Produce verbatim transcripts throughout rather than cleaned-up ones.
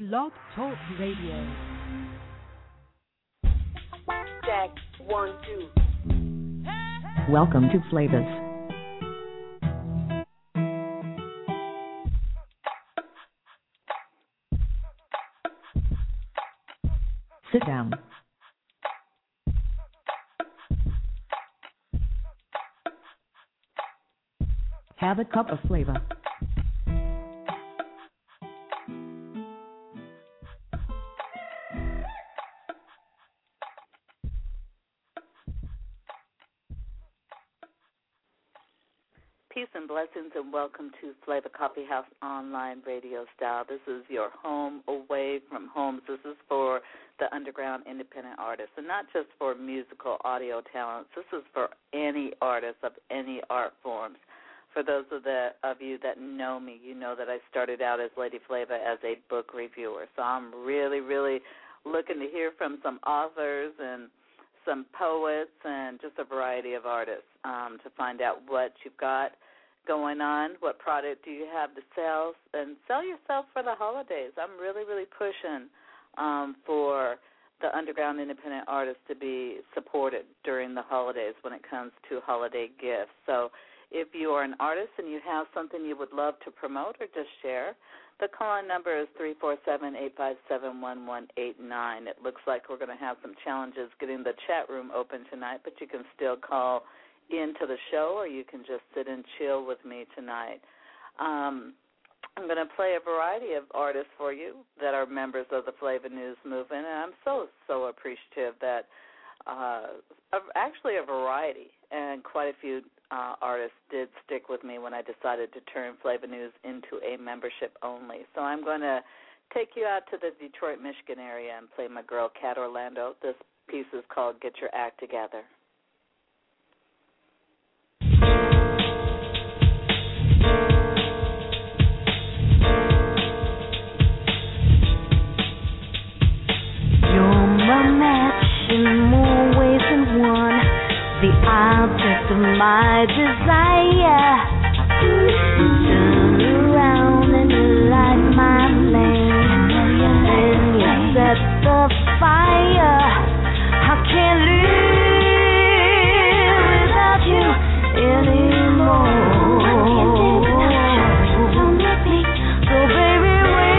Blog Talk Radio. Check one, two. Welcome to Flavas. Sit down. Have a cup of flavor. Peace and blessings, and welcome to Flavor Coffee House Online Radio Style. This is your home away from home. This is for the underground independent artists, and not just for musical audio talents. This is for any artist of any art forms. For those of, the, of you that know me, you know that I started out as Lady Flava as a book reviewer. So I'm really, really looking to hear from some authors and some poets and just a variety of artists um, to find out what you've got going on, what product do you have to sell, and sell yourself for the holidays. I'm really, really pushing um, for the underground independent artists to be supported during the holidays when it comes to holiday gifts. So if you are an artist and you have something you would love to promote or just share, the call-in number is three four seven, eight five seven, one one eight nine. It looks like we're going to have some challenges getting the chat room open tonight, but you can still call into the show or you can just sit and chill with me tonight. Um, I'm going to play a variety of artists for you that are members of the Flava News movement, and I'm so, so appreciative that uh, actually a variety and quite a few Uh, artists did stick with me when I decided to turn Flava News into a membership only. So I'm going to take you out to the Detroit, Michigan area and play my girl, Cat Orlando. This piece is called Get Your Act Together. You're my match in more ways than one. The object of my desire. Turn around and light my flame, and then you set the fire. I can't live without you anymore. So baby,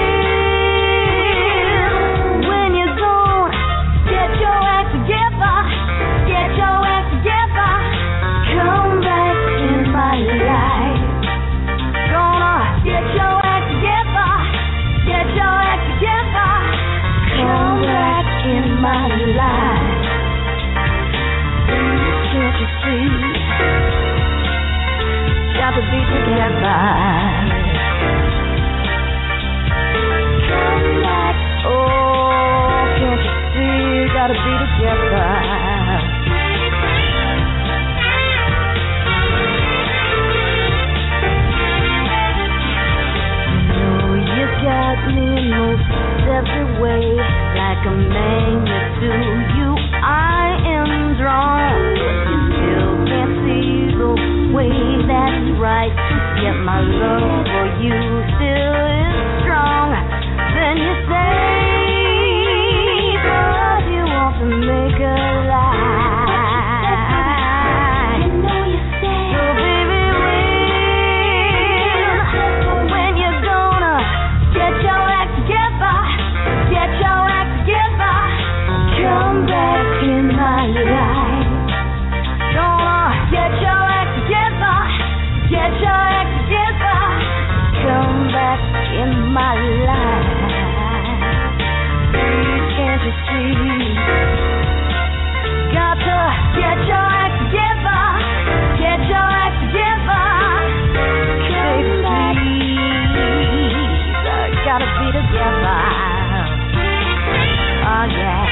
when, when you're gone, get your act together. Get your act together. Come back in my life. Gonna get your act together. Get your act together. Come back in my life. Can't you see? Got to be together. Come back. Oh, can't you see? Got to be together. Got me most every way, like a magnet to you. I am drawn, but you still can't see the way that's right. Yet my love for you still is strong. Then you say, but you want to make a lie. You know you say, so baby, when, when you're gonna get your act together, get your act together, come back in my life. Gonna get your act together, get your act together, come back in my life. Please, can't you see? Got to get your act together, get your act together, come back. Gotta be together. Oh yeah.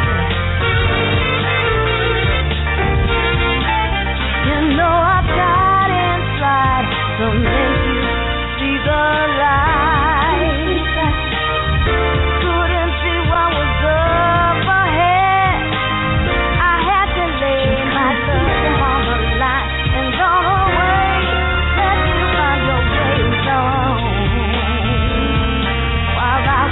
You know I got inside to make you see the light. Couldn't see what was up ahead. I had to lay my love on the line and gone away. Let you find your way on. While I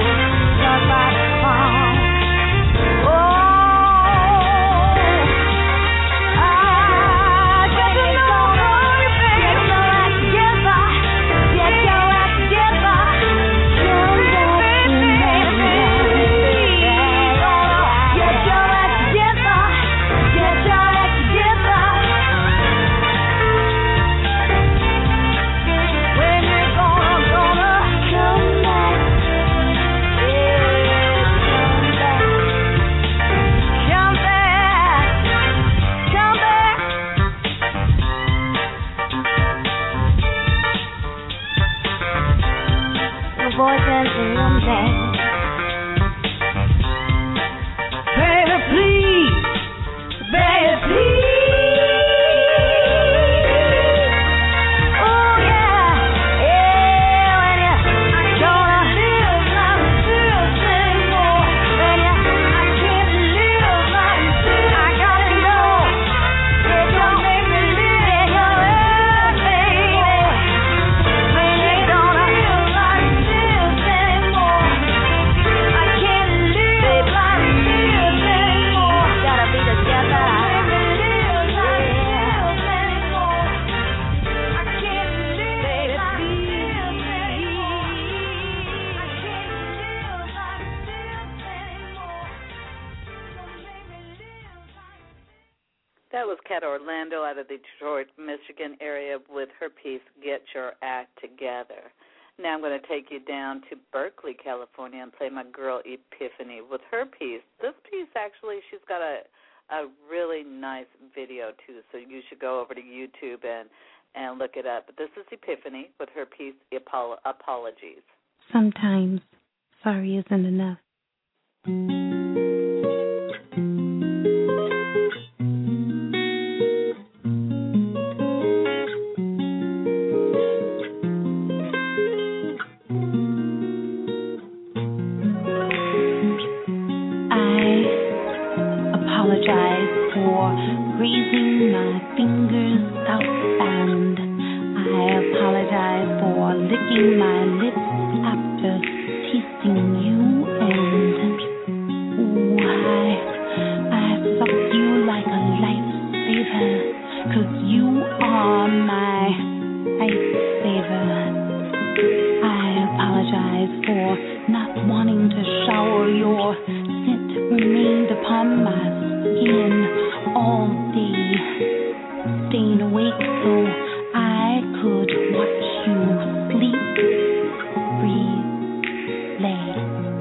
That was Kat Orlando out of the Detroit, Michigan area with her piece, Get Your Act Together. Now I'm going to take you down to Berkeley, California, and play my girl Epiphany with her piece. This piece, actually, she's got a, a really nice video, too, so you should go over to YouTube and, and look it up. But this is Epiphany with her piece, Apolo- Apologies. Sometimes sorry isn't enough. Raising my fingers out and I apologize for licking my lips after tasting you and ooh, I, I suck you like a lifesaver cause you are my lifesaver. I apologize for not wanting to shower. Your scent remained upon my skin all day, staying awake so I could watch you sleep, breathe, lay.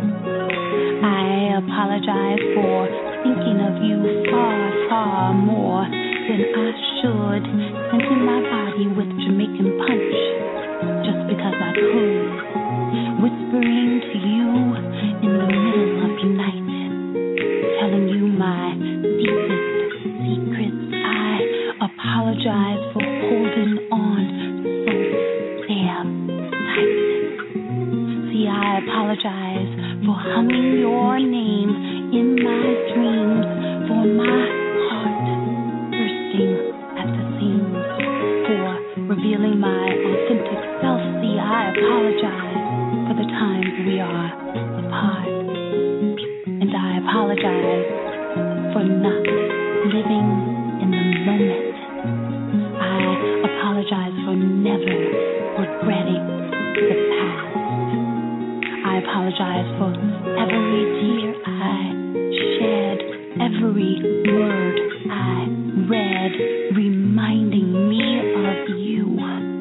I apologize for thinking of you far, far more than I should, scenting my body with Jamaican punch just because I could, whispering to you in the middle of the night, telling you my deepest secrets. I apologize for holding on so damn tight. See, I apologize for humming your name in my dreams, for my heart bursting at the seams, for revealing my authentic self. See, I apologize for the times we are apart, and I apologize for not living in the moment. I apologize for never regretting the past. I apologize for every tear I shed, every word I read, reminding me of you.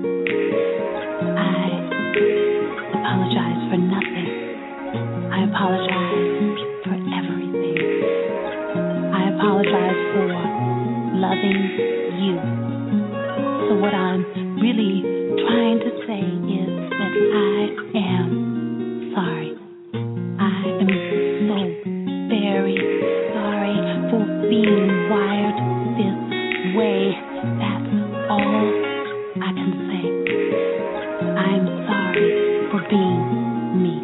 I apologize for nothing. I apologize for everything. I apologize for loving you. So what I'm really trying to say is that I am sorry. I am so very sorry for being wired this way. That's all I can say. I'm sorry for being me.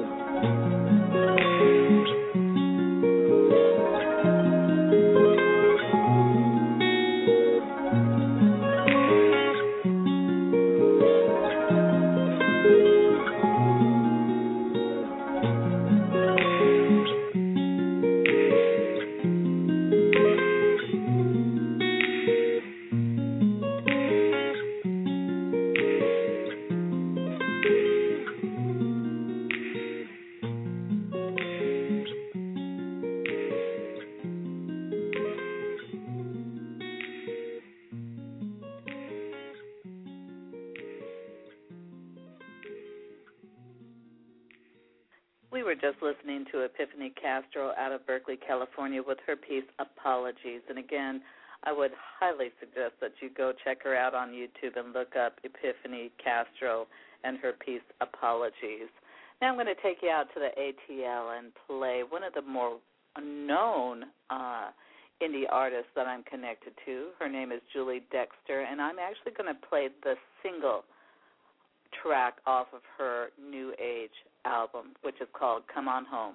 We were just listening to Epiphany Castro out of Berkeley, California, with her piece, Apologies. And again, I would highly suggest that you go check her out on YouTube and look up Epiphany Castro and her piece, Apologies. Now I'm going to take you out to the A T L and play one of the more known uh, indie artists that I'm connected to. Her name is Julie Dexter, and I'm actually going to play the single track off of her New Age album, which is called Come On Home.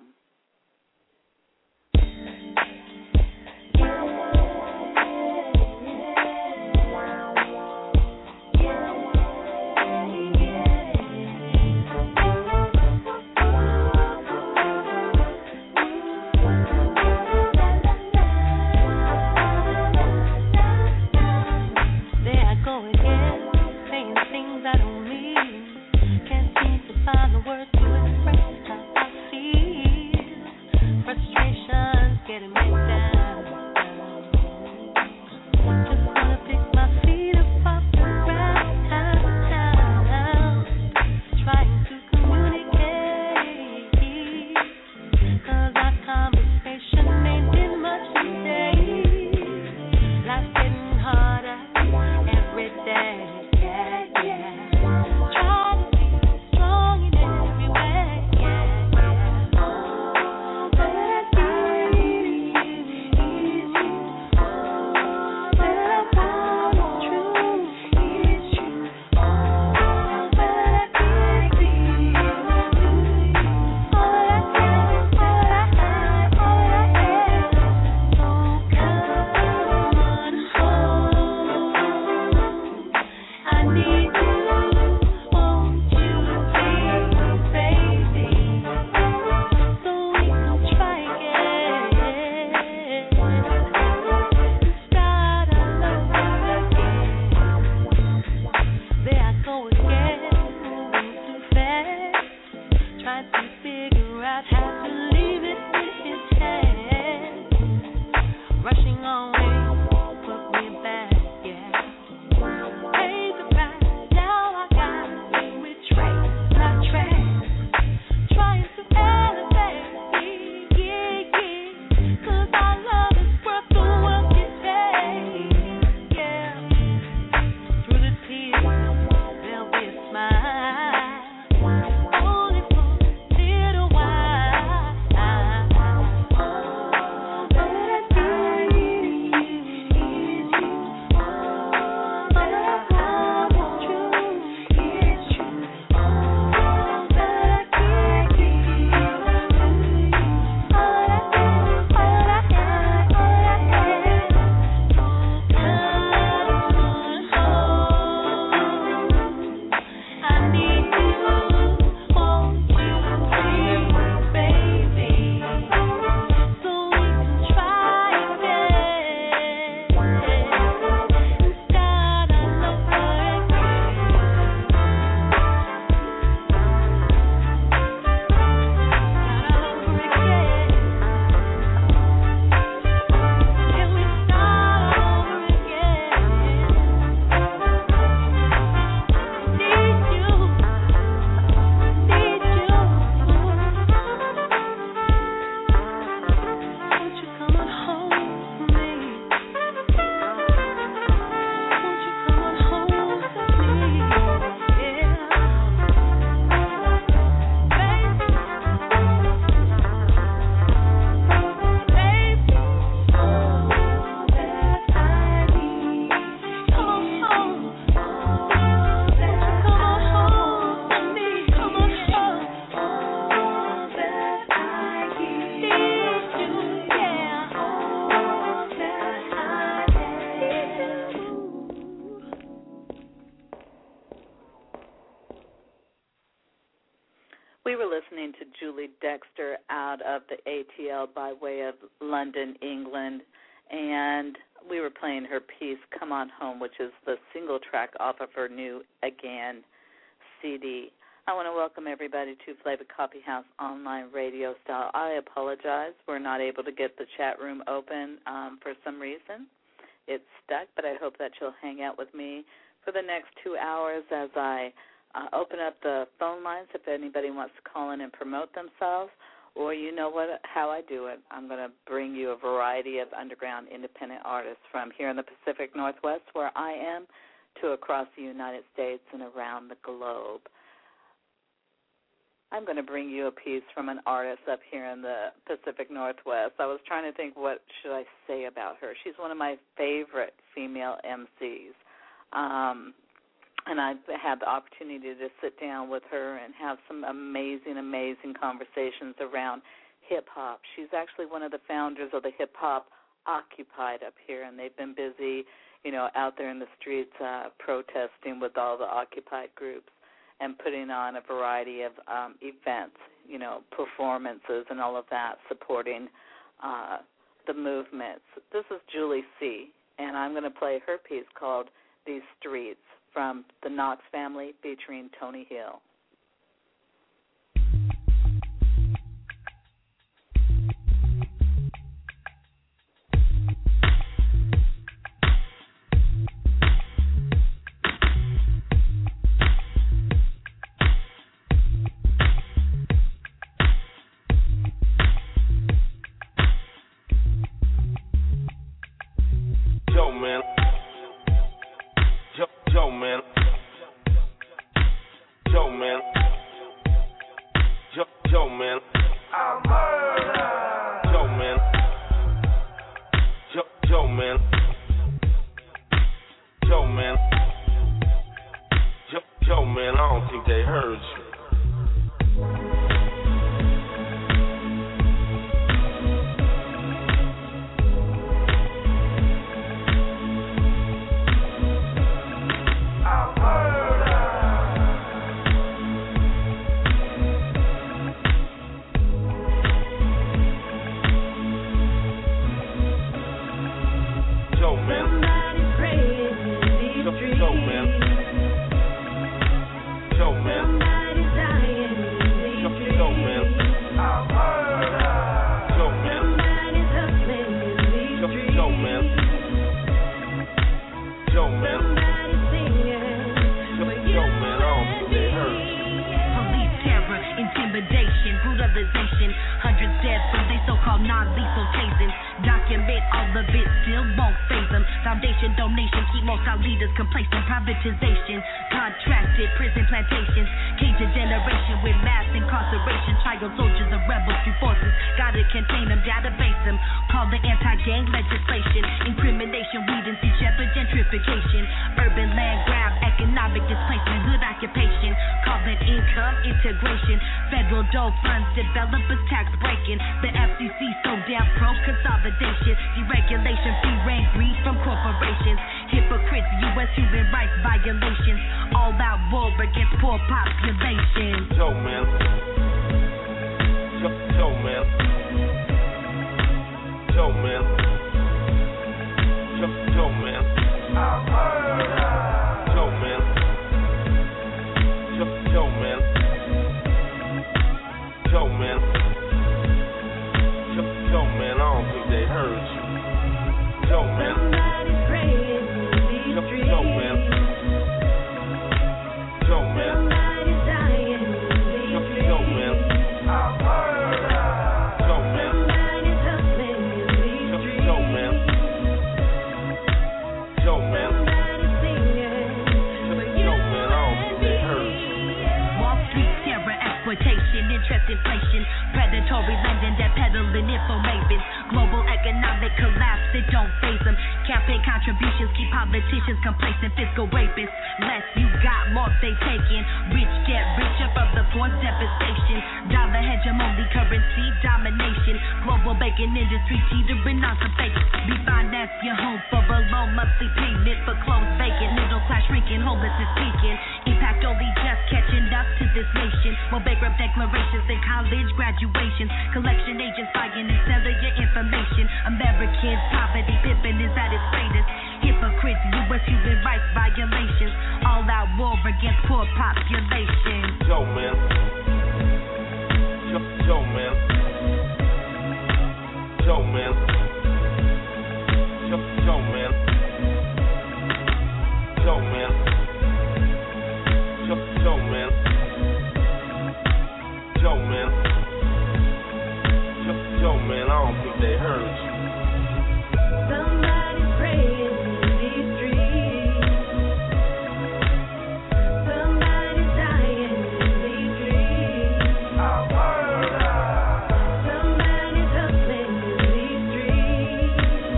There I go again, saying things I don't mean. Can't seem to find the words to express how I feel. We were listening to Julie Dexter out of the A T L by way of London, England, and we were playing her piece, Come On Home, which is the single track off of her new Again C D. I want to welcome everybody to Flavor Coffee House online radio style. I apologize. We're not able to get the chat room open um, for some reason. It's stuck, but I hope that you'll hang out with me for the next two hours as I uh, open up the phone lines if anybody wants to call in and promote themselves. Or you know what? How I do it. I'm going to bring you a variety of underground independent artists from here in the Pacific Northwest, where I am, to across the United States and around the globe. I'm going to bring you a piece from an artist up here in the Pacific Northwest. I was trying to think, what should I say about her? She's one of my favorite female M Cs. Um, and I've had the opportunity to sit down with her and have some amazing, amazing conversations around hip-hop. She's actually one of the founders of the Hip-Hop Occupied up here, and they've been busy, you know, out there in the streets uh, protesting with all the occupied groups and putting on a variety of um, events, you know, performances and all of that, supporting uh, the movements. This is Julie C., and I'm going to play her piece called These Streets from the Knox Family featuring Tony Hill. Yo, man. blazing. Hundreds dead from they so-called non-lethal tasing. Document all of it, still won't phase them. Foundation donation, keep most our leaders complacent. Privatization, contracted prison plantations. Cage a generation with mass incarceration. Trial soldiers of rebel street forces. Gotta contain them, database them. Call the anti-gang legislation. Incrimination, weed and sea shepherd gentrification. Urban land grab, economic displacement, hood occupation. Call that income integration. Federal dole funds, developers tax breaking. The F C C so damn pro consolidation. Deregulation, free reign, greed from corporations. Hypocrites, U S human rights violations. All out war against poor populations. Yo, man. Yo, yo, man. Yo, man. Yo, yo, man. Yo, man. Yo, yo, man. Yo, man. Yo, yo, man. I don't think they heard you. Yo, man. Somebody's praying in these Yo, streets. yo, man. Yo, man. Somebody's dying in these Yo, streets. yo, man. Yo, man. Somebody's hustling in these Yo, streets. yo, man. Yo, man. Somebody's singing Yo, for yo, you man. I don't think they and heard me. you. Wall Street terror, exploitation, interest inflation, predatory lending that peddling info mavens, global economic collapse that don't phase them. Campaign contributions keep politicians complacent, fiscal rapists. Less you got, more they taking. Rich get richer from the forced devastation. Dollar hegemony, currency domination. Global banking industry teetering on some fake. Refinance your home for a low monthly payment for clothes vacant. Middle class shrinking, homelessness peaking. Impact only just catching up to this nation. More bankrupt declarations than college graduations. Collection agents buying and selling your information. Americans, poverty pimping is at its greatest. Hypocrites, U S human rights violations. All out war against poor populations. Yo, man. Yo, yo, man. Yo, man. Yo, yo, man. Yo, man. Yo, yo, man. Yo, man. Yo, yo, man. I don't think they heard you. Somebody's praying in these streets. Somebody's dying in these streets. Somebody's hustling in these streets.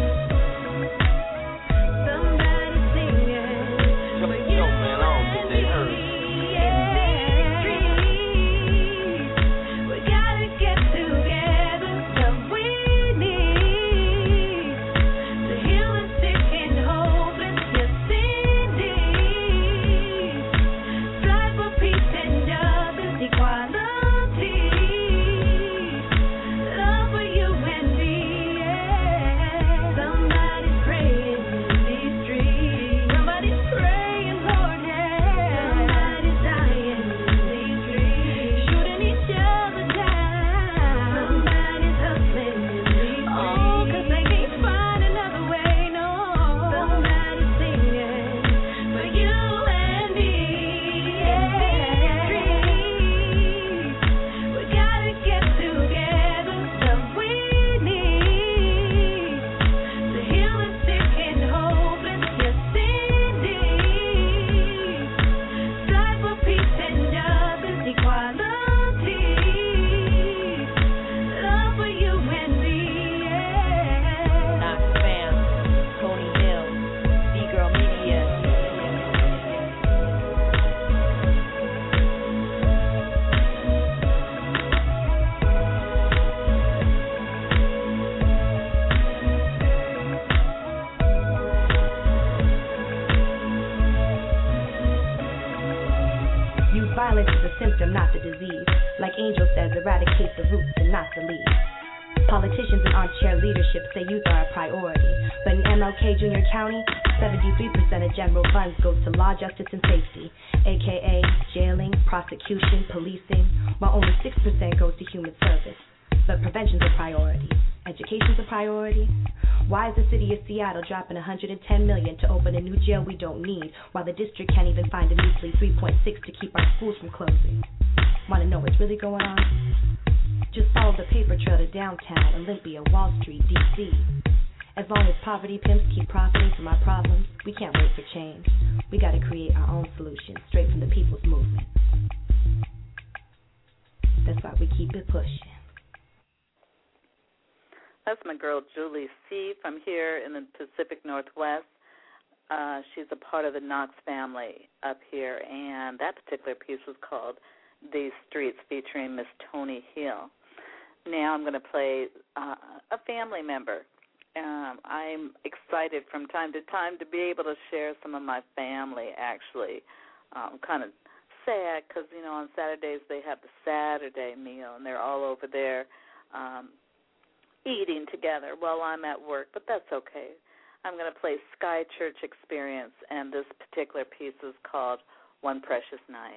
Somebody's singing Yo, for yo, you man. I don't think they heard you. in these streets. We gotta get together, love we need to heal the sick and hopeless, yes indeed. Strive for peace and justice, equality, love for you and me. Yeah. Somebody's praying in these streets. Somebody's praying, Lord. Yeah. Somebody's dying in these streets, shooting each other down. Somebody's hustling in these streets. Oh, 'cause they can't find another way, no. Somebody's singing for you and me. Yeah. We gotta get together, love we need to heal the sick and hopeless, yes indeed. Strive for peace and justice, equality, love for you and me. Yeah. Knox Fam, Coney Hill, B-Girl Media. Use violence as a symptom, not the disease. Like Angel says, eradicate the roots and not the leaves. Politicians in armchair leadership say youth are a priority. But in M L K Junior County, seventy-three percent of general funds goes to law, justice, and safety, aka jailing, prosecution, policing, while only six percent goes to human service. But prevention's a priority. Education's a priority. Why is the city of Seattle dropping one hundred ten million dollars to open a new jail we don't need, while the district can't even find a measly three point six to keep our schools from closing? Want to know what's really going on? Just follow the paper trail to downtown, Olympia, Wall Street, D C. As long as poverty pimps keep profiting from our problems, we can't wait for change. We gotta create our own solution, straight from the people's movement. That's why we keep it pushing. That's my girl Julie C. from here in the Pacific Northwest. Uh, she's a part of the Knox family up here, and that particular piece was called These Streets, featuring Miss Tony Hill. Now I'm going to play uh, a family member. Um, I'm excited from time to time to be able to share some of my family, actually. I'm kind of sad because, you know, on Saturdays they have the Saturday meal, and they're all over there um, eating together while I'm at work, but that's okay. I'm going to play Sky Church Experience, and this particular piece is called One Precious Night.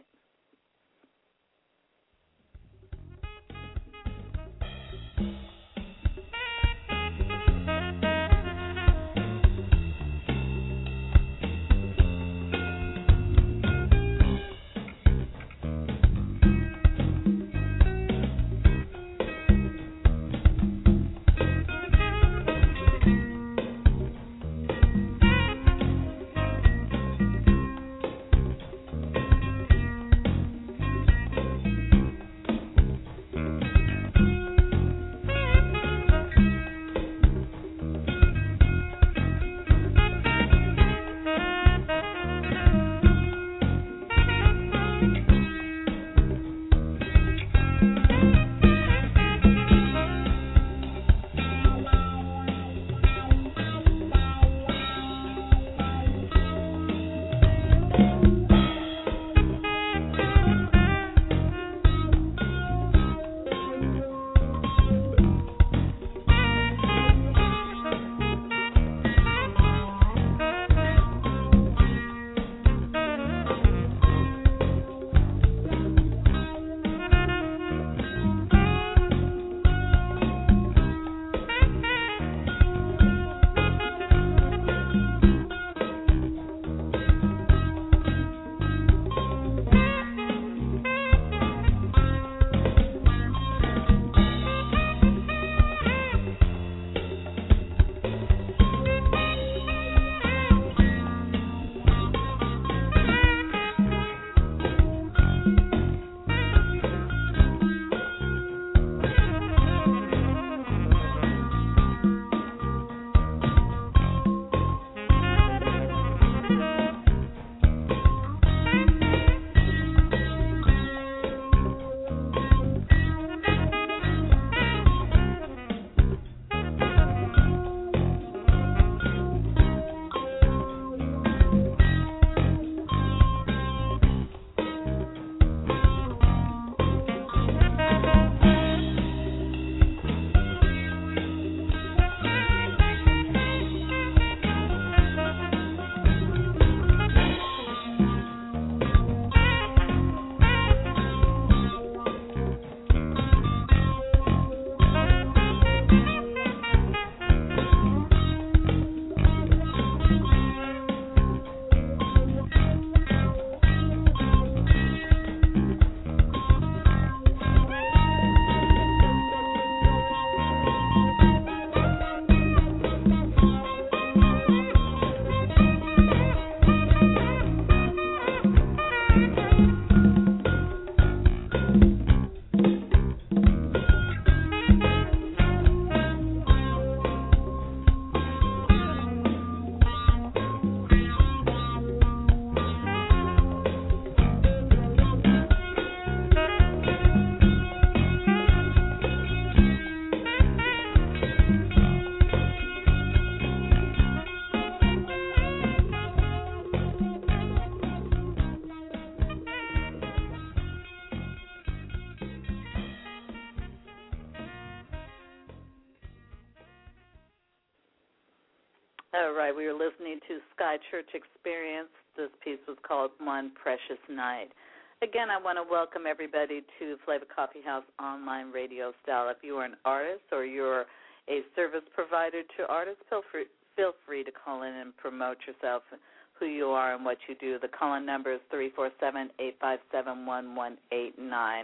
All right, we were listening to Sky Church Experience. This piece was called One Precious Night. Again, I want to welcome everybody to Flavor Coffee House online radio style. If you are an artist or you're a service provider to artists, feel free, feel free to call in and promote yourself, who you are and what you do. The call-in number is three four seven, eight five seven, one one eight nine.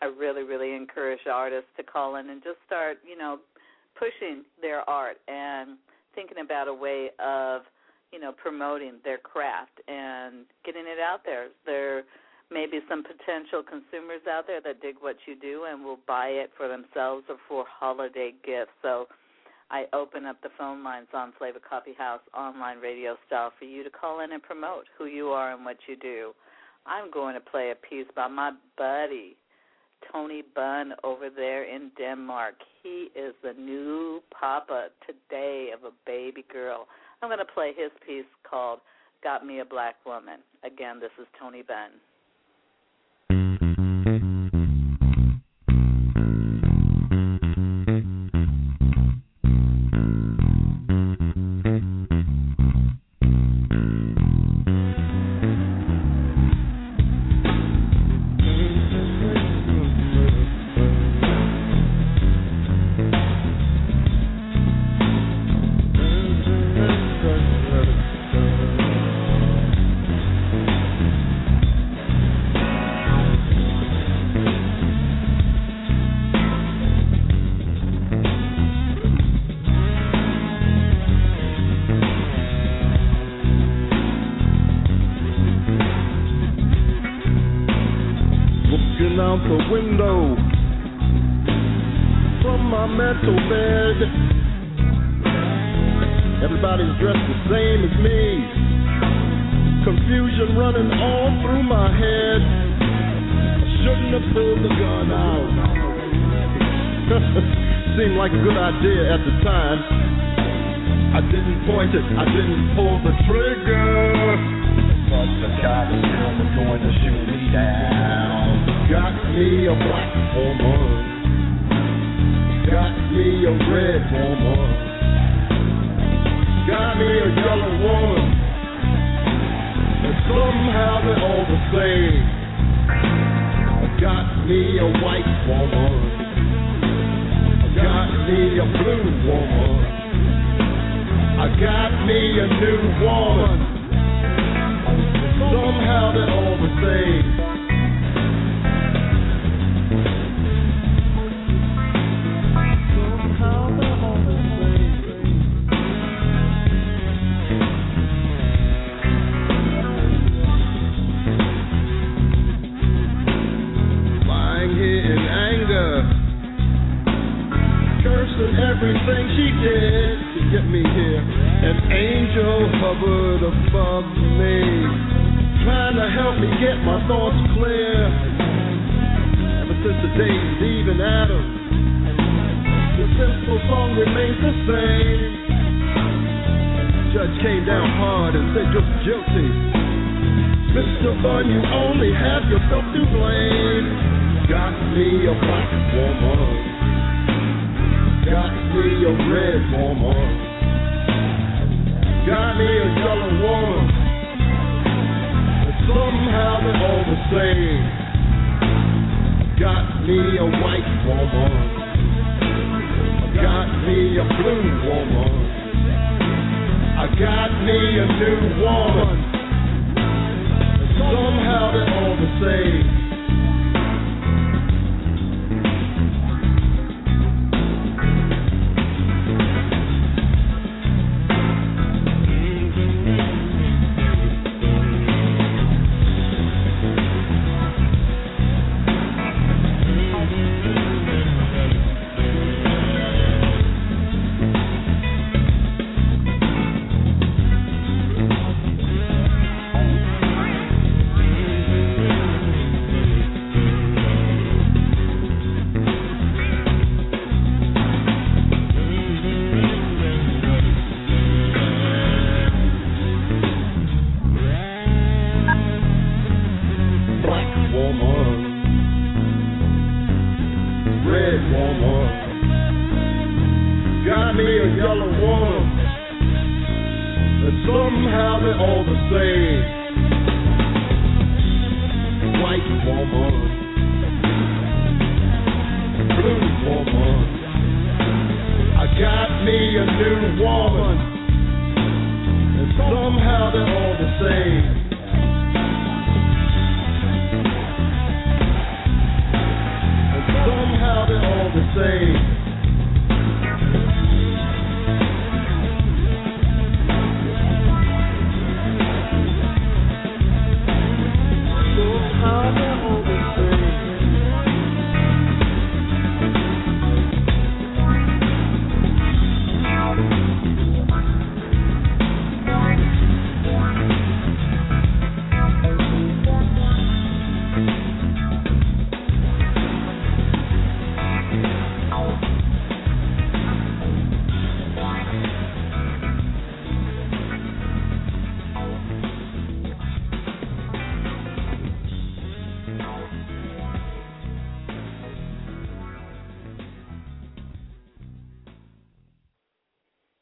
I really, really encourage artists to call in and just start, you know, pushing their art and thinking about a way of, you know, promoting their craft and getting it out there. There may be some potential consumers out there that dig what you do and will buy it for themselves or for holiday gifts. So I open up the phone lines on Flavor Coffee House online radio style for you to call in and promote who you are and what you do. I'm going to play a piece by my buddy, Tony Bunn, over there in Denmark. He is the new papa today of a baby girl. I'm going to play his piece called Got Me a Black Woman. Again, this is Tony Bunn. Window from my mental bed. Everybody's dressed the same as me. Confusion running all through my head. I shouldn't have pulled the gun out. Seemed like a good idea at the time. I didn't point it, I didn't pull the trigger. But the guy was going to shoot me down. Got me a black woman. Got me a red woman. Got me a yellow woman. And somehow they're all the same. Got me a white woman. Got me a blue woman. I got me a new woman. Somehow they're all the same. Everything she did to get me here. An angel hovered above me, trying to help me get my thoughts clear. Ever since the days of Eve and Adam, the simple song remains the same. Judge came down hard and said you're guilty. Mister Bunn, you only have yourself to blame. Got me a black woman. Got me a red woman. Got me a yellow woman. And somehow they're all the same. Got me a white woman. Got me a blue woman. I got me a new woman. And somehow they're all the same.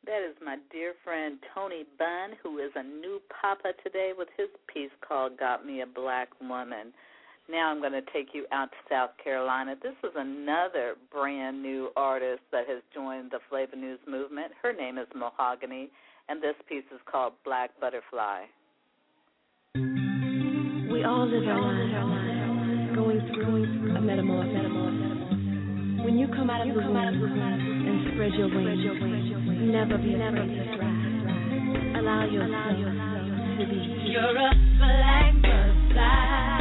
That is my dear friend Tony Bunn, who is a new papa today with his piece called Got Me a Black Woman. Now I'm going to take you out to South Carolina. This is another brand new artist that has joined the Flavor News movement. Her name is Mahogany, and this piece is called Black Butterfly. We all live our lives going through a metamorphosis. metamorphosis. When you come out of the womb and spread your wings, never be afraid to fly. Allow yourself to be. You're a black butterfly.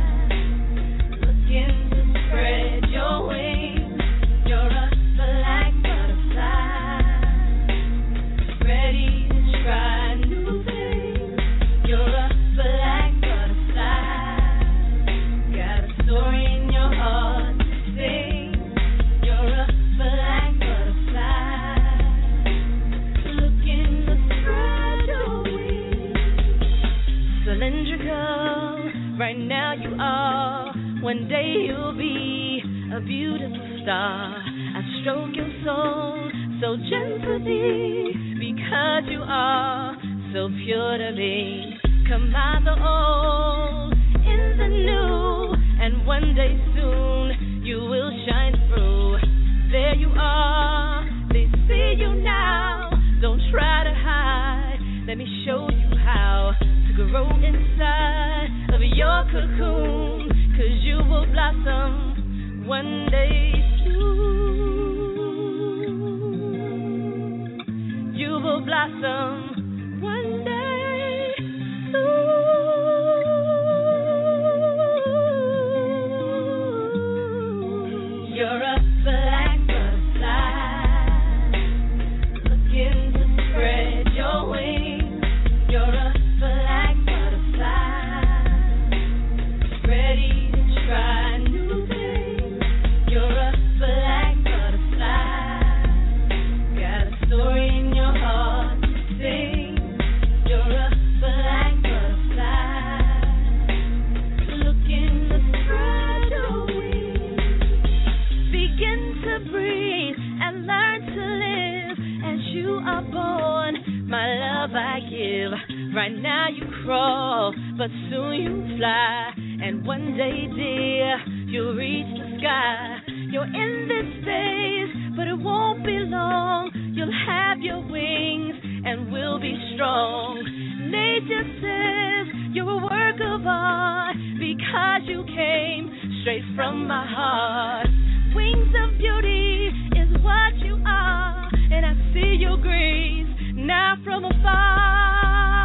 To spread your wings, you're a black butterfly, ready to try new things. You're a black butterfly, got a story in your heart to sing. You're a black butterfly, looking to spread your wings. Cylindrical, right now you are. One day you'll be a beautiful star. I stroke your soul so gently because you are so pure to me. Come out the old in the new, and one day soon you will shine through. There you are, they see you now. Don't try to hide, let me show you how to grow inside of your cocoon. 'Cause you will blossom one day soon. You will blossom one day soon. You're a black butterfly, looking to spread your wings. You're a black butterfly, ready. Try new things. You're a black butterfly, got a story in your heart to sing. You're a black butterfly, looking to spread your wings. Begin to breathe and learn to live as you are born. My love I give. Right now you crawl, but soon you fly. And one day, dear, you'll reach the sky. You're in this space, but it won't be long. You'll have your wings and we'll be strong. Nature says you're a work of art because you came straight from my heart. Wings of beauty is what you are, and I see your grace now from afar.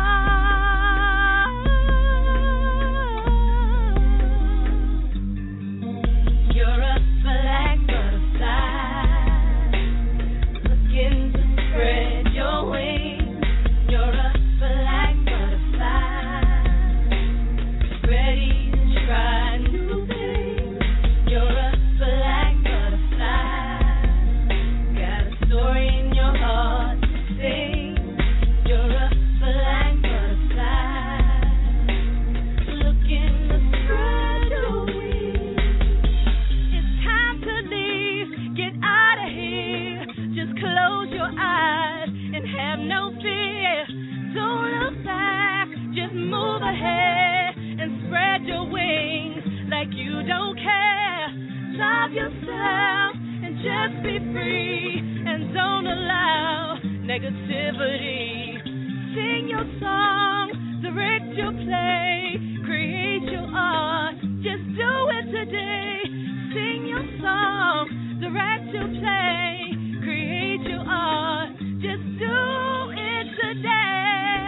Spread your wings, you're a black butterfly, ready to try new things. You're a black butterfly, got a story in your heart to sing. You're a black butterfly, looking to spread your wings. It's time to leave, get out of here, just close your eyes and have no fear. Don't look back, just move ahead and spread your wings like you don't care. Love yourself and just be free, and don't allow negativity. Sing your song, direct your play, create your art, just do it today. Sing your song, direct your play, create your art, just do it today.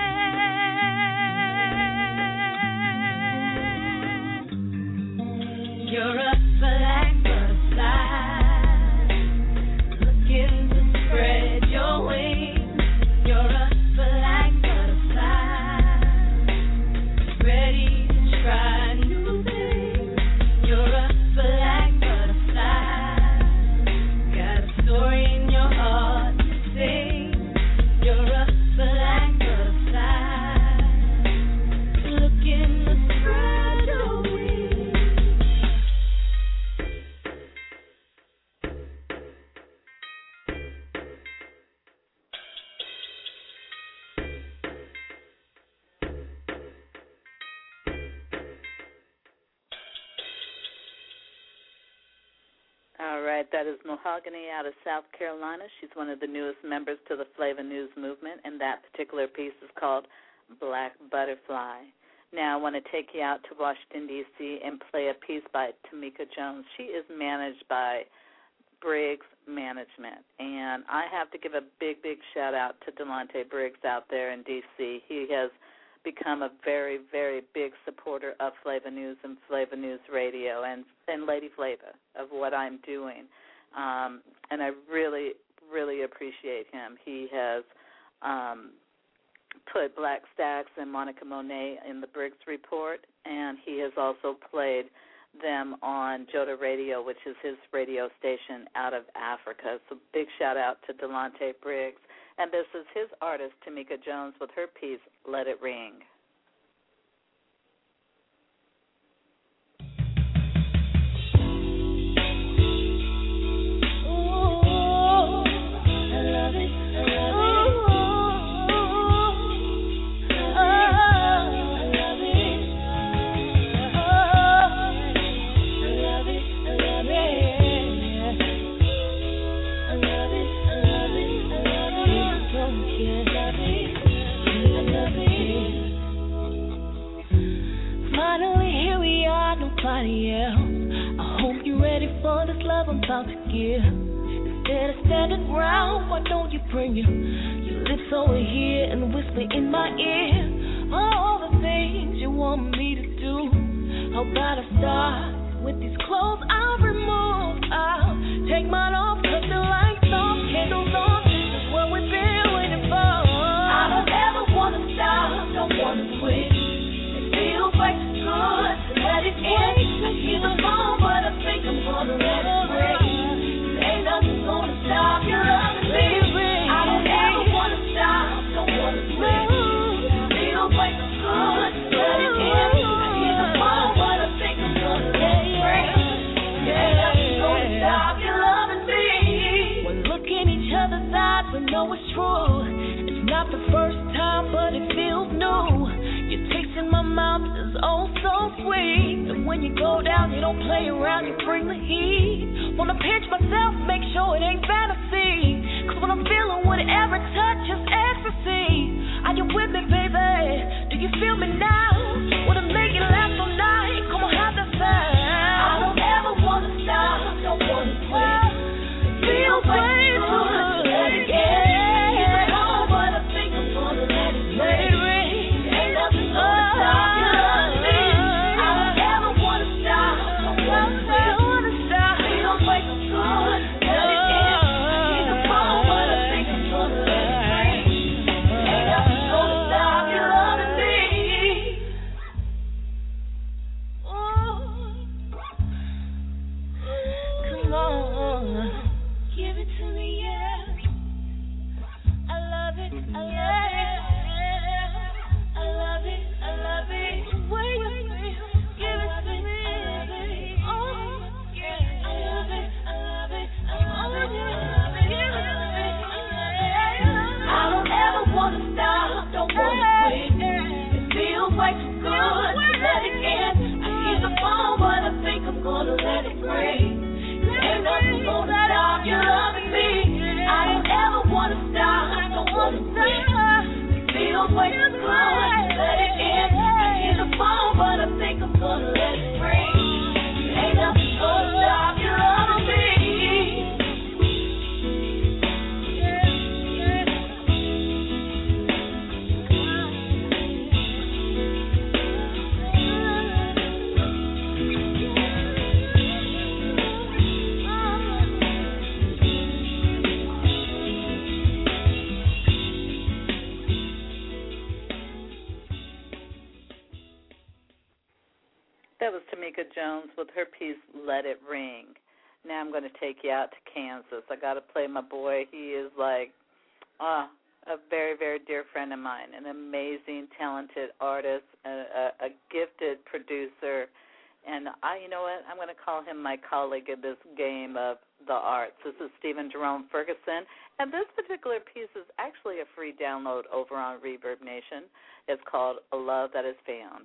You're a black butterfly, looking to spread your wings. You're a black butterfly, ready to try new things. You're a black butterfly, got a story. right, that is Mahogany out of South Carolina. She's one of the newest members to the Flava News movement, and that particular piece is called Black Butterfly. Now I want to take you out to Washington, D C and play a piece by Tamika Jones. She is managed by Briggs Management, and I have to give a big, big shout-out to Delonte Briggs out there in D C. He has become a very, very big supporter of Flava News and Flava News Radio and, and Lady Flava, of what I'm doing. Um, and I really, really appreciate him. He has um, put Black Stacks and Monica Monet in the Briggs Report, and he has also played them on Joda Radio, which is his radio station out of Africa. So big shout-out to Delonte Briggs. And this is his artist, Tamika Jones, with her piece, Let It Ring. I hope you're ready for this love I'm about to give. Instead of standing around, why don't you bring your, your lips over here and whisper in my ear all the things you want me to do? How about I start with these clothes I'll remove? I'll take mine off, cut the lights off, candles on. This is what we've been waiting for. I don't ever wanna stop, don't wanna quit. It feels like it's good to let it in. I hear the phone, but I think I'm gonna let it ring. Ain't nothing gonna stop your loving me. I don't ever wanna stop, don't wanna quit. It feels like it's good to let it in. I hear the phone, but I think I'm gonna let it ring. Ain't nothing gonna stop your loving me. When looking each other's eyes, we know it's true. It's not the first time, but it feels new. Your taste in my mouth is oh so sweet. And when you go down, you don't play around, you bring the heat. Wanna pinch myself, make sure it ain't fantasy. Cause when I'm feeling whatever touch is ecstasy. Are you with me, baby? Do you feel me now? Wanna make it last all night? Come on, have that sound. I don't ever wanna stop, don't wanna quit. It feels way too good to let it get. Keep it on, but I think I'm gonna let it ring. Ain't nothing gonna stop your love me. I don't ever wanna stop, don't wanna quit. Feels way too good to let it in. I hear the phone, but I think I'm gonna let it ring. Ain't nothing gonna stop your loving me. Come on, give it to me, yeah. I love it, I love it. I love it, I love it. The way you feel, give it to me. I love it, oh, yeah. I love it, I love it, I love it, I love it. Give it to me. I don't ever wanna stop, don't wanna quit. It feels like too good to let it in. I hear the phone, but I think I'm gonna let it ring. Ain't nothing gonna stop you loving me. I don't ever wanna stop, don't wanna quit. It feels way too good to let it in. I hear the phone, but I think I'm gonna let it ring. Ain't nothing gonna stop you loving me. That was Tamika Jones with her piece, Let It Ring. Now I'm going to take you out to Kansas. I got to play my boy. He is like ah, a very, very dear friend of mine, an amazing, talented artist, a, a, a gifted producer. And I, you know what, I'm going to call him my colleague in this game of the arts. This is Stephen Jerome Ferguson, and this particular piece is actually a free download over on Reverb Nation. It's called A Love That Is Found.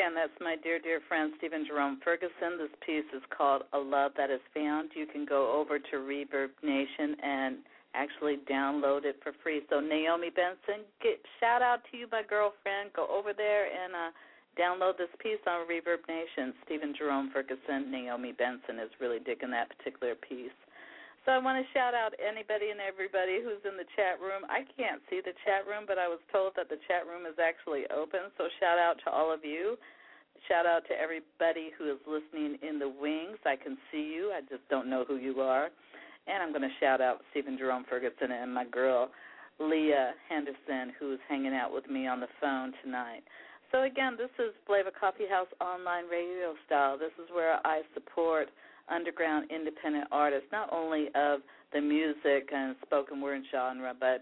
again, that's my dear, dear friend Stephen Jerome Ferguson. This piece is called A Love That Is Found. You can go over to Reverb Nation and actually download it for free. So Naomi Benson, get, shout out to you, my girlfriend. Go over there and uh, download this piece on Reverb Nation. Stephen Jerome Ferguson, Naomi Benson is really digging that particular piece. So I want to shout out anybody and everybody who's in the chat room. I can't see the chat room, but I was told that the chat room is actually open, so shout out to all of you. Shout out to everybody who is listening in the wings. I can see you. I just don't know who you are. And I'm going to shout out Stephen Jerome Ferguson and my girl, Leah Henderson, who's hanging out with me on the phone tonight. So, again, this is Flavor Coffee House Online Radio Style. This is where I support underground independent artists, not only of the music and spoken word genre, but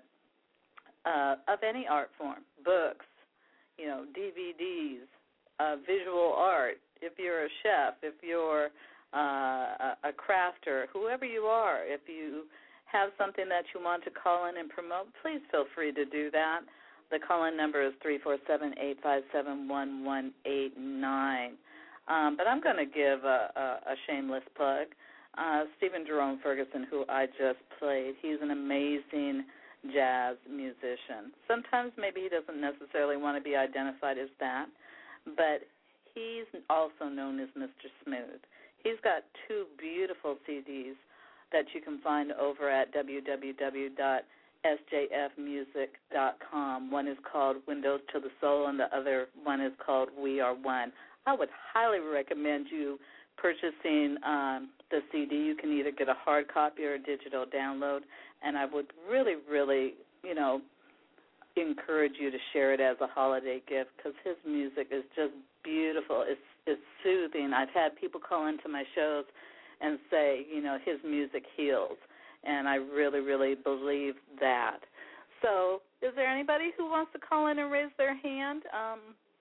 uh, of any art form, books, you know, D V Ds, uh, visual art. If you're a chef, if you're uh, a, a crafter, whoever you are, if you have something that you want to call in and promote, please feel free to do that. The call-in number is three four seven, eight five seven, one one eight nine. Um, but I'm going to give a, a, a shameless plug. Uh, Stephen Jerome Ferguson, who I just played, he's an amazing jazz musician. Sometimes maybe he doesn't necessarily want to be identified as that, but he's also known as Mister Smooth. He's got two beautiful C Ds that you can find over at w w w dot s j f music dot com. One is called Windows to the Soul, and the other one is called We Are One. I would highly recommend you purchasing um, the C D. You can either get a hard copy or a digital download, and I would really, really, you know, encourage you to share it as a holiday gift because his music is just beautiful. It's, it's soothing. I've had people call into my shows and say, you know, his music heals, and I really, really believe that. So is there anybody who wants to call in and raise their hand? Um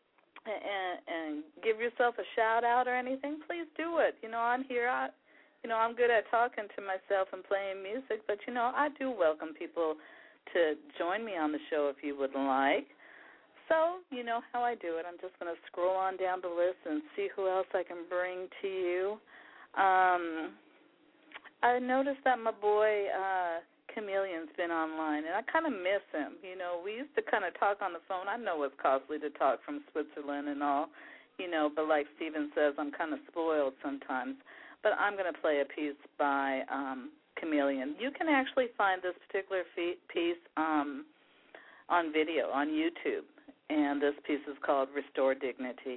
And, and give yourself a shout out or anything, please do it. You know, I'm here. I, you know, I'm good at talking to myself and playing music, but you know, I do welcome people to join me on the show if you would like. So, you know how I do it. I'm just going to scroll on down the list and see who else I can bring to you. Um, I noticed that my boy uh, Chameleon's been online, and I kind of miss him. You know, we used to kind of talk on the phone. I know it's costly to talk from Switzerland and all, you know, but like Steven says, I'm kind of spoiled sometimes. But I'm going to play a piece by um, Chameleon. You can actually find this particular fe- piece um, on video, on YouTube, and this piece is called Restore Dignity.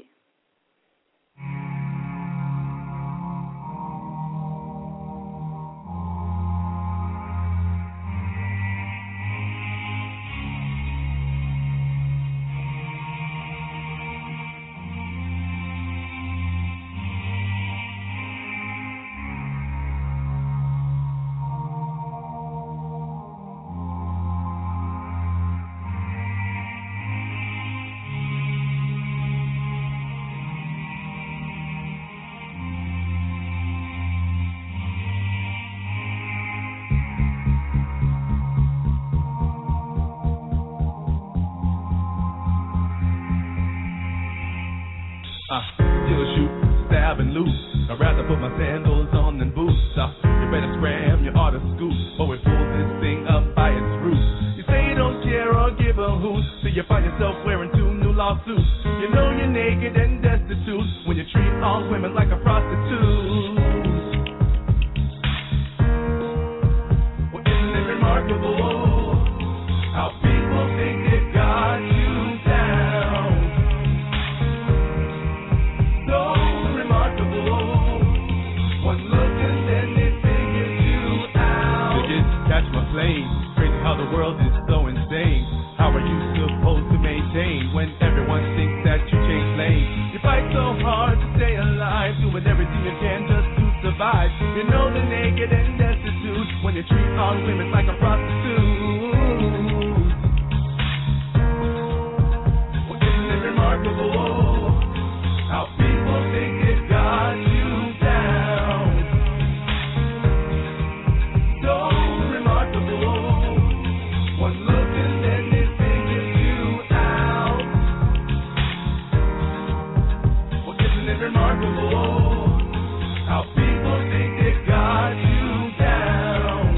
it remarkable how people think they got you down?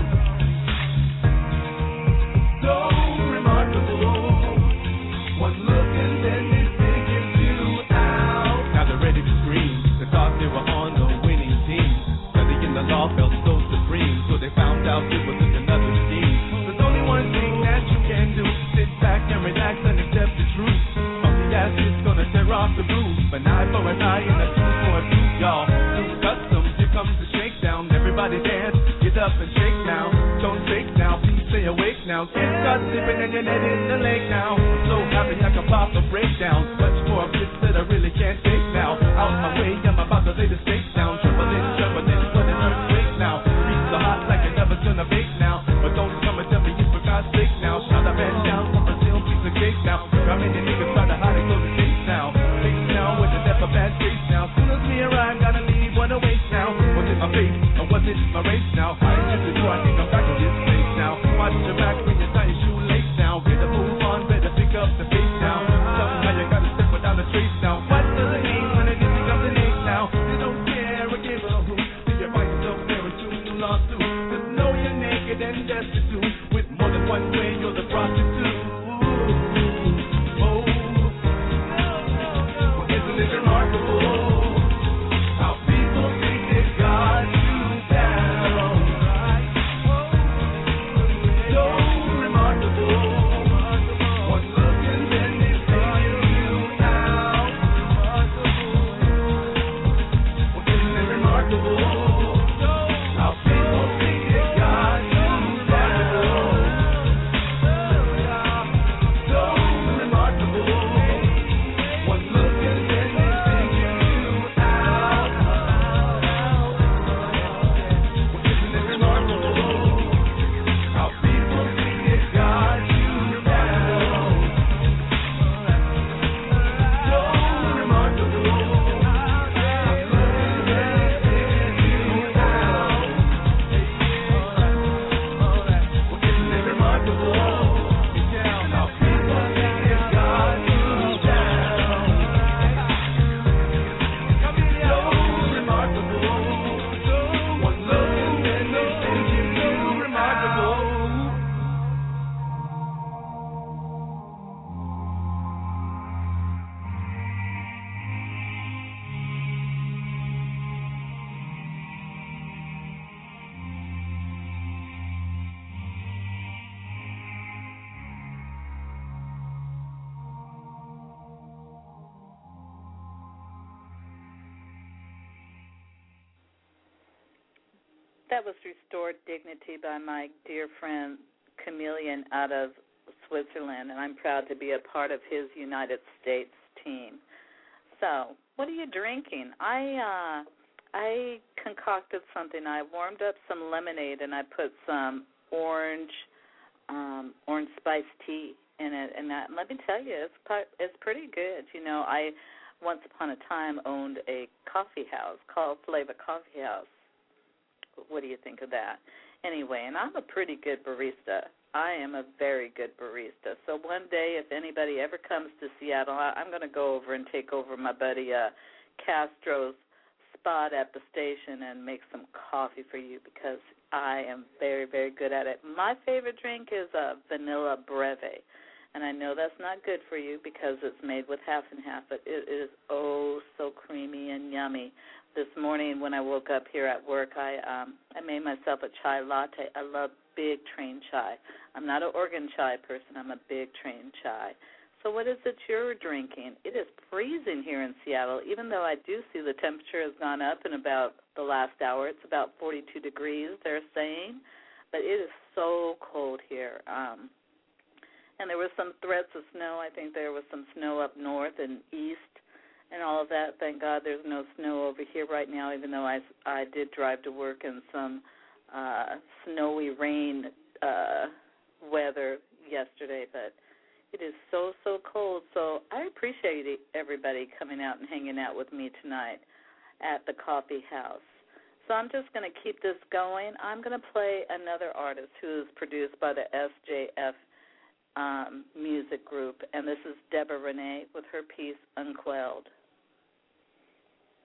So remarkable. One look and then they figure you out. Now they're ready to scream. They thought they were on the winning team. Studying the law felt so supreme. So they found out it was just another scheme. There's only one thing that you can do. Sit back and relax and accept the truth. Yes, it's gonna tear off the roof. An eye for an eye and a tooth for a tooth, y'all. Tooth customs, here comes the shakedown. Everybody dance, get up and shake now. Don't fake now, please stay awake now. Can't start sleeping and you're net in the lake now. I'm so happy I can pop a breakdown. Much more bliss that I really can't take now. Out my way, I'm about to lay the stakes down. Trembling, trembling, what an earthquake now. Reach the hot like you're never gonna bake now. But don't come and tell me it's for God's sake now. Shot a man down from Brazil, piece of cake now. How many niggas try to hide it, close the case now. Face now with the death of bad face now. Soon as me arrive, gotta leave, wanna waste now. Was it my face or was it my race now? I just before I think I'm back in this place now. Watch your back when you tie your shoelace now. Get a move on, better pick up the pace now. Somehow you gotta step without a trace now. What does it mean when it becomes an ace now? They don't care or give a hoot. Do you find yourself there and soon you lost too? Just know you're naked and destitute. With more than one way, you're the prostitute. That was Restored Dignity by my dear friend Chameleon out of Switzerland, and I'm proud to be a part of his United States team. So, what are you drinking? I uh, I concocted something. I warmed up some lemonade, and I put some orange um, orange spiced tea in it. And that, let me tell you, it's it's pretty good. You know, I once upon a time owned a coffee house called Flavor Coffee House. What do you think of that? Anyway, and I'm a pretty good barista. I am a very good barista. So one day, if anybody ever comes to Seattle, I'm going to go over and take over my buddy uh, Castro's spot at the station and make some coffee for you because I am very, very good at it. My favorite drink is a vanilla breve, and I know that's not good for you because it's made with half and half, but it is oh so creamy and yummy. This morning when I woke up here at work, I um, I made myself a chai latte. I love big train chai. I'm not an organ chai person. I'm a big train chai. So what is it you're drinking? It is freezing here in Seattle, even though I do see the temperature has gone up in about the last hour. It's about forty-two degrees, they're saying, but it is so cold here. Um, and there were some threats of snow. I think there was some snow up north and east and all of that. Thank God there's no snow over here right now, even though I, I did drive to work in some uh, snowy rain uh, weather yesterday, but it is so, so cold. So I appreciate everybody coming out and hanging out with me tonight at the coffee house. So I'm just going to keep this going. I'm going to play another artist who is produced by the S J F um, music group, and this is Deborah Renee with her piece, Unquelled.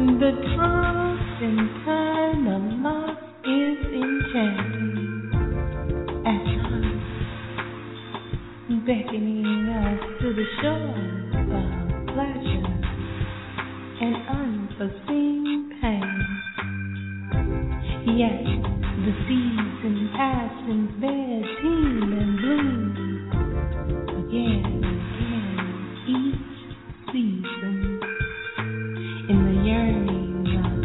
The trust and time of love is enchanting at times, beckoning us to the shores of pleasure and unforeseen pain. Yet the season passing bear team and bloom again and again each season in the yearning of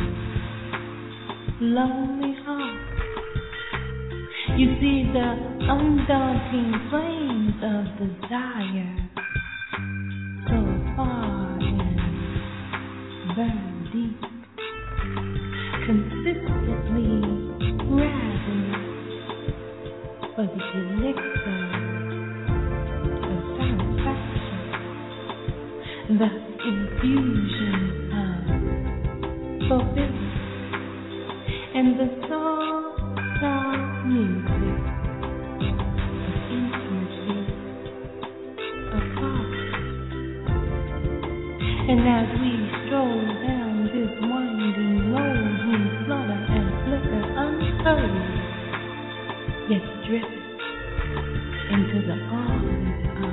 lonely heart. You see the undaunting flames of desire so far and burn deep, consistently ravenous for the elixir of satisfaction, the infusion of fulfillment, and the soft music of intimacy, of heart. And as we stroll down this winding road, we flutter and flicker unhurried, yet drift into the arms of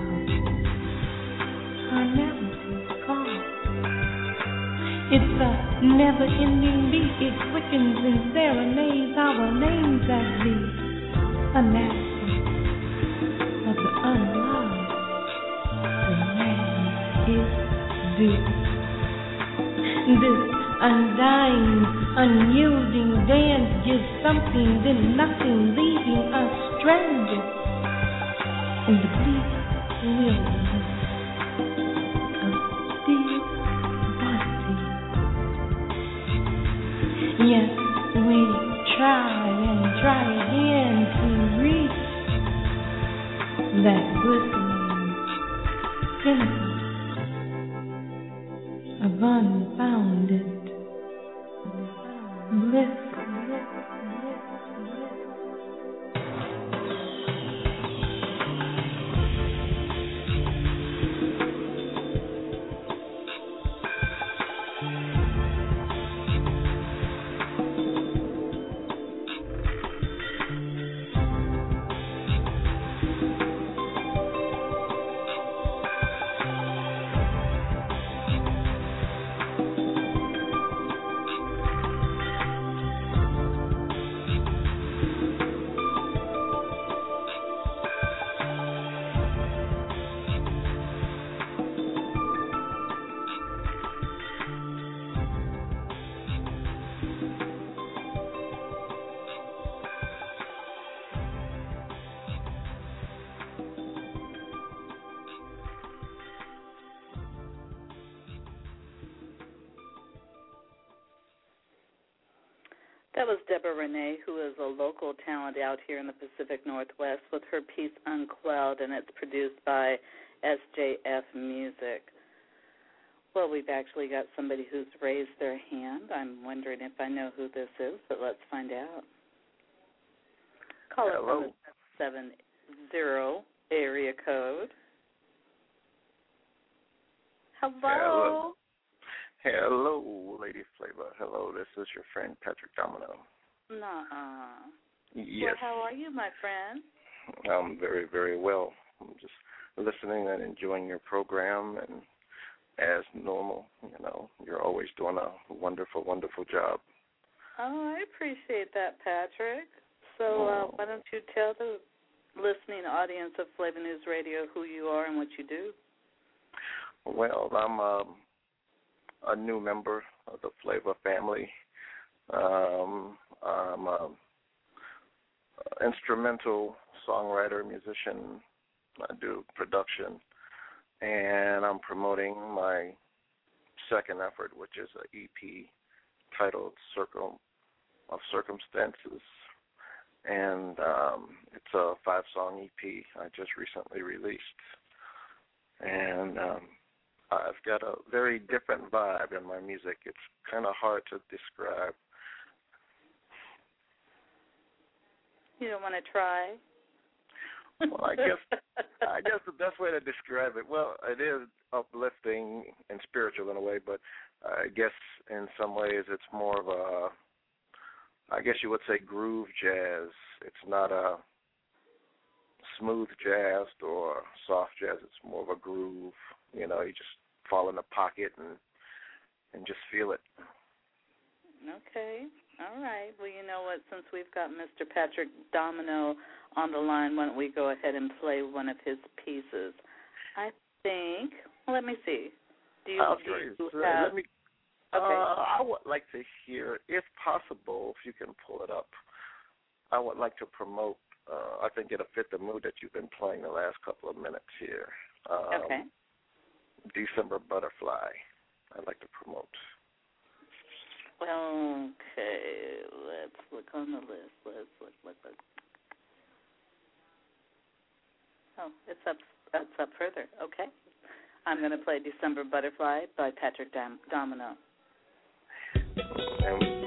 carnality call. It's a never-ending beat. It quickens and serenades our names as the master of the unloved. The man is due. This undying, unyielding dance gives something, then nothing, leaving us stranded in the bleak wilderness of still quantity. Yes, we try and try again to reach that glistening pinnacle of unbounded bliss. That was Deborah Renee, who is a local talent out here in the Pacific Northwest, with her piece Unquelled, and it's produced by S J F Music. Well, we've actually got somebody who's raised their hand. I'm wondering if I know who this is, but let's find out. Call it from the seven zero area code. Hello. Hello. Hello, Lady Flavor. Hello, this is your friend Patrick Domino. Nuh-uh. Yes. Well, how are you, my friend? I'm very, very well. I'm just listening and enjoying your program, and as normal, you know, you're always doing a wonderful, wonderful job. Oh, I appreciate that, Patrick. So uh, why don't you tell the listening audience of Flavor News Radio who you are and what you do? Well, I'm um, a new member of the Flavor family. Um, I'm an instrumental songwriter, musician. I do production, and I'm promoting my second effort, which is an E P titled Circle of Circumstances, and um, it's a five-song E P I just recently released, and um, I've got a very different vibe in my music. It's kind of hard to describe. You don't want to try? Well, I guess I guess the best way to describe it, well, it is uplifting and spiritual in a way, but I guess in some ways it's more of a, I guess you would say groove jazz. It's not a smooth jazz or soft jazz. It's more of a groove. You know, you just fall in the pocket and and just feel it. Okay. All right. Well, you know what? Since we've got Mister Patrick Domino on the line, why don't we go ahead and play one of his pieces? I think. Well, let me see. Do you, I'll do you so have? Let me. Okay. Uh, I would like to hear, if possible, if you can pull it up. I would like to promote. Uh, I think it'll fit the mood that you've been playing the last couple of minutes here. Um, okay. December Butterfly. I'd like to promote. Well, okay, let's look on the list. Let's look, look, look. Oh, it's up, it's up further. Okay. I'm going to play December Butterfly by Patrick Dam- Domino. And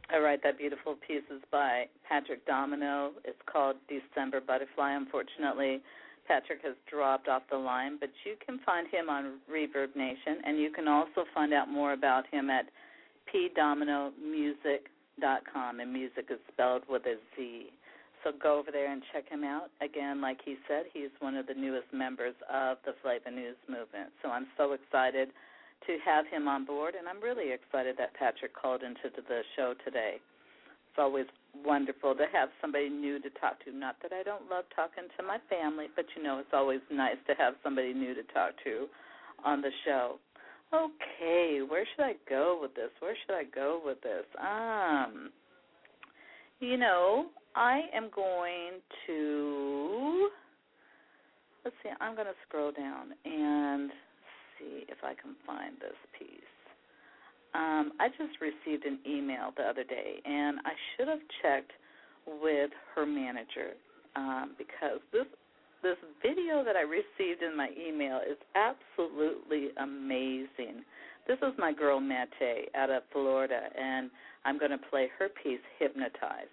All right, that beautiful piece is by Patrick Domino. It's called December Butterfly. Unfortunately, Patrick has dropped off the line, but you can find him on Reverb Nation, and you can also find out more about him at p domino music dot com, and music is spelled with a Z. So go over there and check him out. Again, like he said, he's one of the newest members of the Flava News movement. So I'm so excited to have him on board, and I'm really excited that Patrick called into the show today. It's always wonderful to have somebody new to talk to. Not that I don't love talking to my family, but, you know, it's always nice to have somebody new to talk to on the show. Okay, where should I go with this? Where should I go with this? Um, you know, I am going to, let's see, I'm going to scroll down and see if I can find this piece. Um, I just received an email the other day, and I should have checked with her manager um, because this this video that I received in my email is absolutely amazing. This is my girl Mate out of Florida, and I'm going to play her piece, Hypnotize.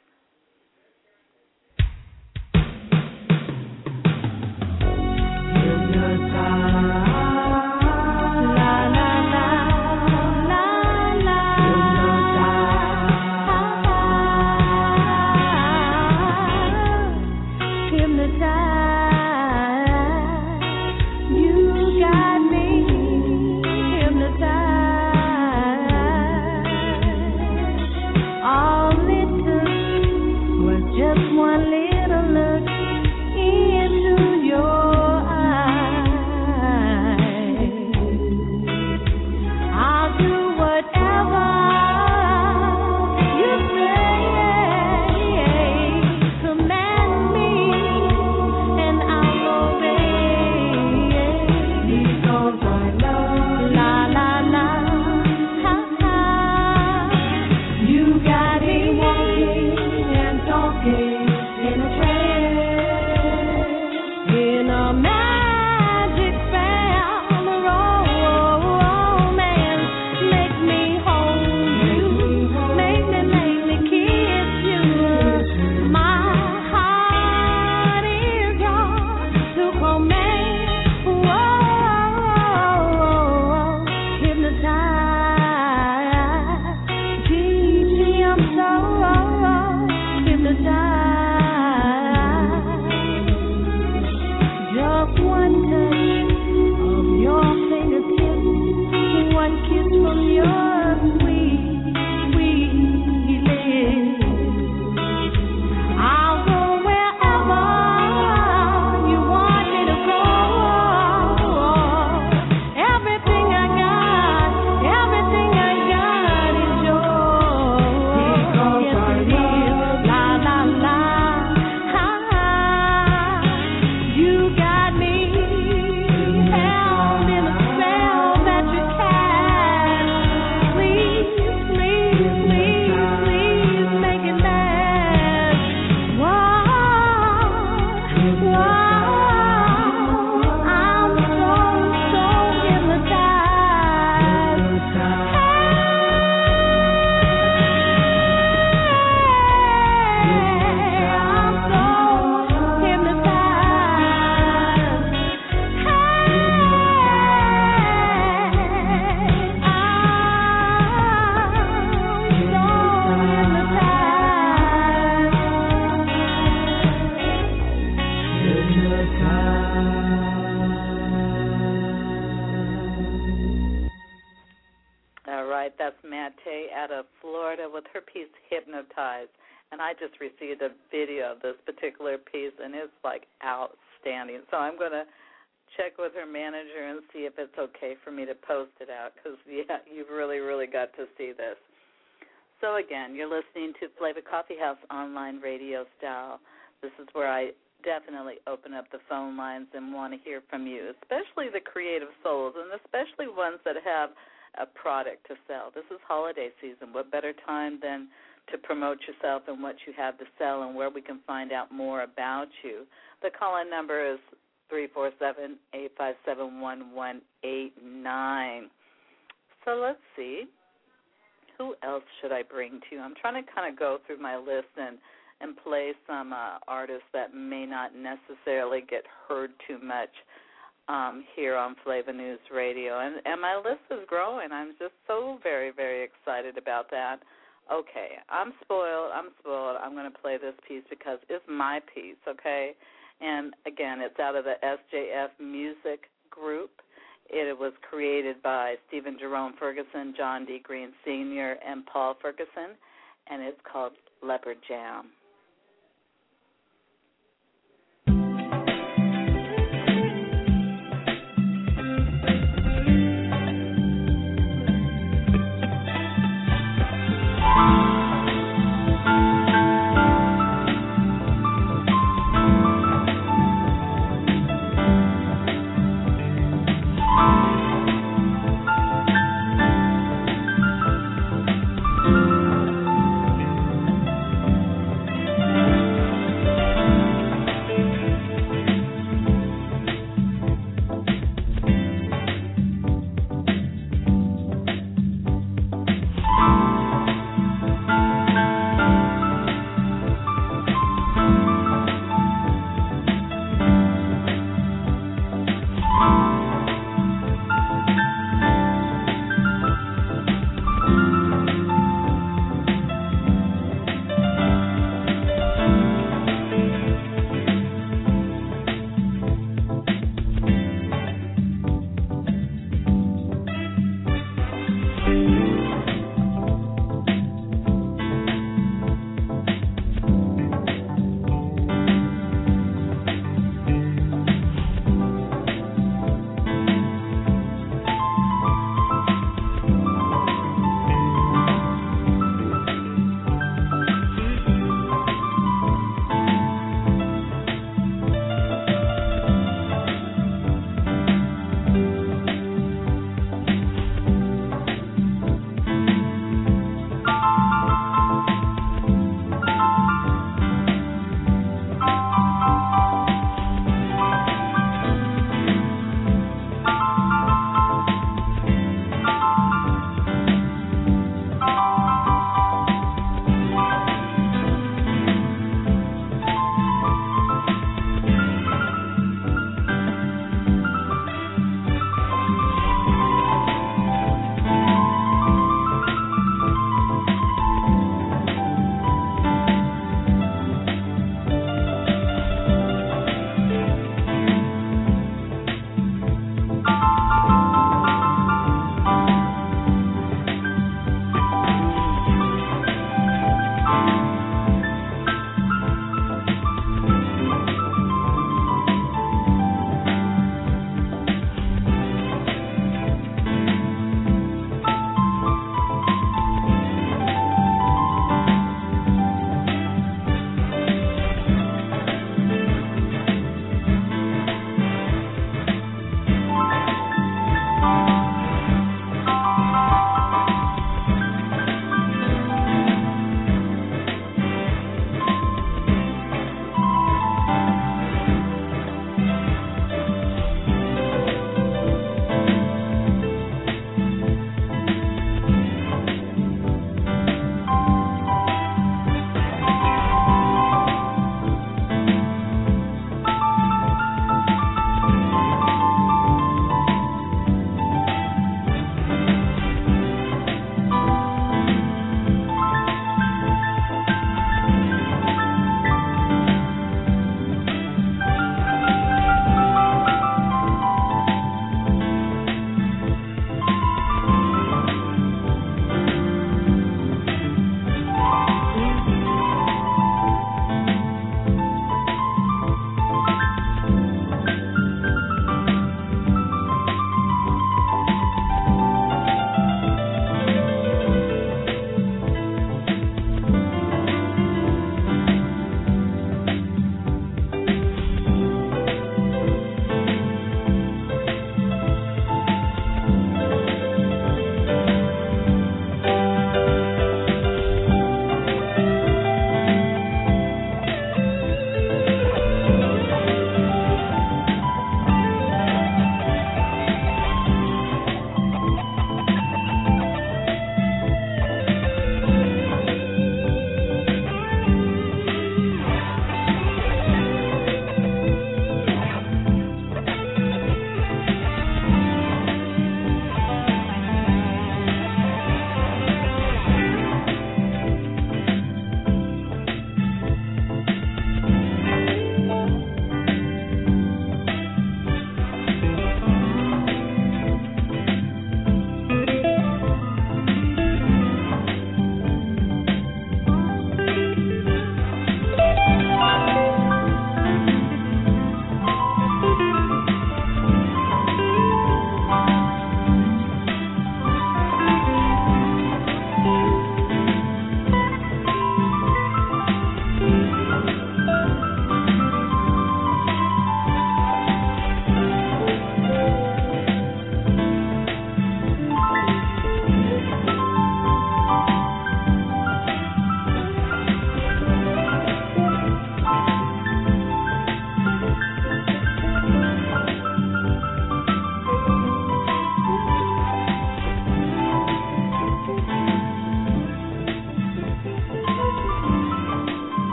And I just received a video of this particular piece, and it's, like, outstanding. So I'm going to check with her manager and see if it's okay for me to post it out because, yeah, you've really, really got to see this. So, again, you're listening to Flava Coffee House online radio style. This is where I definitely open up the phone lines and want to hear from you, especially the creative souls and especially ones that have a product to sell. This is holiday season. What better time than to promote yourself and what you have to sell and where we can find out more about you. The call-in number is three four seven, eight five seven, one one eight nine. So let's see who else should I bring to you? I'm trying to kind of go through my list and, and play some uh, artists that may not necessarily get heard too much um, here on Flava News Radio. And, and my list is growing. I'm just so very, very excited about that. Okay, I'm spoiled. I'm spoiled. I'm going to play this piece because it's my piece, okay? And, again, it's out of the S J F Music Group. It was created by Stephen Jerome Ferguson, John D. Green Senior, and Paul Ferguson, and it's called Leopard Jam.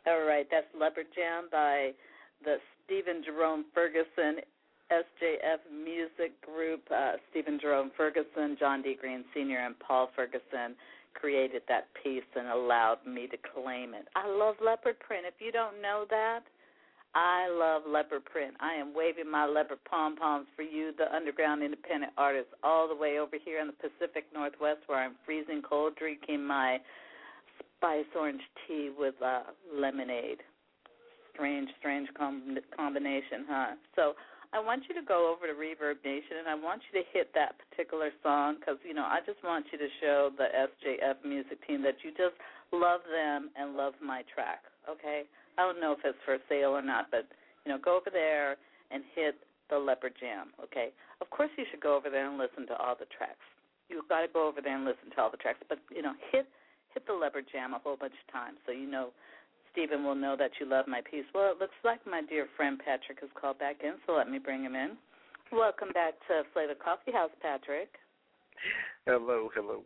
All right, that's Leopard Jam by the Stephen Jerome Ferguson S J F Music Group. Uh, Stephen Jerome Ferguson, John D. Green Senior, and Paul Ferguson created that piece and allowed me to claim it. I love leopard print. If you don't know that, I love leopard print. I am waving my leopard pom-poms for you, the underground independent artists, all the way over here in the Pacific Northwest where I'm freezing cold drinking my spice orange tea with uh, lemonade. Strange, strange com- combination, huh? So I want you to go over to Reverb Nation, and I want you to hit that particular song because, you know, I just want you to show the S J F music team that you just love them and love my track, okay? I don't know if it's for sale or not, but, you know, go over there and hit the Leopard Jam, okay? Of course you should go over there and listen to all the tracks. You've got to go over there and listen to all the tracks, but, you know, hit hit the Leopard Jam a whole bunch of times so you know Stephen will know that you love my piece. Well, it looks like my dear friend Patrick has called back in, so let me bring him in. Welcome back to Flavor Coffee House, Patrick. Hello, hello.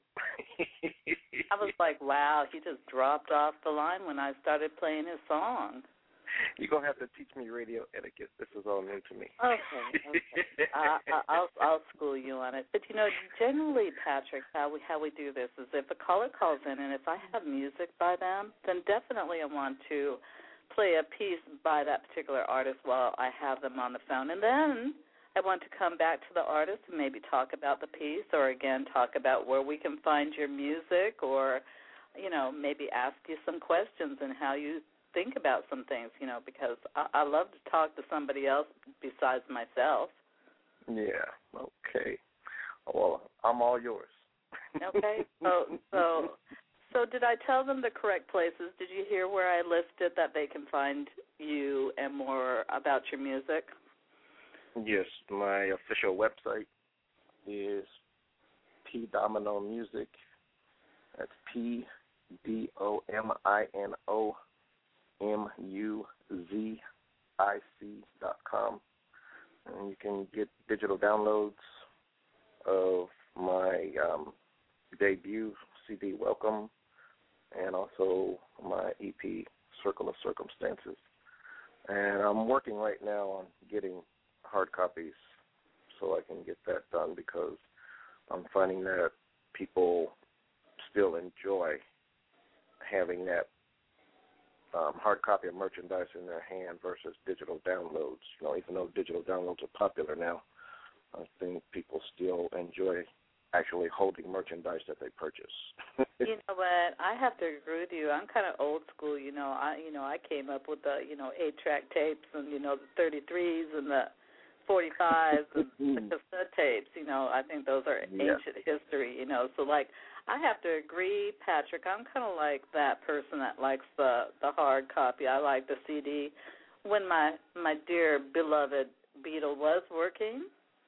I was like, wow, he just dropped off the line when I started playing his song. You're going to have to teach me radio etiquette. This is all new to me. Okay, okay. I, I, I'll, I'll school you on it. But, you know, generally, Patrick, how we, how we do this is if a caller calls in and if I have music by them, then definitely I want to play a piece by that particular artist while I have them on the phone. And then I want to come back to the artist and maybe talk about the piece or, again, talk about where we can find your music or, you know, maybe ask you some questions and how you think about some things, you know, because I, I love to talk to somebody else besides myself. Yeah, okay. Well, I'm all yours. Okay, so so so did I tell them the correct places? Did you hear where I listed that they can find you and more about your music? Yes, my official website is P Domino Music. That's P D O M I N O M U Z I C dot com. And you can get digital downloads of my um, debut C D, Welcome, and also my E P, Circle of Circumstances. And I'm working right now on getting hard copies so I can get that done because I'm finding that people still enjoy having that Um, hard copy of merchandise in their hand versus digital downloads. You know, even though digital downloads are popular now, I think people still enjoy actually holding merchandise that they purchase. You know what? I have to agree with you. I'm kind of old school. You know, I you know I came up with the you know eight track tapes and you know the thirty-threes and the forty-fives and the cassette tapes. You know, I think those are yeah. ancient history. You know, so like. I have to agree, Patrick. I'm kind of like that person that likes the, the hard copy. I like the C D. When my, my dear beloved Beetle was working,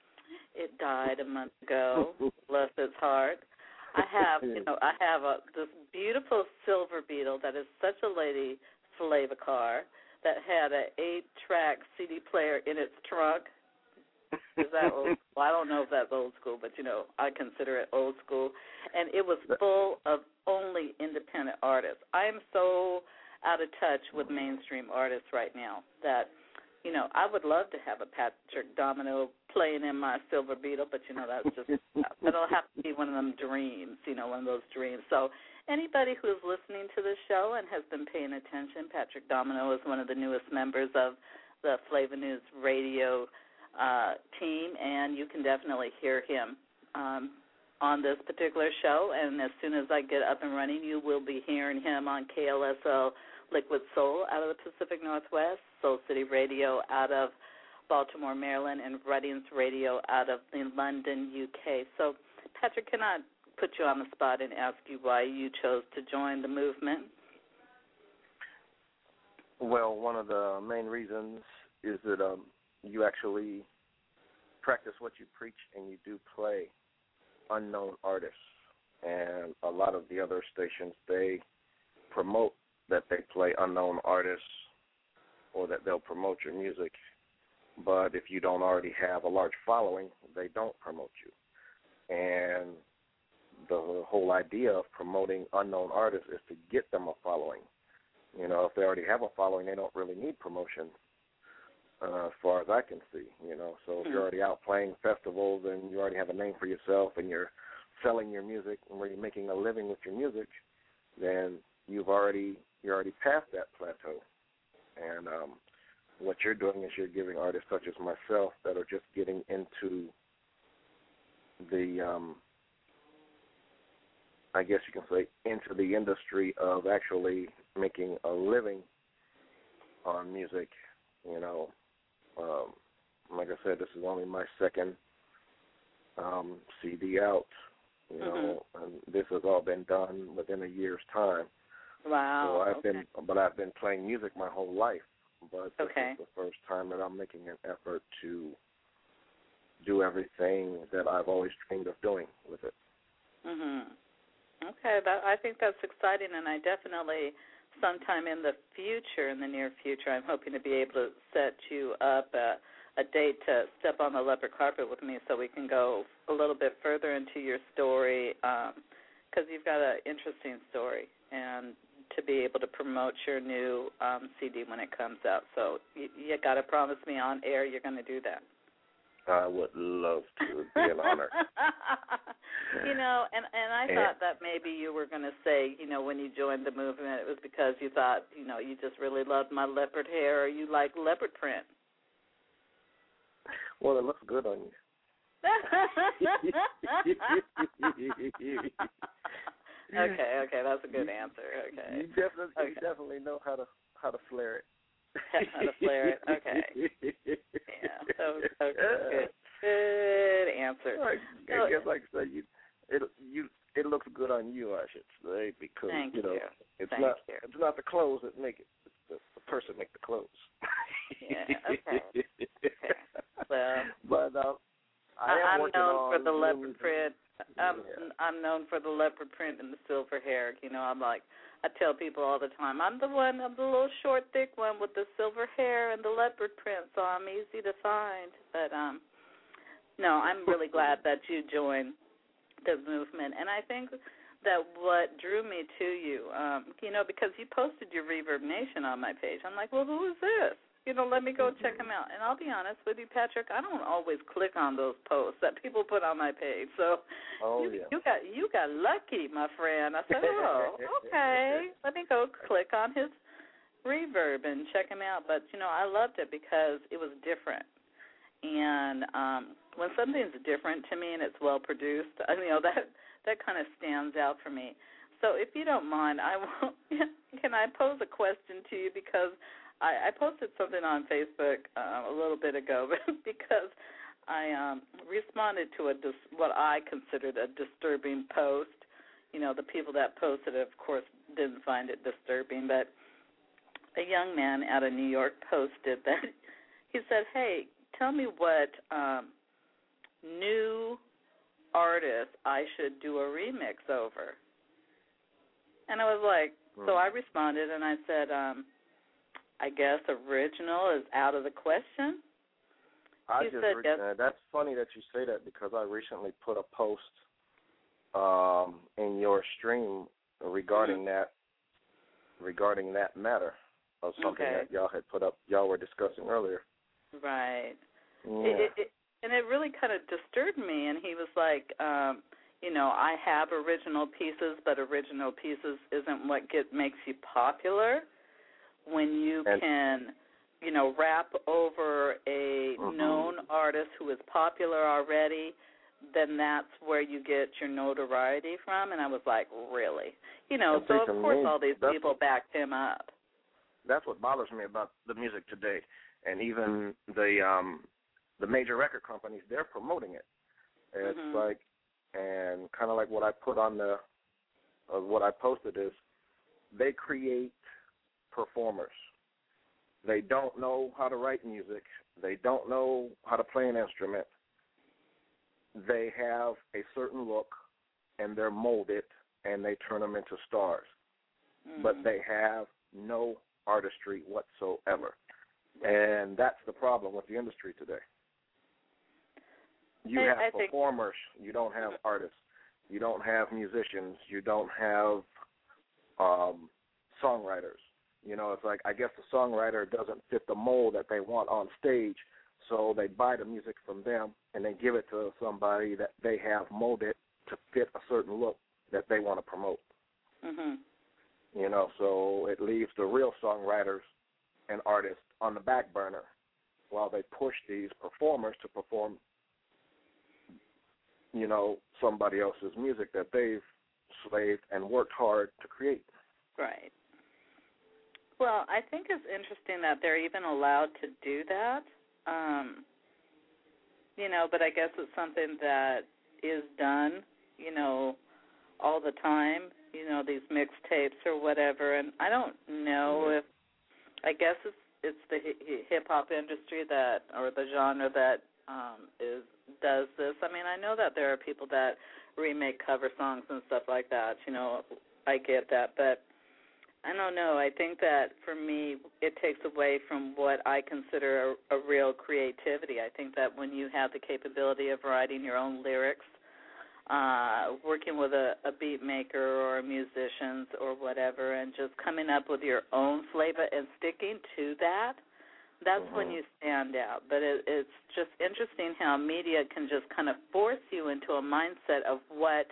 it died a month ago. Bless its heart. I have, you know, I have a this beautiful silver Beetle that is such a lady flavor car that had an eight-track C D player in its trunk. Is that old? Well, I don't know if that's old school, but, you know, I consider it old school. And it was full of only independent artists. I am so out of touch with mainstream artists right now that, you know, I would love to have a Patrick Domino playing in my Silver Beetle, but, you know, that's just, it'll have to be one of them dreams, you know, one of those dreams. So anybody who is listening to this show and has been paying attention, Patrick Domino is one of the newest members of the Flavor News Radio Uh, team, and you can definitely hear him um, on this particular show. And as soon as I get up and running, you will be hearing him on K L S L Liquid Soul out of the Pacific Northwest, Soul City Radio out of Baltimore, Maryland, and Ruddings Radio out of London, U K. So, Patrick, can I put you on the spot and ask you why you chose to join the movement? Well, one of the main reasons is that um, you actually practice what you preach and you do play unknown artists. And a lot of the other stations, they promote that they play unknown artists or that they'll promote your music. But if you don't already have a large following, they don't promote you. And the whole idea of promoting unknown artists is to get them a following. You know, if they already have a following, they don't really need promotion, uh, as far as I can see. You know, so if you're already out playing festivals and you already have a name for yourself and you're selling your music and where you're making a living with your music, then you've already you're already past that plateau. And um, what you're doing is you're giving artists such as myself that are just getting into the, um, I guess you can say, into the industry of actually making a living on music. You know, um, like I said, this is only my second um, C D out. You know, mm-hmm. and this has all been done within a year's time. Wow. So I've okay. been, but I've been playing music my whole life. But this okay. is the first time that I'm making an effort to do everything that I've always dreamed of doing with it. Mhm. Okay, that, I think that's exciting, and I definitely, sometime in the future, in the near future, I'm hoping to be able to set you up a, a date to step on the leopard carpet with me so we can go a little bit further into your story, because um, you've got an interesting story, and to be able to promote your new um, C D when it comes out. So you, you got to promise me on air you're going to do that. I would love to. It would be an honor. You know, and, and I and, thought that maybe you were going to say, you know, when you joined the movement, it was because you thought, you know, you just really loved my leopard hair or you like leopard print. Well, it looks good on you. Okay, okay, that's a good answer. Okay, you definitely, okay. you definitely know how to how to flare it. How to flare it? Okay. Yeah. So, okay, good, good answer. I, I guess, like I said, you it you it looks good on you, I should say, because Thank you know you. it's Thank not you. it's not the clothes that make it; it's the, the person make the clothes. Yeah. Okay. Okay. Well, but um, I am I'm working known on for the leopard print. I'm yeah. I'm known for the leopard print and the silver hair. You know, I'm like I tell people all the time, I'm the one, I'm the little short, thick one with the silver hair and the leopard print, so I'm easy to find. But um, no, I'm really glad that you joined the movement, and I think that what drew me to you, um, you know, because you posted your Reverb Nation on my page. I'm like, well, who is this? You know, let me go mm-hmm. check them out. And I'll be honest with you, Patrick, I don't always click on those posts that people put on my page. So oh, you, yeah. you got you got lucky, my friend. I said, oh, okay, let me go click on his Reverb and check him out. But, you know, I loved it because it was different. And um, when something's different to me and it's well-produced, you know, that, that kind of stands out for me. So if you don't mind, I will, can I pose a question to you because I, I posted something on Facebook uh, a little bit ago because I um, responded to a dis- what I considered a disturbing post. You know, the people that posted it, of course, didn't find it disturbing, but a young man out of New York posted that he said, hey, tell me what um, new artist I should do a remix over. And I was like, hmm. so I responded and I said, um, I guess original is out of the question. I he just said, re- yes. uh, that's funny that you say that because I recently put a post um, in your stream regarding mm-hmm. that regarding that matter of something okay. that y'all had put up, y'all were discussing earlier. Right. Yeah. It, it, it, and it really kind of disturbed me. And he was like, um, you know, I have original pieces, but original pieces isn't what get makes you popular. When you and, can, you know, rap over a mm-hmm. known artist who is popular already, then that's where you get your notoriety from. And I was like, really? You know, and so see, of course me, all these people what, backed him up. That's what bothers me about the music today. And even the um, the major record companies, they're promoting it. It's mm-hmm. like, and kind of like what I put on the, uh, what I posted is, they create performers. They don't know how to write music. They don't know how to play an instrument. They have a certain look, and they're molded, and they turn them into stars. Mm-hmm. But they have no artistry whatsoever. And that's the problem with the industry today. You I, have I performers. Think... You don't have artists. You don't have musicians. You don't have um, songwriters. You know, it's like I guess the songwriter doesn't fit the mold that they want on stage, so they buy the music from them and they give it to somebody that they have molded to fit a certain look that they want to promote. Mhm. You know, so it leaves the real songwriters and artists on the back burner while they push these performers to perform, you know, somebody else's music that they've slaved and worked hard to create. Right. Well, I think it's interesting that they're even allowed to do that. Um, you know, but I guess it's something that is done, you know, all the time, you know, these mixtapes or whatever. And I don't know mm-hmm. if, I guess it's it's the hip-hop industry that, or the genre that um, is does this. I mean, I know that there are people that remake cover songs and stuff like that, you know, I get that, but I don't know. I think that for me, it takes away from what I consider a, a real creativity. I think that when you have the capability of writing your own lyrics, uh, working with a, a beat maker or musicians or whatever, and just coming up with your own flavor and sticking to that, that's mm-hmm. when you stand out. But it, it's just interesting how media can just kind of force you into a mindset of what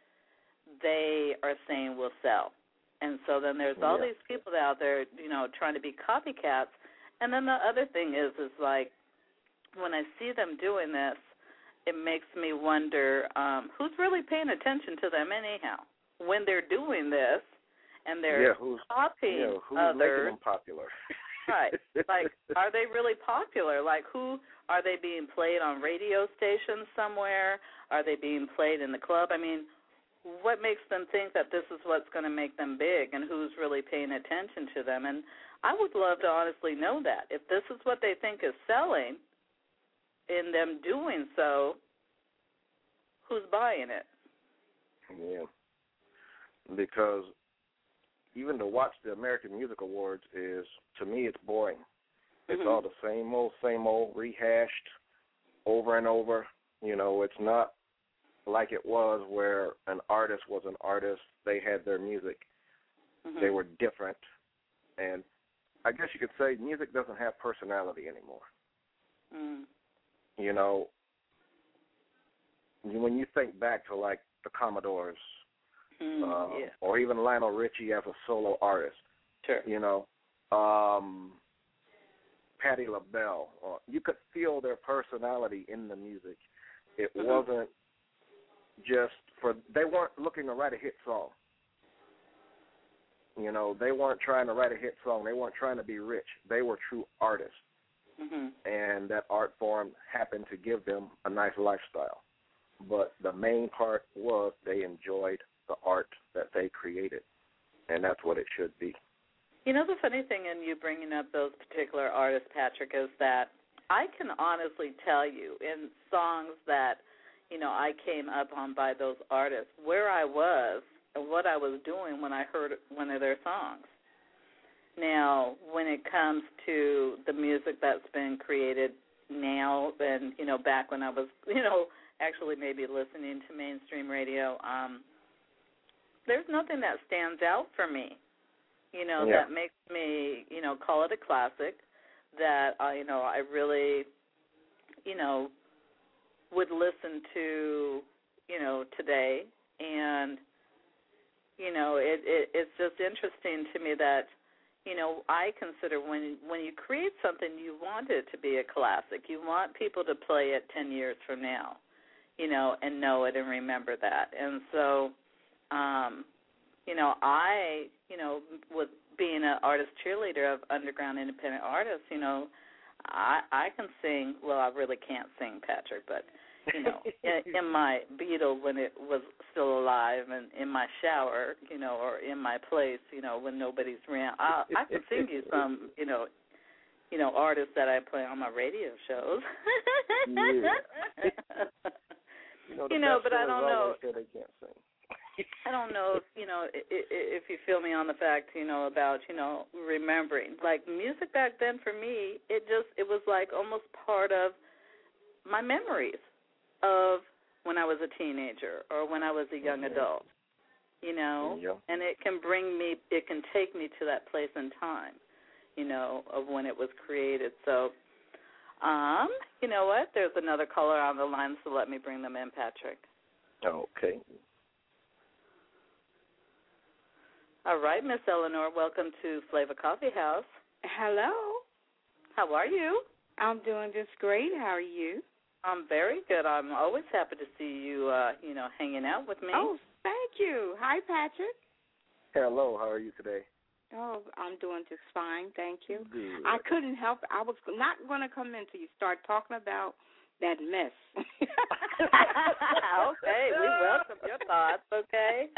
they are saying will sell. And so then there's all yeah. these people out there, you know, trying to be copycats. And then the other thing is, is like, when I see them doing this, it makes me wonder um, who's really paying attention to them anyhow when they're doing this and they're yeah, who's, copying yeah, who's others. making them popular? Right. Like, are they really popular? Like, who are they being played on radio stations somewhere? Are they being played in the club? I mean, what makes them think that this is what's going to make them big, and who's really paying attention to them? And I would love to honestly know that. If this is what they think is selling, in them doing so, who's buying it? Yeah. Because even to watch the American Music Awards is, to me, it's boring. It's mm-hmm. all the same old, same old, rehashed over and over. You know, it's not like it was where an artist was an artist. They had their music. Mm-hmm. They were different. And I guess you could say music doesn't have personality anymore. Mm. You know, when you think back to, like, the Commodores, mm, uh, yeah. or even Lionel Richie as a solo artist, sure. you know, um, Patti LaBelle, or you could feel their personality in the music. It mm-hmm. wasn't just for, they weren't looking to write a hit song. You know, they weren't trying to write a hit song. They weren't trying to be rich. They were true artists. Mm-hmm. And that art form happened to give them a nice lifestyle. But the main part was they enjoyed the art that they created, and that's what it should be. You know, the funny thing in you bringing up those particular artists, Patrick, is that I can honestly tell you in songs that, you know, I came up on by those artists, where I was and what I was doing when I heard one of their songs. Now, when it comes to the music that's been created now and, you know, back when I was, you know, actually maybe listening to mainstream radio, um, there's nothing that stands out for me, you know, yeah. that makes me, you know, call it a classic, that, uh, you know, I really, you know, would listen to, you know, today. And, you know, it, it it's just interesting to me that, you know, I consider when when you create something, you want it to be a classic. You want people to play it ten years from now, you know, and know it and remember that. And so, um, you know, I, you know, with being an artist cheerleader of underground independent artists, you know, I I can sing. Well, I really can't sing, Patrick, but you know, in, in my Beatle when it was still alive, and in my shower, you know, or in my place, you know, when nobody's around, I, I can sing you some, you know, you know, artists that I play on my radio shows. Yeah. you know, you know but I don't know. They can't sing. I don't know if, you know, if, if you feel me on the fact, you know, about, you know, remembering. Like, music back then for me, it just, it was like almost part of my memories of when I was a teenager or when I was a young mm-hmm. adult. you know, yeah. and it can bring me, it can take me to that place in time, you know, of when it was created. So, um, you know what? There's another caller on the line, so let me bring them in, Patrick. Okay. All right, Miss Eleanor, welcome to Flavor Coffee House. Hello. How are you? I'm doing just great. How are you? I'm very good. I'm always happy to see you, uh, you know, hanging out with me. Oh, thank you. Hi, Patrick. Hello. How are you today? Oh, I'm doing just fine. Thank you. Good. I couldn't help it. I was not going to come in until you start talking about that mess. Okay, we welcome your thoughts, okay?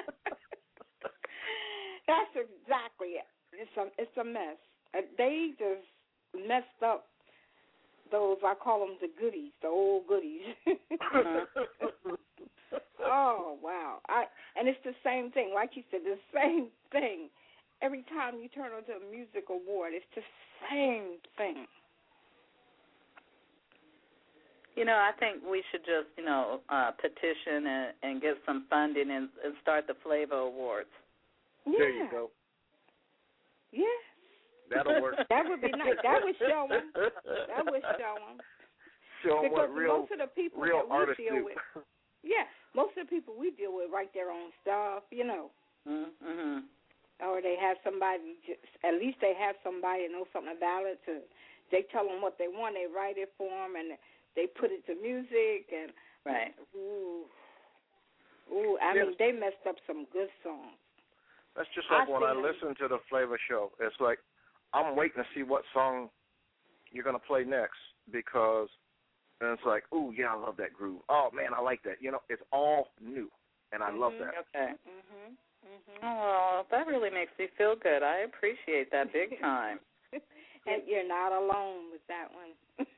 That's exactly it. It's a, it's a mess. They just messed up those, I call them the goodies, the old goodies. Oh, wow. I And it's the same thing. Like you said, the same thing. Every time you turn onto a music award, it's the same thing. You know, I think we should just, you know, uh, petition and, and get some funding and, and start the Flavor Awards. Yeah. There you go. Yes. That'll work. That would be nice. That would show them. That would show them. Show them because what real, most of the people real that we artists deal do. with, yeah, most of the people we deal with write their own stuff, you know. Mm-hmm. Or they have somebody, just, at least they have somebody who knows something about it. To, they tell them what they want, they write it for them, and they put it to music. And right. Ooh, ooh. I yes. mean, they messed up some good songs. That's just like I when I them. listen to the Flavor Show. It's like I'm waiting to see what song you're going to play next because and it's like, ooh, yeah, I love that groove. Oh, man, I like that. You know, it's all new, and I mm-hmm. love that. Okay. Mm-hmm. Mm-hmm. Oh, that really makes me feel good. I appreciate that big time. And you're not alone with that one.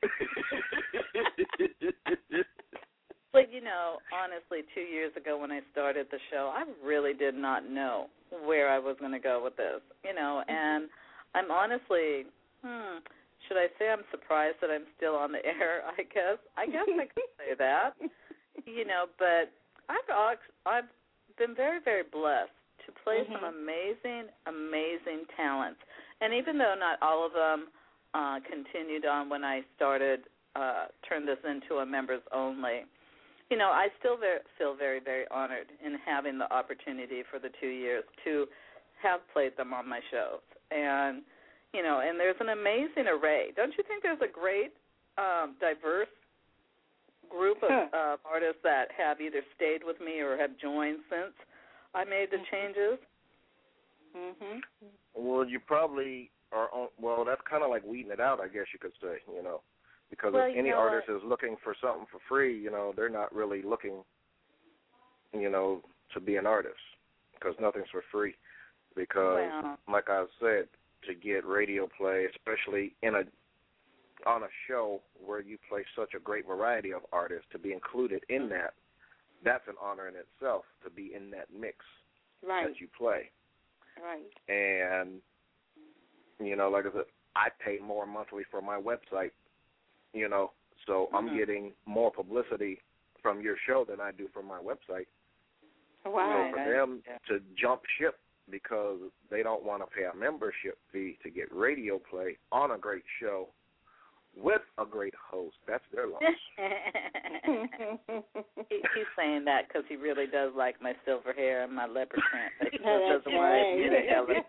But, you know, honestly, two years ago when I started the show, I really did not know where I was going to go with this, you know, and I'm honestly, hmm, should I say I'm surprised that I'm still on the air, I guess? I guess I could say that, you know, but I've, I've been very, very blessed to play mm-hmm. some amazing, amazing talents. And even though not all of them uh, continued on when I started, uh, turned this into a members only, you know, I still very, feel very, very honored in having the opportunity for the two years to have played them on my shows. And, you know, and there's an amazing array. Don't you think there's a great, um, diverse group of uh, artists that have either stayed with me or have joined since I made the changes? Mhm. Well, you probably are on, well, that's kind of like weeding it out, I guess you could say, you know. Because well, if any you know, artist is looking for something for free, you know, they're not really looking, you know, to be an artist because nothing's for free. Because, well, like I said, to get radio play, especially in a on a show where you play such a great variety of artists, to be included in that, that's an honor in itself to be in that mix right. that you play. Right. And, you know, like I said, I pay more monthly for my website. You know, so mm-hmm. I'm getting more publicity from your show than I do from my website. Wow. So for them yeah. to jump ship because they don't want to pay a membership fee to get radio play on a great show with a great host, that's their loss. he, he's saying that because he really does like my silver hair and my leopard print. But he just doesn't want to admit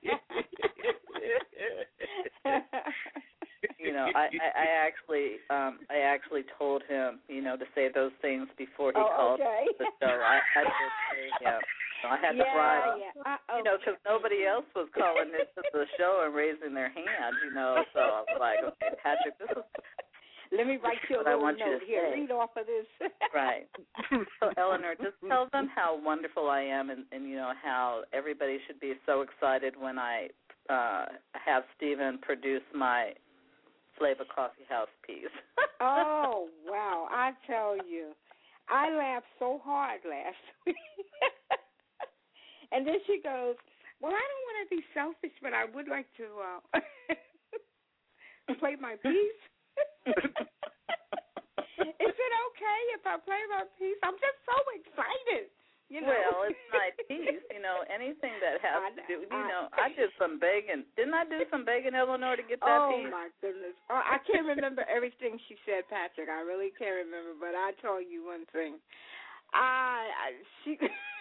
it. You know, I, I, I actually, um, I actually told him, you know, to say those things before he oh, called okay. the show. I, I did say, yeah, so I had yeah, to bribe, yeah. uh, okay. you know, because nobody else was calling this to the show and raising their hand, you know. So I was like, okay, Patrick, this is. Let me write you a little note you here. Say. Read off of this. Right. So, Eleanor, just tell them how wonderful I am, and, and you know how everybody should be so excited when I uh, have Stephen produce my Flavor Coffee House piece. Oh, wow. I tell you, I laughed so hard last week. And then she goes, well, I don't want to be selfish, but I would like to uh, play my piece. Is it okay if I play my piece? I'm just so excited. You know? Well, it's my piece. You know, know, I did some begging. Didn't I do some begging, Eleanor, to get that oh, piece? Oh, my goodness. Oh, I can't remember everything she said, Patrick. I really can't remember, but I told you one thing. I, I she...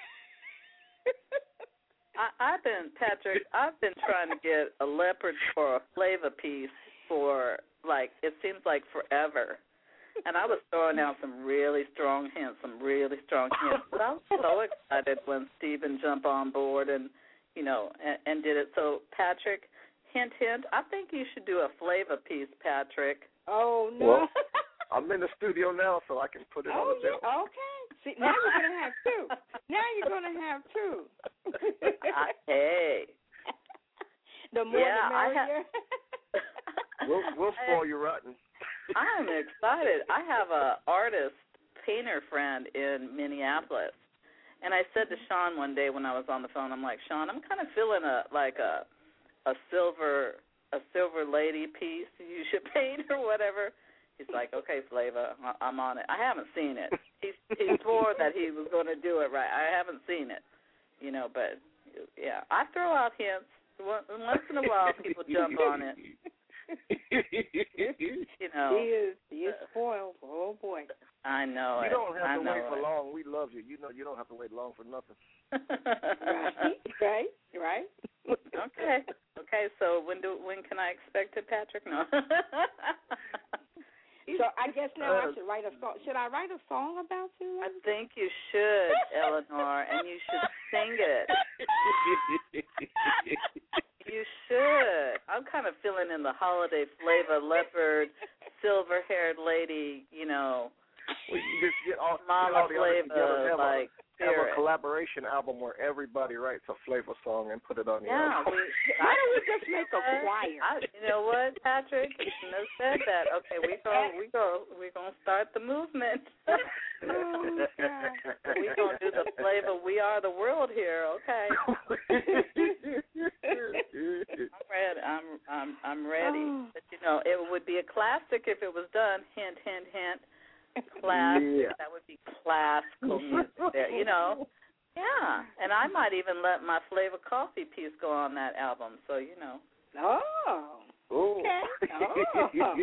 I, I've been, Patrick, I've been trying to get a leopard or a flavor piece for, like, it seems like forever. And I was throwing out some really strong hints, some really strong hints. But I was so excited when Stephen jumped on board and, you know, and, and did it. So, Patrick, hint, hint, I think you should do a flavor piece, Patrick. Oh, no. Well, I'm in the studio now, so I can put it oh, on the bill. Yeah, okay. See, now you're going to have two. Now you're going to have two. Hey. The more yeah, the merrier. I ha- we'll, we'll spoil you rotten. I'm excited. I have a artist, painter friend in Minneapolis. And I said to Sean one day when I was on the phone, I'm like, Sean, I'm kind of feeling a like a a silver a silver lady piece you should paint or whatever. He's like, okay, Flavor, I'm on it. I haven't seen it. He he swore that he was going to do it right. I haven't seen it, you know. But yeah, I throw out hints. Once in a while, people jump on it. You know, he is he is spoiled. Oh boy, I know you it. You don't have I to know wait for it. long. We love you. You know, you don't have to wait long for nothing. right, right, right. Okay, okay. So when do when can I expect it, Patrick? No. So I guess now I should write a song. Should I write a song about you? I think you should, Eleanor, and you should sing it. You should. I'm kind of feeling in the holiday flavor, leopard, silver-haired lady, you know, well, you just get all, mama get all the flavor, have like a, have spirit. a collaboration album where everybody writes a flavor song and put it on the yeah, album. we, Why don't we just make a choir? I, you know what, Patrick? You shouldn't have said that. Okay, we go, we go, we're gonna start the movement. Oh, God. We're gonna do the flavor. We are the world here. Okay. I'm ready. I'm I'm I'm ready. Oh. But you know, it would be a classic if it was done. Hint, hint, hint. Class. Yeah. That would be classical music there. You know. Yeah. And I might even let my flavor coffee piece go on that album. So you know. Oh. Oh. Okay. Oh.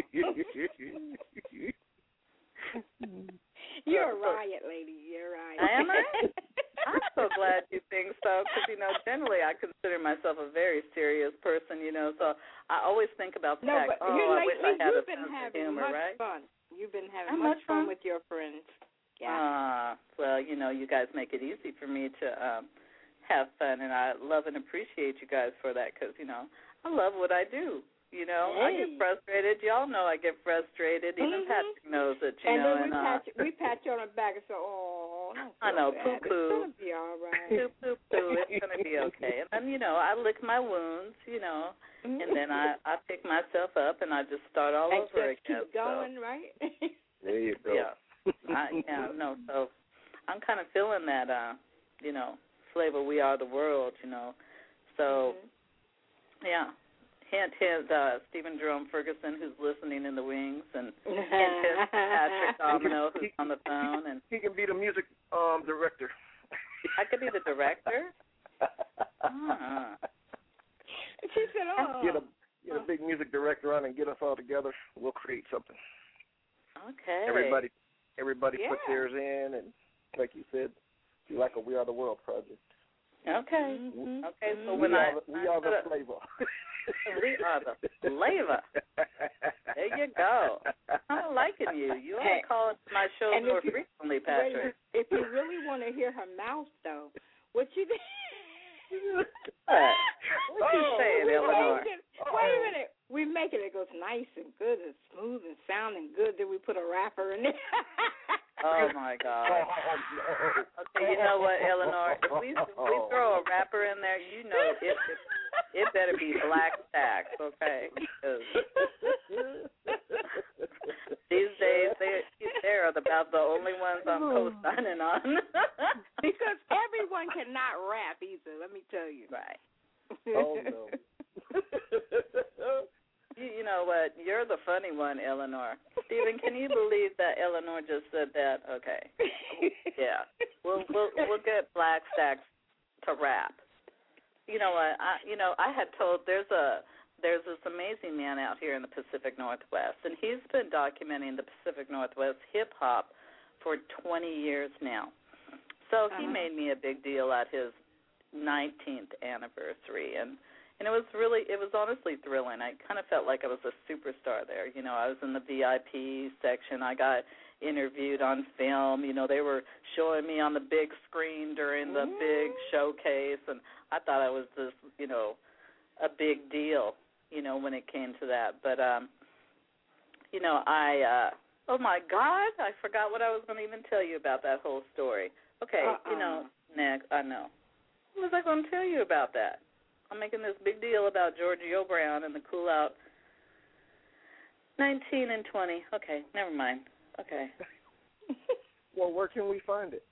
You're a riot, lady. You're a riot. Am I? I'm so glad you think so, because, you know, generally I consider myself a very serious person, you know, so I always think about the no, fact, but oh, here I wish lately, I had a you've been sense of having humor, much right? fun. You've been having How much much fun fun with your friends. Yeah. Uh, well, you know, you guys make it easy for me to um, have fun, and I love and appreciate you guys for that, because, you know, I love what I do. You know, hey. I get frustrated. Y'all know I get frustrated. Even mm-hmm. Patrick knows it, you and know. Then we, and pat uh, you, we pat you on the back and say, oh, don't I know, feel bad. poo-poo. It's going to be all right. Poo-poo-poo, it's going to be okay. And then, you know, I lick my wounds, you know, mm-hmm. and then I, I pick myself up and I just start all and over just again. keep going, so. right? There you go. Yeah. I, yeah, no, so I'm kind of feeling that, uh, you know, flavor, we are the world, you know. So, mm-hmm. yeah. Hint, hint, uh, Stephen Jerome Ferguson, who's listening in the wings, and hint, hint, Patrick Domino, who's on the phone. And he can be the music um, director. I could be the director? Ah. She said, oh. Get a, get a big music director on and get us all together. We'll create something. Okay. Everybody everybody yeah. put theirs in, and like you said, do like a We Are the World project. Okay. Mm-hmm. Okay, so we when are I... The, we I are the up, flavor. We are the flavor. There you go. I'm liking you. You ought to call it my shows more you, frequently, Patrick. If you really want to hear her mouth, though, what you do? What? What you oh, saying, Eleanor? It, wait a minute. We make it. It goes nice and good and smooth and sounding good. Then we put a rapper in there. Oh my God. Okay, you know what, Eleanor? If we if we throw a rapper in there, you know it it, it better be Black Stacks, okay? Because these days they they're about the only ones I'm co-signing on. Because everyone cannot rap either. Let me tell you. Right. Oh no. You, you know what? You're the funny one, Eleanor. Stephen, can you believe that Eleanor just said that? Okay. Yeah. We'll we'll we'll get Black Stacks to rap. you know what? I, you know, I had told there's a there's this amazing man out here in the Pacific Northwest, and he's been documenting the Pacific Northwest hip hop for twenty years now. So he Uh-huh. made me a big deal at his nineteenth anniversary, and and it was really, it was honestly thrilling. I kind of felt like I was a superstar there. You know, I was in the V I P section. I got interviewed on film. You know, they were showing me on the big screen during the Mm. big showcase, and I thought I was this, you know, a big deal, you know, when it came to that. But, um, you know, I, uh, oh, my God, I forgot what I was going to even tell you about that whole story. Okay, Uh-uh. you know, next, I know. What was I going to tell you about that? I'm making this big deal about Giorgio Brown and the Cool Out nineteen and twenty. Okay, never mind. Okay. Well, where can we find it?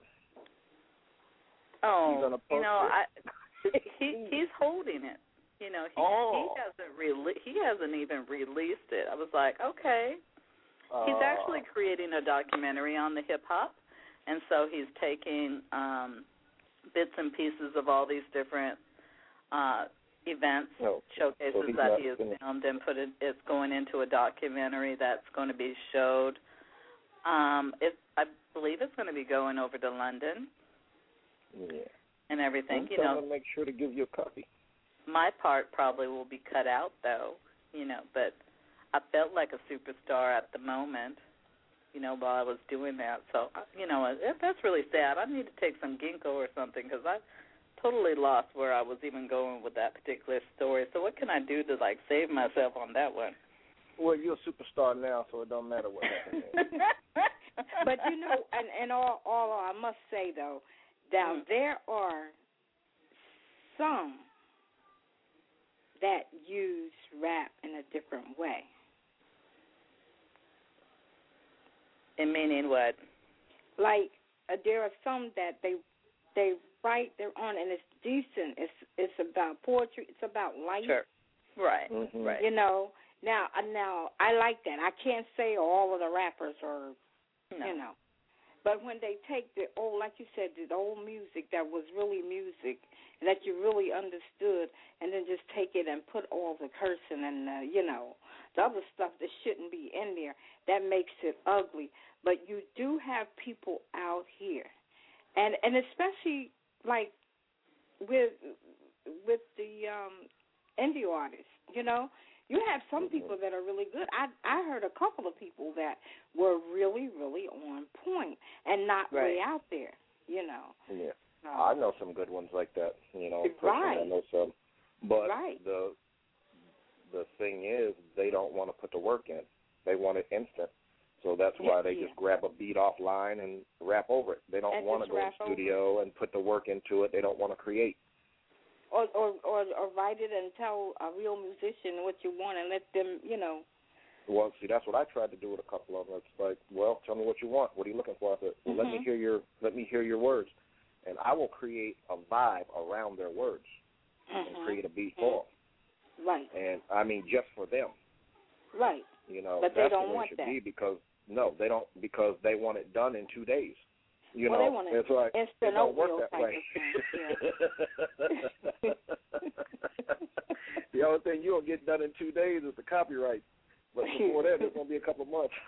Oh, You gonna you post know, it? I he he's holding it. You know, he Oh. he hasn't rele- he hasn't even released it. I was like, okay. Uh, He's actually creating a documentary on the hip hop, and so he's taking um, bits and pieces of all these different uh, events, No, showcases so he's that not he has finished. filmed, and put it. It's going into a documentary that's going to be showed. Um, it, I believe it's going to be going over to London Yeah. and everything. I'm You trying know, to make sure to give you a copy. my part probably will be cut out though. You know, but I felt like a superstar at the moment. You know, while I was doing that. So, uh, you know, it, that's really sad. I need to take some ginkgo or something because I totally lost where I was even going with that particular story. So what can I do to, like, save myself on that one? Well, you're a superstar now, so it don't matter what happens. But you know, and and all, all I must say though, now Mm. there are some that use rap in a different way. In meaning what? Like uh, there are some that they they write their own, and it's decent. It's it's about poetry. It's about life. Sure. Right. Mhm. Right. You know. Now, uh, now I like that. I can't say all of the rappers are, No. you know, but when they take the old, like you said, the old music that was really music and that you really understood, and then just take it and put all the cursing and uh, you know the other stuff that shouldn't be in there, that makes it ugly. But you do have people out here, and and especially like with with the um, indie artists, you know. You have some people that are really good. I I heard a couple of people that were really, really on point and not Right. way out there, you know. Yeah. So, I know some good ones like that, you know. Right. Personally, I know some. But Right. the the thing is, they don't want to put the work in. They want it instant. So that's why Yeah, they yeah. just grab a beat offline and rap over it. They don't And want to just go in rap the over studio and put the work into it. They don't want to create. Or, or or or write it and tell a real musician what you want and let them, you know. Well, see, that's what I tried to do with a couple of them. It's like, well, tell me what you want. What are you looking for? I said, well, let me Mhm. hear your let me hear your words, and I will create a vibe around their words and Mhm. create a beat for them. Right. And I mean, just for them. Right. You know, But they that's don't the way want it should that. be because no, they don't because they want it done in two days. You Well, know, they want it it's like it instant don't work oatmeal that type way. of thing, The only thing you'll get done in two days is the copyright, but before that, it's gonna be a couple of months.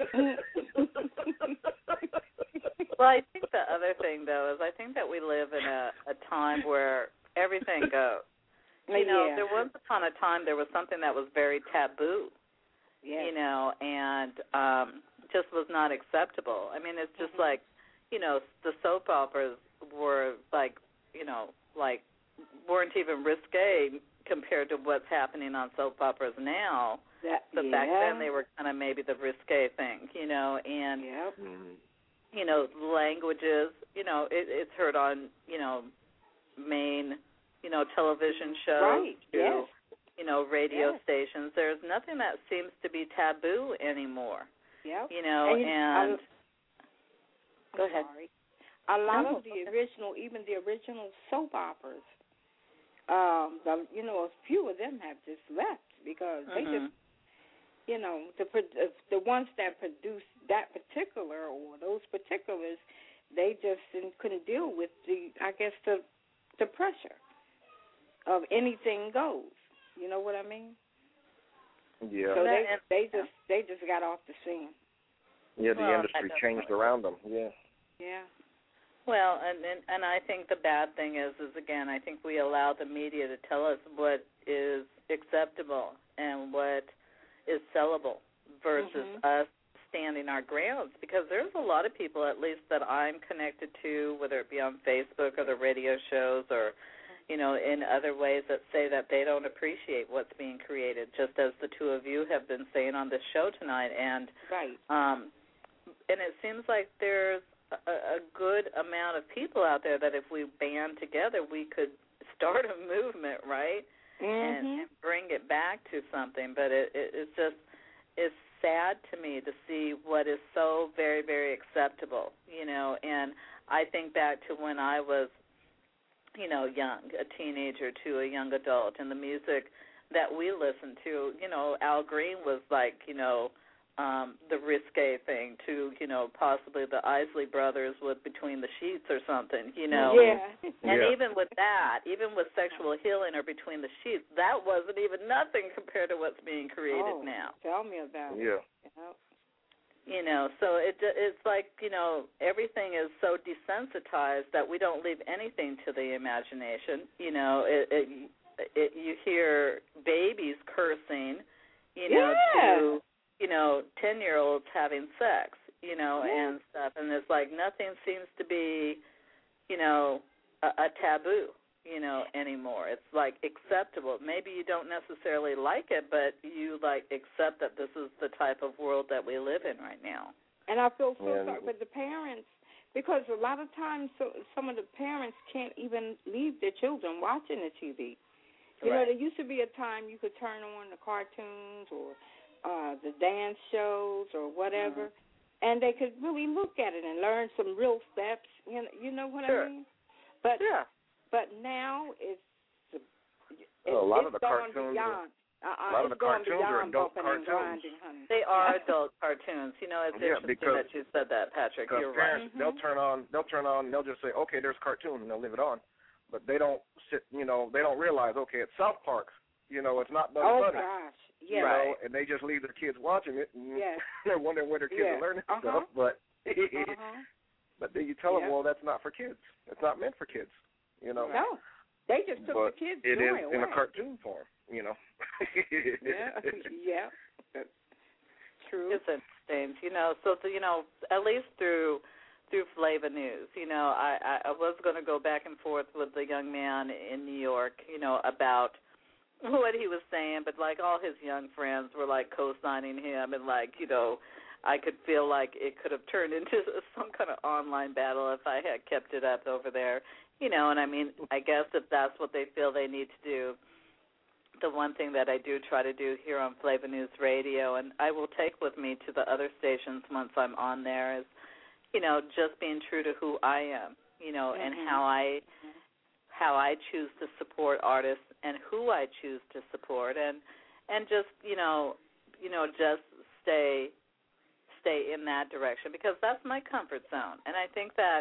Well, I think the other thing, though, is I think that we live in a, a time where everything goes. You know, Yeah. there once upon a time there was something that was very taboo, Yes. you know, and um, just was not acceptable. I mean, it's just Mhm. like, you know, the soap operas were like, you know, like weren't even risque compared to what's happening on soap operas now. That, But yeah. back then they were kind of maybe the risque thing, you know, and Yep. Mhm. you know, languages, you know, it, it's heard on, you know, main, you know, television shows, Right, to, yes. you know, radio Yes. stations. There's nothing that seems to be taboo anymore, Yep. you know, And you- and, I'm go ahead. sorry. A lot No, of the okay. original, even the original soap operas, um, the, you know, a few of them have just left because they Mhm. just, you know, the pro- the ones that produced that particular or those particulars, they just didn't- couldn't deal with the, I guess, the the pressure. of anything goes. You know what I mean? Yeah. So they they just they just got off the scene. Yeah, the Well, industry changed around them. Yeah. Yeah. Well, and, and and I think the bad thing is, is again, I think we allow the media to tell us what is acceptable and what is sellable versus Mhm. us standing our grounds. Because there's a lot of people, at least that I'm connected to, whether it be on Facebook or the radio shows or, you know, in other ways that say that they don't appreciate what's being created, just as the two of you have been saying on this show tonight. And right. Um, and it seems like there's a, a good amount of people out there that if we band together, we could start a movement, right? Mm-hmm. And, and bring it back to something. But it, it, it's just, it's sad to me to see what is so very, very acceptable, you know. And I think back to when I was, you know, young, a teenager to a young adult, and the music that we listened to, you know, Al Green was like, you know, um, the risque thing to, you know, possibly the Isley Brothers with Between the Sheets or something, you know. Yeah. And yeah. even with that, even with Sexual Healing or Between the Sheets, that wasn't even nothing compared to what's being created oh, now. Tell me about Yeah. it. Yeah. You know, so it it's like, you know, everything is so desensitized that we don't leave anything to the imagination. You know, it, it, it you hear babies cursing, you know, Yeah. to, you know, ten-year-olds having sex, you know, Yeah. and stuff. And it's like nothing seems to be, you know, a, a taboo, you know, anymore. It's like acceptable. Maybe you don't necessarily like it, but you like accept that this is the type of world that we live in right now. And I feel so Yeah. sorry for the parents, because a lot of times so, some of the parents can't even leave their children watching the T V. You Right. know, there used to be a time you could turn on the cartoons or uh, the dance shows or whatever, mm-hmm. and they could really look at it and learn some real steps. You know, you know what Sure. I mean? But yeah. But now it's, it's Oh, a lot it's of the gone cartoons. beyond. Uh-uh, a lot of it's the gone cartoons are beyond adult bumping and cartoons. grinding, honey. They are adult cartoons. You know, it's Yeah, interesting because- that you said that, Patrick. Because You're parents, right. Mm-hmm. they'll turn on, they'll turn on, they'll just say, okay, there's a cartoon, and they'll leave it on. But they don't sit, you know, they don't realize, okay, it's South Park. You know, it's not Bugs Oh, Bunny. gosh. Yeah. You Right. know, and they just leave their kids watching it, and Yes. they're wondering where their kids Yeah. are learning Uh-huh. stuff. But Uh-huh. but then you tell them, Yeah. well, that's not for kids. It's not meant for kids. You know. No. They just took but the kids' it joy is away. in a cartoon form. You know. Yeah. Yeah. That's true. It's interesting, you know. So, the, you know, at least through through Flava News, you know, I, I, I was going to go back and forth with the young man in New York, you know, about what he was saying, but like all his young friends were like co-signing him, and like, you know, I could feel like it could have turned into some kind of online battle if I had kept it up over there, you know. And I mean, I guess if that's what they feel they need to do, the one thing that I do try to do here on Flava News Radio, and I will take with me to the other stations once I'm on there, is, you know, just being true to who I am, you know, Mm-hmm. and how I how I choose to support artists and who I choose to support, and and just, you know, you know, just stay stay in that direction, because that's my comfort zone. And I think that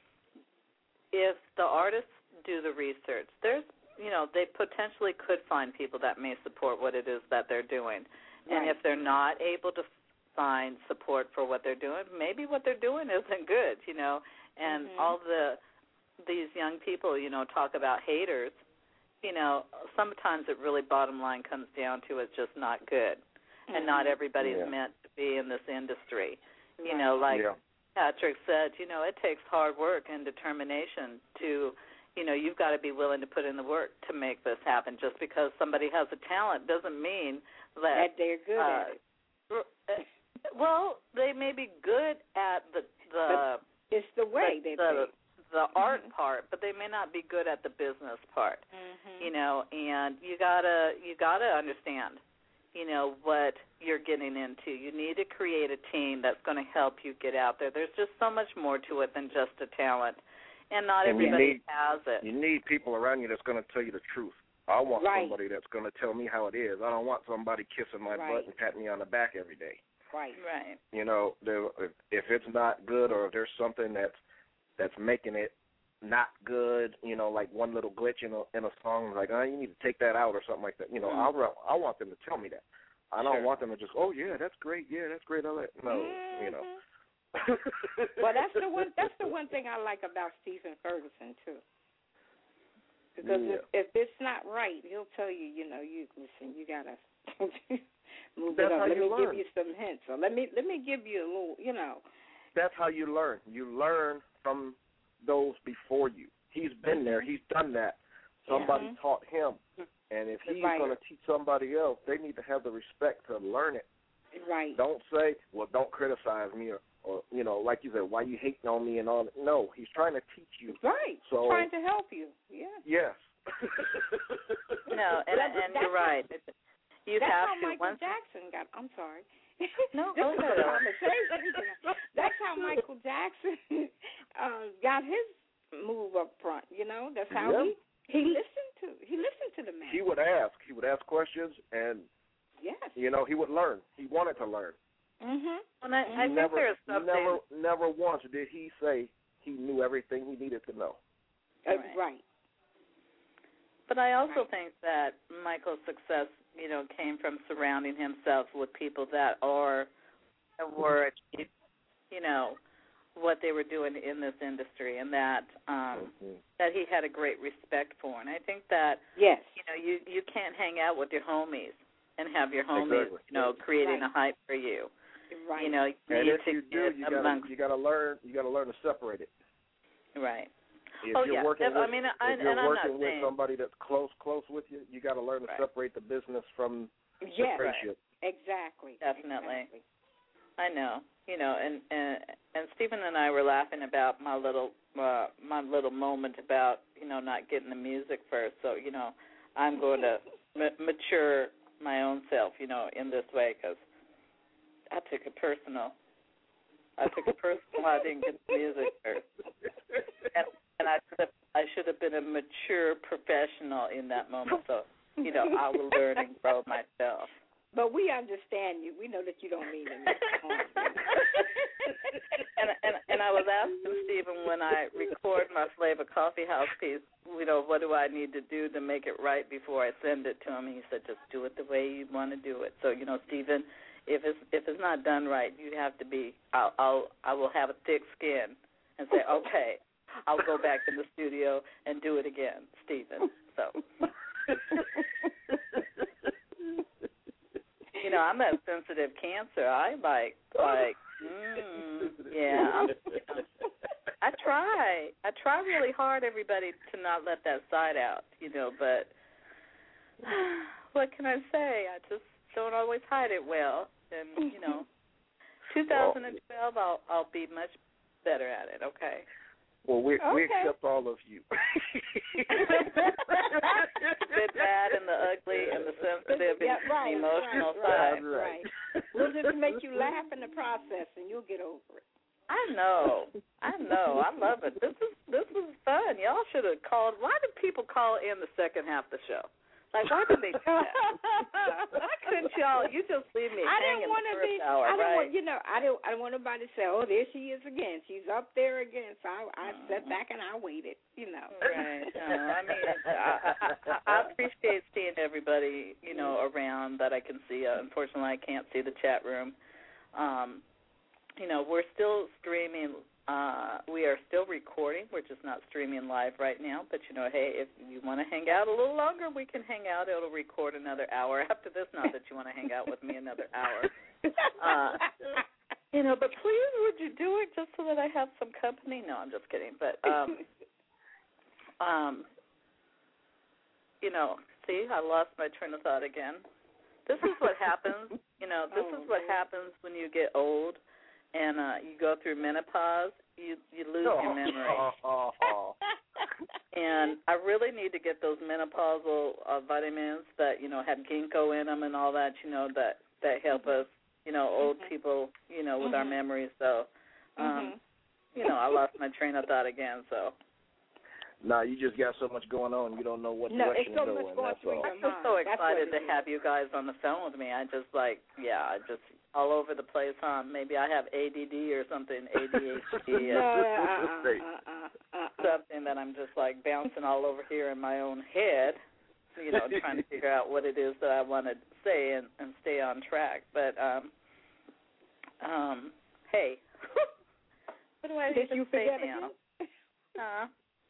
if the artists do the research, there's, you know, they potentially could find people that may support what it is that they're doing. Right. And if they're not able to find support for what they're doing, maybe what they're doing isn't good, you know. And Mhm. all the these young people, you know, talk about haters, you know, sometimes it really bottom line comes down to it's just not good. Mm-hmm. And not everybody's Yeah. meant to be in this industry. You Right. know, like Yeah. Patrick said, you know, it takes hard work and determination to, you know, you've got to be willing to put in the work to make this happen. Just because somebody has a talent doesn't mean that, That they're good uh, at it. well, they may be good at the the But it's the way the, they the, think. the art part, but they may not be good at the business part. Mm-hmm. You know, and you gotta you gotta understand, you know, what you're getting into. You need to create a team that's going to help you get out there. There's just so much more to it than just a talent, and not And you everybody need- has it. You need people around you that's going to tell you the truth. I want Right. somebody that's going to tell me how it is. I don't want somebody kissing my Right. butt and patting me on the back every day. Right. Right. You know, there, if, if it's not good, or if there's something that's that's making it not good, you know, like one little glitch in a in a song, like, oh, you need to take that out or something like that. You know, mm-hmm. I I want them to tell me that. I don't sure. want them to just, oh yeah, that's great, yeah, that's great. I like, no, mm-hmm. you know. Well, that's the one. That's the one thing I like about Stephen Ferguson too. Because yeah. if, if it's not right, he'll tell you, you know, you listen, you gotta move that's it up. How let you me learn. give you some hints, or let me let me give you a little, you know. That's how you learn. You learn from those before you. He's been there. He's done that. Somebody mm-hmm. taught him. And if he's right. going to teach somebody else, they need to have the respect to learn it. Right. Don't say, well, don't criticize me, or, or you know, like you said, why you hating on me and all that. No, he's trying to teach you. Right. So, trying to help you. Yeah. Yes. No, and, and you're right. You that's have how to. Michael Once Jackson got. I'm sorry. No, this go is ahead. That's how Michael Jackson uh, got his move up front. You know, that's how yep. he he listened to he listened to the man. He would ask. He would ask questions, and yes, you know, he would learn. He wanted to learn. Mhm. And I, I think never, there's something. Never, never once did he say he knew everything he needed to know. Uh, right. right. But I also right. think that Michael's success, you know, came from surrounding himself with people that are, were, you know, what they were doing in this industry, and that um, mm-hmm. that he had a great respect for. And I think that, yes, you know, you you can't hang out with your homies and have your homies, exactly. you know, creating right. a hype for you. Right. You know, you and need if to you do, you gotta you gotta learn you gotta learn to separate it. Right. If oh you're yeah. working if, with, I mean, I, if you're and I'm working not with saying, somebody that's close close with you, you got to learn to right. separate the business from yes. the friendship. Right. Exactly. Definitely. Exactly. I know. You know, and and and Stephen and I were laughing about my little uh, my little moment about, you know, not getting the music first. So, you know, I'm going to m- mature my own self, you know, in this way, because I took it personal. I took it personal. I didn't get the music first, and, and I should have, I should have been a mature professional in that moment. So, you know, I will learn and grow myself. But we understand you. We know that you don't mean it. and, and and I was asking Stephen when I record my Flavor Coffee House piece, you know, what do I need to do to make it right before I send it to him? And he said, just do it the way you want to do it. So, you know, Stephen, if it's if it's not done right, you have to be. I'll, I'll I will have a thick skin and say, okay, I'll go back in the studio and do it again, Stephen. So. You know, I'm that sensitive cancer. I like, like, mm, yeah. I'm, you know, I try. I try really hard, everybody, to not let that side out, you know, but what can I say? I just don't always hide it well. And, you know, two thousand twelve, I'll, I'll be much better at it, okay? Well, we okay. we accept all of you. The bad and the ugly and the sensitive yeah, and right, the emotional right, side. Right, right. We'll just make you laugh in the process, and you'll get over it. I know. I know. I love it. This is this is fun. Y'all should have called. Why do people call in the second half of the show? Like, why did they do that? Why couldn't y'all? You just leave me I hanging didn't want the to first be. hour, I didn't right? want you know. I didn't. I didn't want nobody to say, "Oh, there she is again. She's up there again." So I, I mm-hmm. sat back and I waited. You know. Right. No, I mean, I, I, I appreciate seeing everybody, you know, around that I can see. Uh, unfortunately, I can't see the chat room. Um, you know, we're still streaming. Uh, we are still recording. We're just not streaming live right now. But, you know, hey, if you want to hang out a little longer, we can hang out. It'll record another hour after this. Not that you want to hang out with me another hour. Uh, you know, but please, would you do it just so that I have some company? No, I'm just kidding. But, um, um, you know, see, I lost my train of thought again. This is what happens. You know, this oh, is what Lord. happens when you get old. And uh, you go through menopause, you you lose oh, your memory. Oh, oh, oh. And I really need to get those menopausal uh, vitamins that, you know, have ginkgo in them and all that, you know, that, that help us, you know, old mm-hmm. people, you know, with mm-hmm. our memories. So, um, mm-hmm. you know, I lost my train of thought again, so. No, you just got so much going on, you don't know what no, direction it's so to go much in. going That's through all. your I'm just so mind. excited to is. have you guys on the phone with me. I just like, yeah, I just all over the place, huh? Maybe I have A D D or something, A D H D. no, uh, uh, uh, uh, uh, something that I'm just like bouncing all over here in my own head, you know, trying to figure out what it is that I want to say and, and stay on track. But um, um, hey, what do I Did even you say forget now? again? Huh?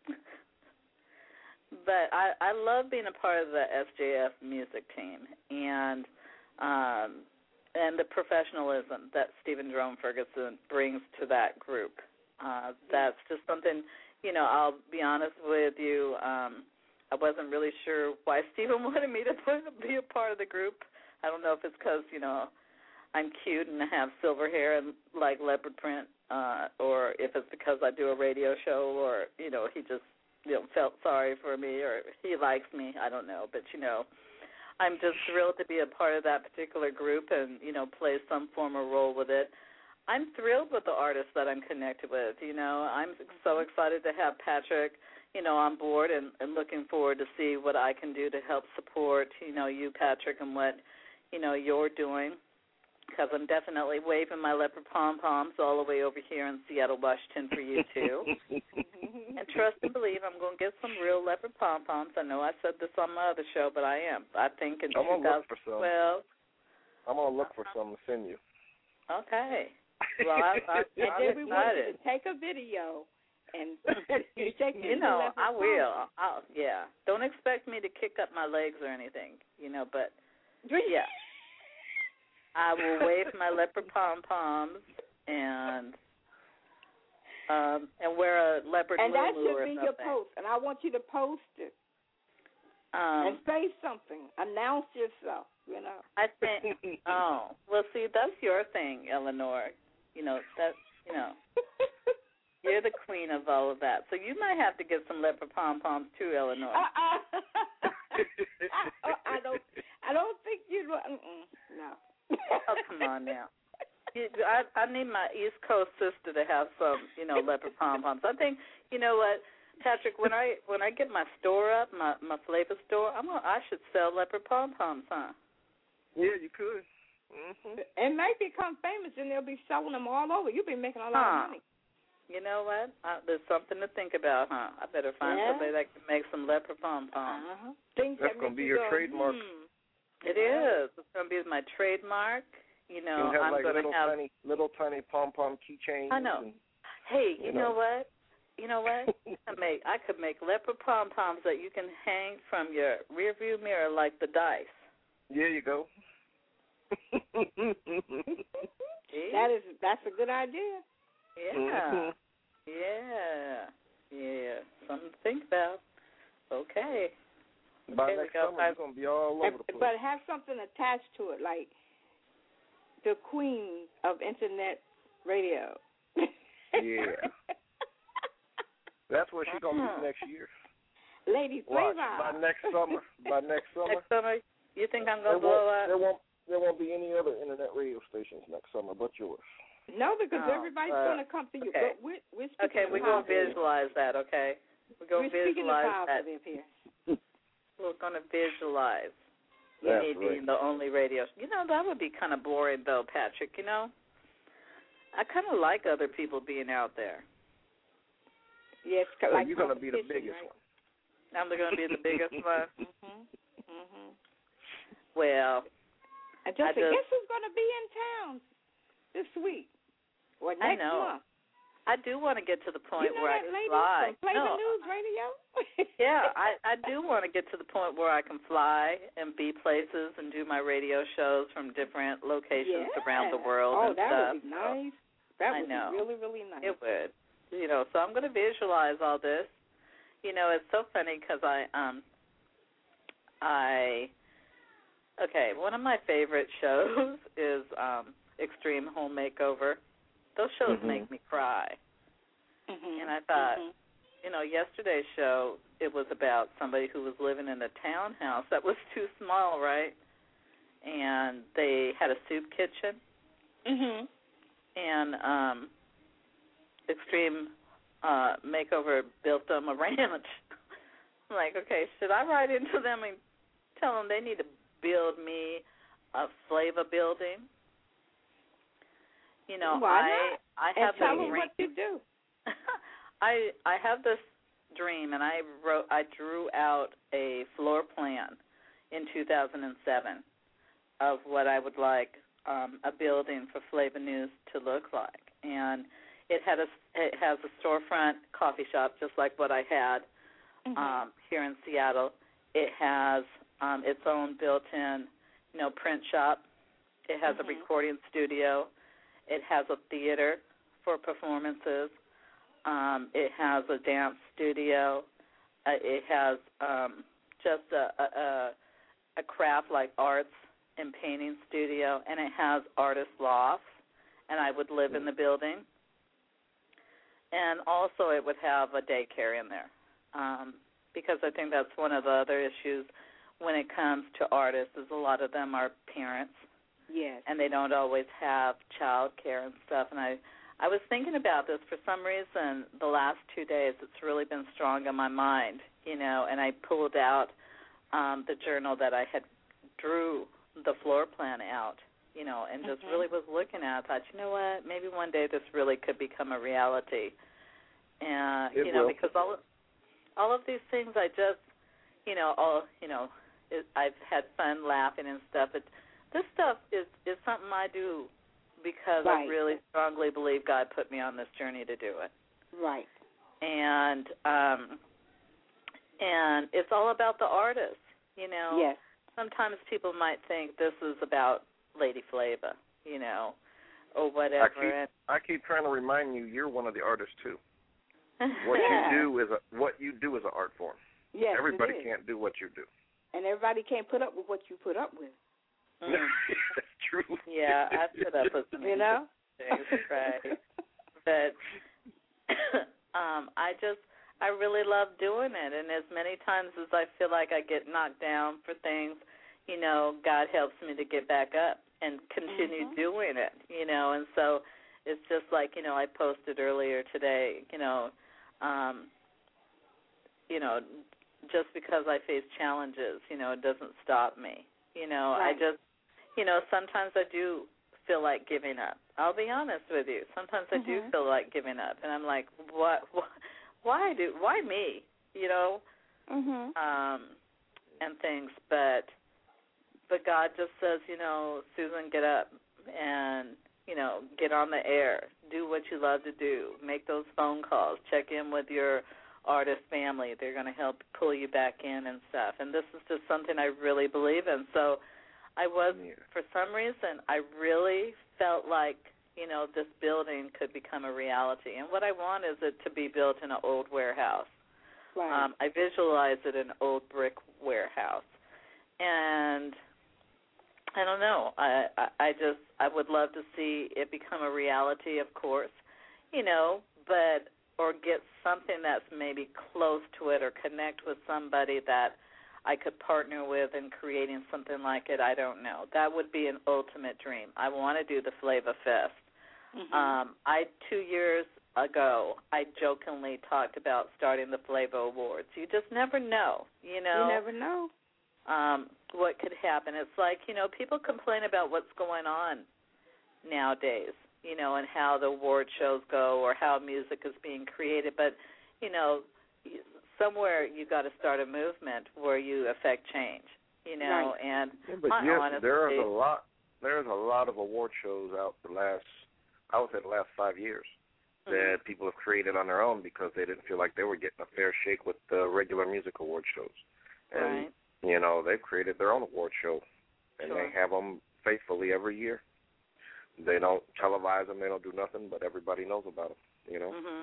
But I, I love being a part of the S J F music team and um, and the professionalism that Stephen Jerome Ferguson brings to that group. Uh, that's just something, you know, I'll be honest with you, um, I wasn't really sure why Stephen wanted me to be a part of the group. I don't know if it's because, you know, I'm cute and have silver hair and like leopard print, uh, or if it's because I do a radio show, or, you know, he just, you know, felt sorry for me, or he likes me. I don't know. But, you know, I'm just thrilled to be a part of that particular group and, you know, play some form of role with it. I'm thrilled with the artists that I'm connected with. You know, I'm so excited to have Patrick, you know, on board and, and looking forward to see what I can do to help support, you know, you, Patrick, and what, you know, you're doing. Because I'm definitely waving my leopard pom-poms all the way over here in Seattle, Washington for you, too. And trust and believe I'm going to get some real leopard pom-poms. I know I said this on my other show, but I am. I think in I'm gonna look for some. twelve. I'm going to look for some to send you. Okay. Well, I, I, and I'm then we want you excited. to take a video and you take You know, I will. I'll, yeah. Don't expect me to kick up my legs or anything, you know, but, yeah. I will wave my leopard pom-poms and um, and wear a leopard and that muumuu should or be something. your post, and I want you to post it Um, and say something. Announce yourself, you know. I think, oh, well, see, that's your thing, Eleanor. You know, that, you know, you're the queen of all of that. So you might have to get some leopard pom-poms too, Eleanor. Uh-uh. I, I don't. I don't think you'd. Mm-mm, no. Oh, come on now. I, I need my East Coast sister to have some, you know, leopard pom-poms. I think, you know what, Patrick, when I when I get my store up, my, my flavor store, I'm gonna, I should sell leopard pom-poms, huh? Yeah, you could. Mm-hmm. It may become famous, and they'll be selling them all over. You'll be making a lot huh. of money. You know what? Uh, there's something to think about, huh? I better find yeah. somebody that can make some leopard pom-poms. Uh-huh. Things That's that going to be you your go, trademark. Hmm. It is. It's going to be my trademark. You know, you have I'm like going little to have tiny, little tiny pom pom keychains. I know. And, hey, you, you know. know what? You know what? I make I could make leopard pom poms that you can hang from your rear view mirror like the dice. There you go. that is that's a good idea. Yeah. Mm-hmm. Yeah. Yeah. Something to think about. Okay. By okay, next go. summer, it's going to be all over the place. But have something attached to it, like the queen of internet radio. Yeah. That's what she's going to be next year. Lady Watch. Flavor. By next summer. By next summer. Next summer, you think I'm going to there blow won't, up? There won't, there won't be any other internet radio stations next summer but yours. No, because oh, everybody's uh, going to come to you. Okay, But we're, we're speaking okay we're going to visualize that, okay? We're going to visualize that. Here. We're going to visualize. You That's need right. being the only radio. You know, that would be kind of boring, though, Patrick, you know? I kind of like other people being out there. Yes, well, like you're going to be the biggest right? one. I'm going to be the biggest one? Mm-hmm. Mm-hmm. Well, I just I said, just, guess who's going to be in town this week or next I know. month? I do want to get to the point you know where I that can lady fly. from Play no. the News Radio? Yeah, I, I do want to get to the point where I can fly and be places and do my radio shows from different locations yeah. around the world. Oh, and that stuff. would be nice. That I would know. be really, really nice. It would. You know, so I'm going to visualize all this. You know, it's so funny because I, um, I, okay, one of my favorite shows is um, Extreme Home Makeover. Those shows mm-hmm. make me cry. Mm-hmm. And I thought, mm-hmm. you know, yesterday's show, it was about somebody who was living in a townhouse that was too small, right? And they had a soup kitchen. Mhm. And um, Extreme uh, Makeover built them a ranch. I'm like, okay, should I write into them and tell them they need to build me a flavor building? You know, Why I not? I and have tell this them ranch. what to do. I I have this dream, and I wrote, I drew out a floor plan in two thousand seven of what I would like um, a building for Flava News to look like, and it had a it has a storefront coffee shop just like what I had mm-hmm. um, here in Seattle. It has um, its own built-in, you know, print shop. It has mm-hmm. a recording studio. It has a theater for performances. Um, it has a dance studio. Uh, it has um, just a, a, a craft like arts and painting studio, and it has artist lofts, and I would live in the building. And also it would have a daycare in there um, because I think that's one of the other issues when it comes to artists is a lot of them are parents. Yes. And they don't always have child care and stuff. And I, I was thinking about this for some reason the last two days. It's really been strong on my mind, you know, and I pulled out um, the journal that I had drew the floor plan out, you know, and just mm-hmm. really was looking at it. I thought, you know what, maybe one day this really could become a reality. And, it you know, will. because all of, all of these things I just, you know, all, you know, it, I've had fun laughing and stuff. It, this stuff is, is something I do because right. I really strongly believe God put me on this journey to do it. Right. And um, and it's all about the artist, you know. Yes. Sometimes people might think this is about Lady Flava, you know, or whatever. I keep, I keep trying to remind you, you're one of the artists too. What you do is a what you do is an art form. Yes, everybody it is. can't do what you do, and everybody can't put up with what you put up with. Mm. That's true. Yeah, I put up with some you know things, right? But um, I just I really love doing it, and as many times as I feel like I get knocked down for things, you know, God helps me to get back up and continue mm-hmm. doing it, you know, and so it's just like, you know, I posted earlier today, you know, um, you know, just because I face challenges, you know, it doesn't stop me, you know, right. I just, you know, sometimes I do feel like giving up. I'll be honest with you. Sometimes I mm-hmm. do feel like giving up, and I'm like, what, what why do, why me, you know, mm-hmm. um, and things, but, but God just says, you know, Susan, get up and, you know, get on the air, do what you love to do, make those phone calls, check in with your artist family. They're going to help pull you back in and stuff. And this is just something I really believe in. So I was, yeah. for some reason, I really felt like, you know, this building could become a reality. And what I want is it to be built in an old warehouse. Right. Um, I visualize it in an old brick warehouse. And I don't know. I, I I just I would love to see it become a reality, of course, you know, but or get something that's maybe close to it or connect with somebody that I could partner with in creating something like it. I don't know. That would be an ultimate dream. I want to do the Flava Fest. Mm-hmm. Um, I two years ago I jokingly talked about starting the Flava Awards. You just never know, you know. You never know. Um, what could happen. It's like, you know, people complain about what's going on nowadays, you know, and how the award shows go or how music is being created. But, you know, somewhere you got to start a movement where you affect change, you know. Right. And yeah, but I yes, honestly, there's a lot. There's a lot of award shows out the last, I would say, the last five years mm-hmm. that people have created on their own because they didn't feel like they were getting a fair shake with the regular music award shows. And right. you know, they've created their own award show, and sure. they have them faithfully every year. They don't televise them. They don't do nothing, but everybody knows about them, you know. Mm-hmm.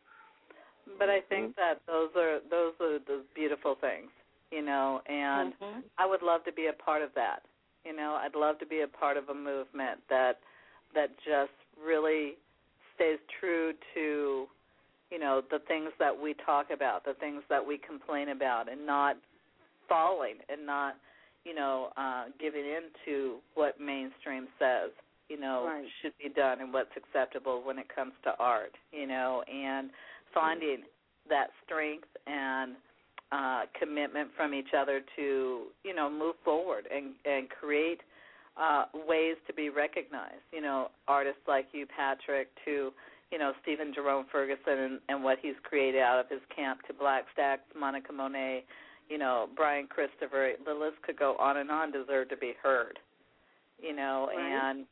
But I think mm-hmm. that those are those are the beautiful things, you know, and mm-hmm. I would love to be a part of that. You know, I'd love to be a part of a movement that that just really stays true to, you know, the things that we talk about, the things that we complain about, and not falling and not, you know, uh, giving in to what mainstream says, you know, right. should be done and what's acceptable when it comes to art, you know, and finding that strength and uh, commitment from each other to, you know, move forward and, and create uh, ways to be recognized, you know, artists like you, Patrick, to, you know, Stephen Jerome Ferguson and, and what he's created out of his camp to Black Stacks, Monica Monet, you know, Brian Christopher, the list could go on and on, deserve to be heard, you know, right. and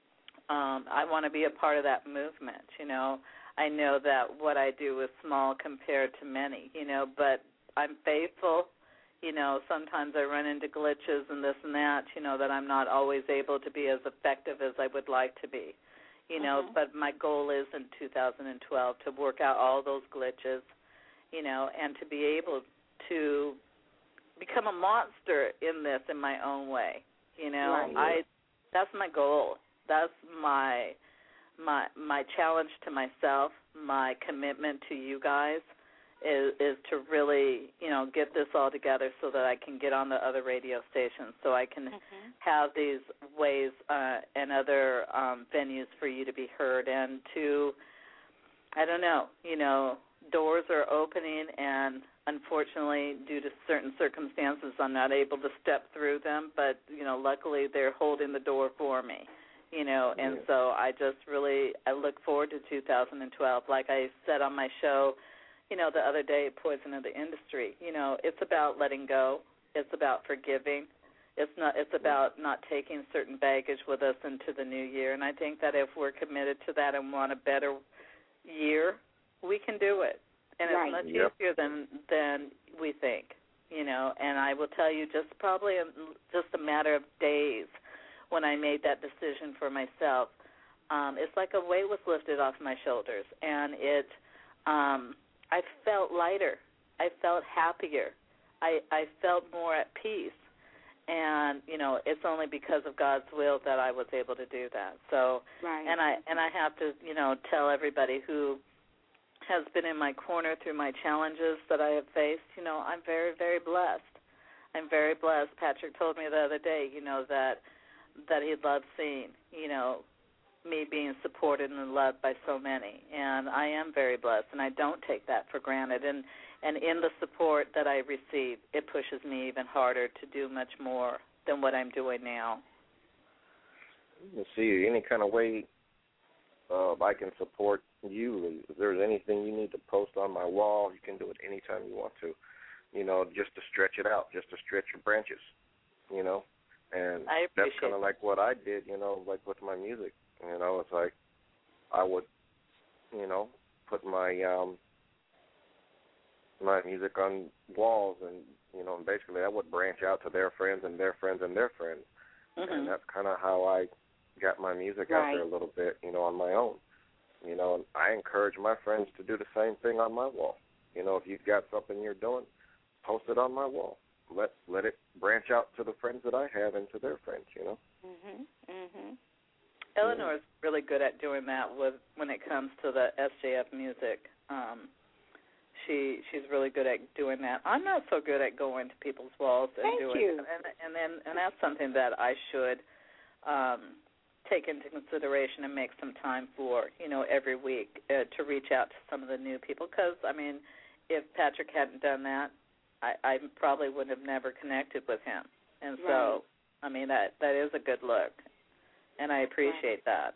um, I want to be a part of that movement, you know. I know that what I do is small compared to many, you know, but I'm faithful. You know, sometimes I run into glitches and this and that, you know, that I'm not always able to be as effective as I would like to be, you know, mm-hmm. but my goal is in two thousand twelve to work out all those glitches, you know, and to be able to become a monster in this in my own way, you know. Right. I that's my goal. That's my my my challenge to myself, my commitment to you guys. Is, is to really, you know, get this all together so that I can get on the other radio stations, so I can mm-hmm. have these ways uh, and other um, venues for you to be heard, and to, I don't know, you know, doors are opening, and unfortunately, due to certain circumstances, I'm not able to step through them, but, you know, luckily they're holding the door for me, you know, and yeah. so I just really, I look forward to two thousand twelve. Like I said on my show, you know, the other day, Poison of the Industry, you know, it's about letting go. It's about forgiving. It's not. It's about not taking certain baggage with us into the new year. And I think that if we're committed to that and want a better year, we can do it. And right. it's much yep. easier than than we think, you know. And I will tell you, just probably a, just a matter of days when I made that decision for myself, um, it's like a weight was lifted off my shoulders. And it... Um, I felt lighter. I felt happier. I, I felt more at peace. And, you know, it's only because of God's will that I was able to do that. So, right. and I and I have to, you know, tell everybody who has been in my corner through my challenges that I have faced, you know, I'm very, very blessed. I'm very blessed. Patrick told me the other day, you know, that that he loved seeing, you know, me being supported and loved by so many, and I am very blessed, and I don't take that for granted. And, and in the support that I receive, it pushes me even harder to do much more than what I'm doing now. Let's see, any kind of way uh, I can support you. If there's anything you need to post on my wall, you can do it anytime you want to, you know, just to stretch it out, just to stretch your branches, you know. And that's kind of like what I did, you know, like with my music. You know, it's like I would, you know, put my um, my music on walls, and you know, and basically I would branch out to their friends and their friends and their friends, mm-hmm. and that's kind of how I got my music right. out there a little bit, you know, on my own. You know, and I encourage my friends to do the same thing on my wall. You know, if you've got something you're doing, post it on my wall. Let let it branch out to the friends that I have and to their friends. You know. Mhm. Mhm. Eleanor is really good at doing that with when it comes to the S J F music. Um, she she's really good at doing that. I'm not so good at going to people's walls and Thank doing you. it. And and then and that's something that I should um, take into consideration and make some time for, you know, every week uh, to reach out to some of the new people. Because I mean, if Patrick hadn't done that, I, I probably would have never connected with him. And so, right. I mean, that that is a good look. And I appreciate that.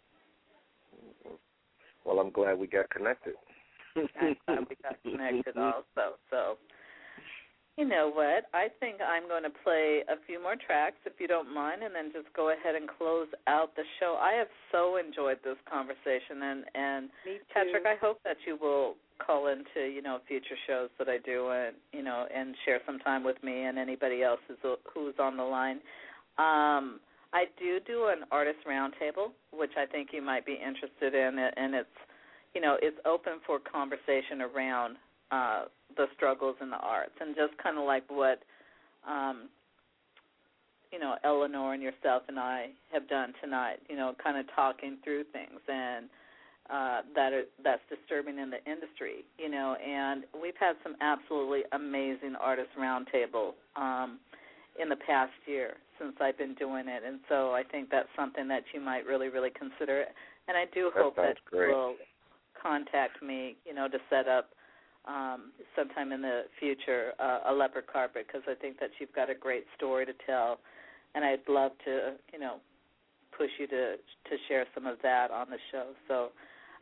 Well, I'm glad we got connected. I'm glad we got connected also. So, you know what? I think I'm going to play a few more tracks, if you don't mind, and then just go ahead and close out the show. I have so enjoyed this conversation, and, and Patrick, I hope that you will call into, you know, future shows that I do, and you know, and share some time with me and anybody else who's who's on the line. Um, I do do an artist roundtable, which I think you might be interested in, and it's, you know, it's open for conversation around uh, the struggles in the arts, and just kind of like what, um, you know, Eleanor and yourself and I have done tonight, you know, kind of talking through things and uh, that are, that's disturbing in the industry, you know, and we've had some absolutely amazing artist roundtable um, in the past year since I've been doing it, and so I think that's something that you might really, really consider. And I do that hope that great. you will contact me, you know, to set up um, sometime in the future uh, a leopard carpet, because I think that you've got a great story to tell, and I'd love to, you know, push you to to share some of that on the show. So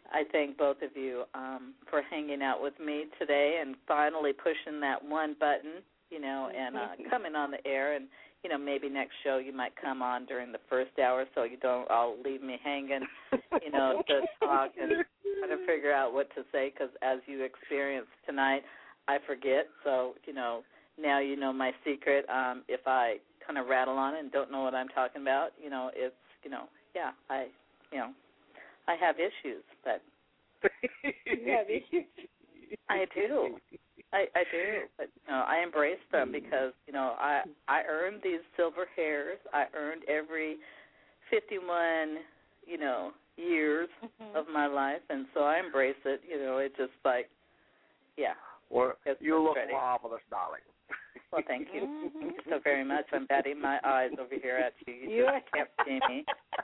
I thank both of you um, for hanging out with me today and finally pushing that one button, you know, and uh, coming on the air. And, you know, maybe next show you might come on during the first hour so you don't all leave me hanging, you know, to talk and try to figure out what to say because as you experienced tonight, I forget. So, you know, now you know my secret. Um, if I kind of rattle on and don't know what I'm talking about, you know, it's, you know, yeah, I, you know, I have issues, but you have issues. I do. I, I do, but you know, I embrace them because you know I I earned these silver hairs. I earned every fifty-one you know years mm-hmm. of my life, and so I embrace it. You know, it's just like, yeah. Well, it's you look ready. marvelous, darling. Well, thank you. Mm-hmm. Thank you so very much. I'm batting my eyes over here at you. You yeah. just can't see me.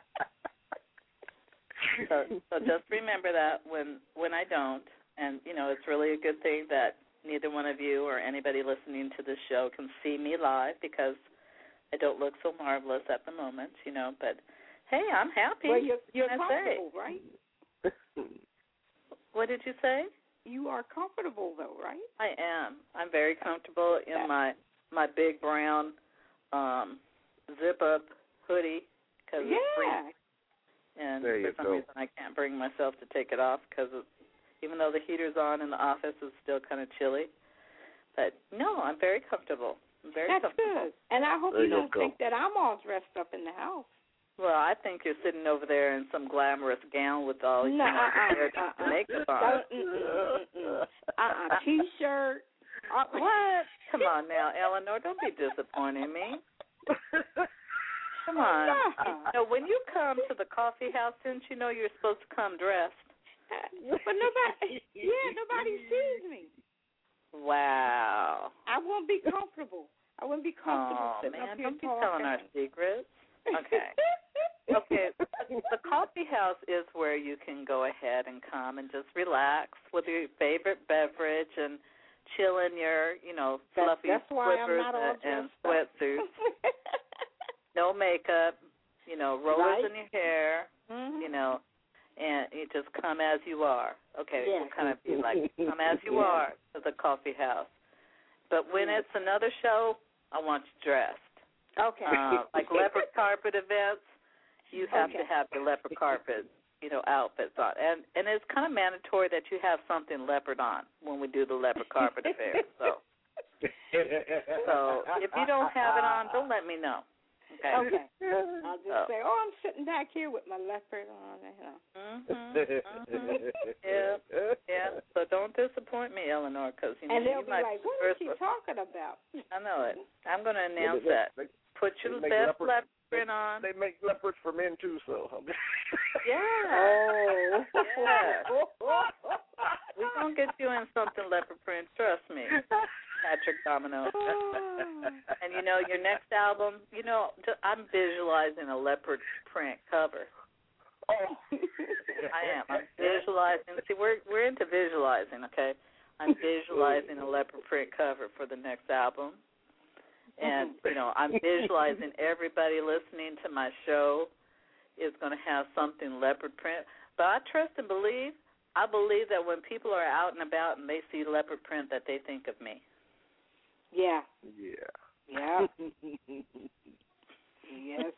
So, so just remember that when when I don't, and you know, it's really a good thing that neither one of you or anybody listening to this show can see me live because I don't look so marvelous at the moment, you know. But hey, I'm happy. Well, you're, you're I comfortable, say? right? What did you say? You are comfortable, though, right? I am. I'm very comfortable in yeah. my my big brown um, zip up hoodie because yeah. it's free. And there for some go. reason I can't bring myself to take it off because even though the heater's on in the office, it's still kind of chilly. But, no, I'm very comfortable. I'm very That's comfortable. good. And I hope there you don't you think that I'm all dressed up in the house. Well, I think you're sitting over there in some glamorous gown with all your no, uh-uh, uh-uh. makeup on. Uh-uh, uh-uh. T-shirt. Uh, what? Come on now, Eleanor. Don't be disappointing me. Come on. No. You know, when you come to the coffee house, didn't you know you're supposed to come dressed? Uh, but nobody, yeah, nobody sees me. Wow. I won't be comfortable. I wouldn't be comfortable oh, sitting man, up here don't be talking. telling our secrets. Okay. Okay. The coffee house is where you can go ahead and come and just relax with your favorite beverage and chill in your, you know, fluffy that's, that's why I'm slippers not all and, and dressed sweatsuits. No makeup, you know, rollers right. in your hair, mm-hmm. you know, and you just come as you are. Okay, yeah. we'll kind of be like, come as you yeah. are to the coffee house. But when yeah. it's another show, I want you dressed. Okay. Uh, like leopard carpet events, you have okay. to have the leopard carpet, you know, outfits on. And and it's kind of mandatory that you have something leopard on when we do the leopard carpet affair. So, so if you don't have it on, don't let me know. Okay. Okay. I'll just oh. say, oh, I'm sitting back here with my leopard on. You know. Mhm. Mhm. Yeah. Yeah. So don't disappoint me, Eleanor, because you know and they'll you be might like, be what the is first she one. talking about? I know it. I'm going to announce they, they, that. They, Put your they best leopard, leopard they, print on. They make leopards for men too, so. Yeah. Oh. Yeah. We're going to get you in something leopard print. Trust me. Patrick Domino. And, you know, your next album, you know, I'm visualizing a leopard print cover. Oh. I am. I'm visualizing. See, we're we're into visualizing, okay? I'm visualizing a leopard print cover for the next album. And, you know, I'm visualizing everybody listening to my show is going to have something leopard print. But I trust and believe, I believe that when people are out and about and they see leopard print that they think of me. Yeah. Yeah. Yeah. Yes.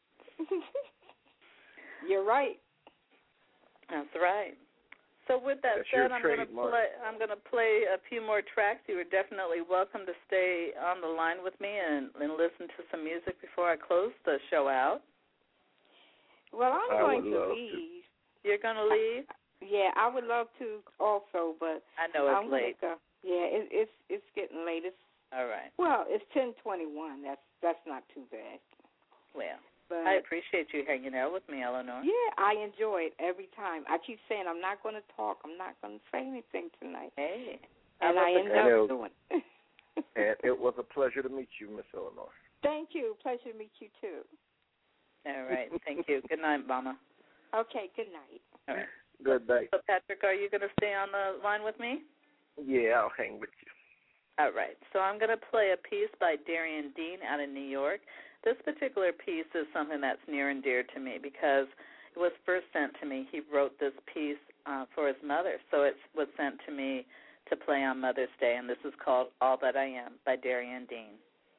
You're right. That's right. So with that That's said, I'm going to trademark. play. I'm going to play a few more tracks. You are definitely welcome to stay on the line with me and, and listen to some music before I close the show out. Well, I'm I going would to love leave. To. You're going to leave? Yeah, I would love to also, but I know it's I'm late. Gonna go. Yeah, it, it's it's getting late. It's, all right. Well, it's ten twenty-one. That's that's not too bad. Well, but I appreciate you hanging out with me, Eleanor. Yeah, I enjoy it every time. I keep saying I'm not going to talk. I'm not going to say anything tonight. Hey, and I end up doing it. And it was a pleasure to meet you, Miss Eleanor. Thank you. Pleasure to meet you too. All right. Thank you. Good night, Mama. Okay. Good night. All right. Good night. So, Patrick, are you going to stay on the line with me? Yeah, I'll hang with you. All right. So I'm going to play a piece by Darian Dean out of New York. This particular piece is something that's near and dear to me because was first sent to me. He wrote this piece uh, for his mother, so it was sent to me to play on Mother's Day, and this is called All That I Am by Darian Dean.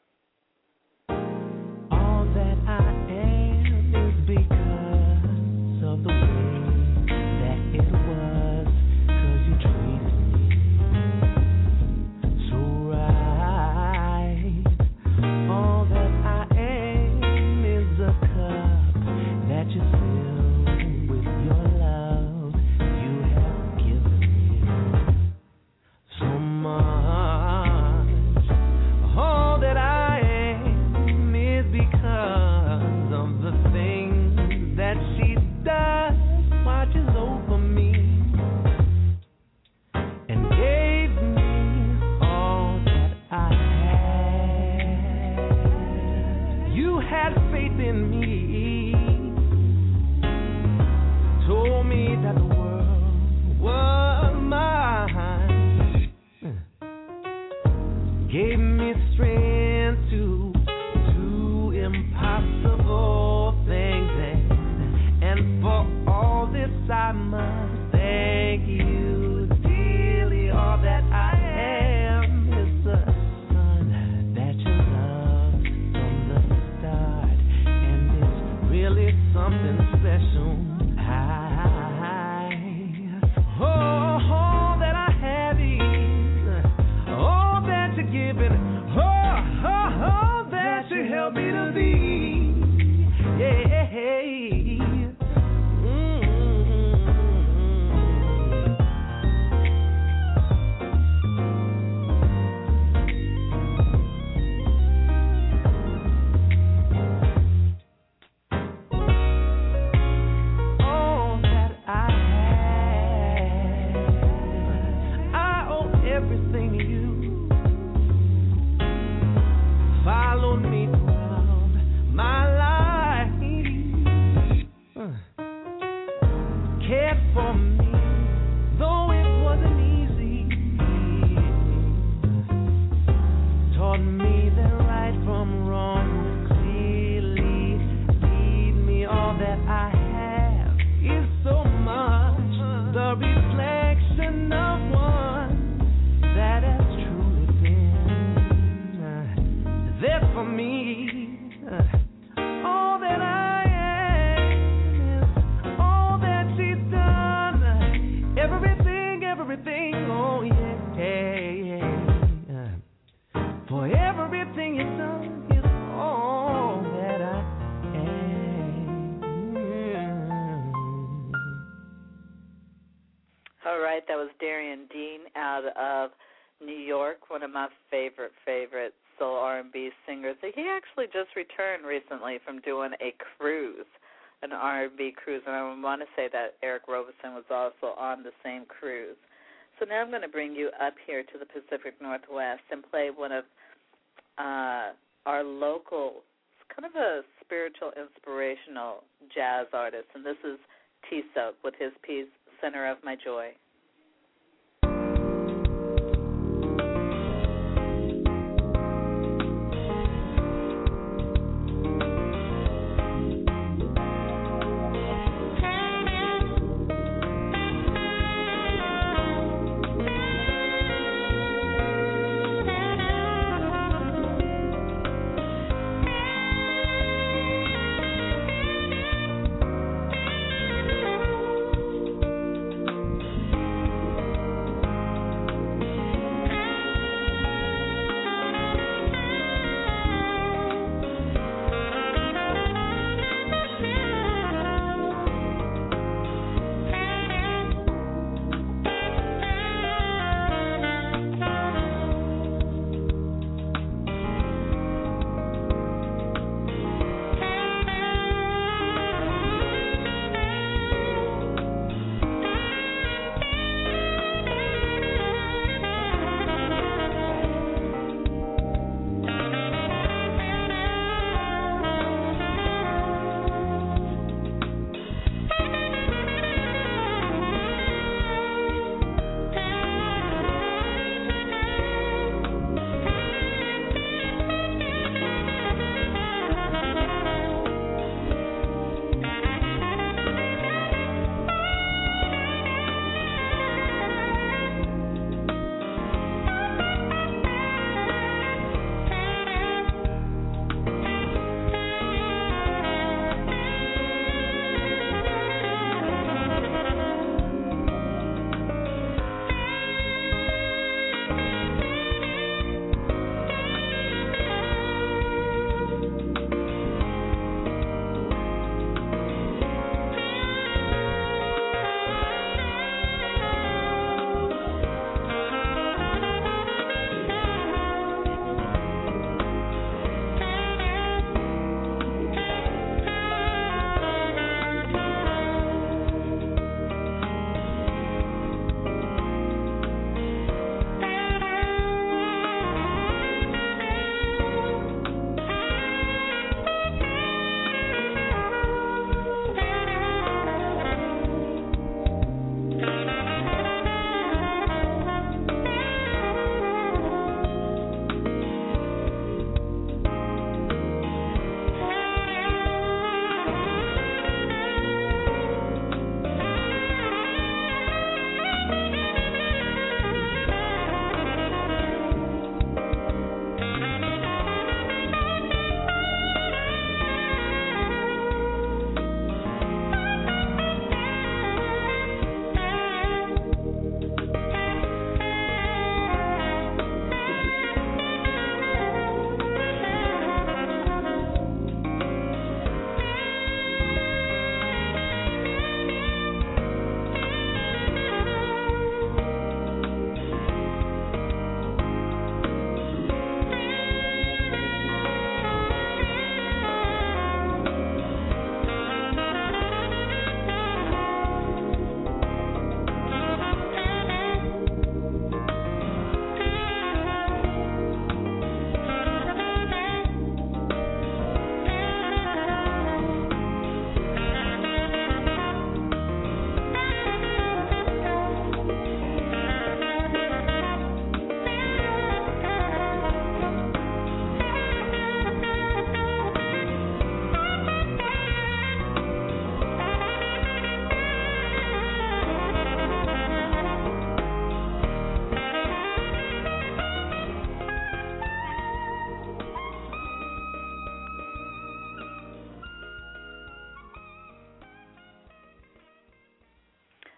All that I am is because of the way that it was, 'cause you treated me so right. All that I am is a cup that you fill with your love. You have given me so much. All that I am is because of the things that she does, watches over me, and gave me all that I had. You had faith in me, told me that the world was mine, gave me strength to do impossible things, and, and for all this I must thank you dearly. All that I am is the son that you loved from the start, and it's really something special. I, oh, all that I have is all that you're giving, oh, oh, oh, that you help me to be, yeah. All that I have, I owe everything to you. Followed me throughout my life, uh, cared for me, though it wasn't easy, taught me the right from wrong clearly, lead me. All that I have is so much, the reflection of one that has truly been uh, there for me. Uh, all that I am is all that she's done. Uh, everything, everything, oh yeah, yeah, yeah. For everything you've done is all that I am. All right, that was Darian Dean out of New York, one of my favorite, favorite soul R and B singers. He actually just returned recently from doing a cruise, an R and B cruise, and I want to say that Eric Roberson was also on the same cruise. So now I'm going to bring you up here to the Pacific Northwest and play one of uh, our local, kind of a spiritual, inspirational jazz artist, and this is T-Soap with his piece, Center of My Joy.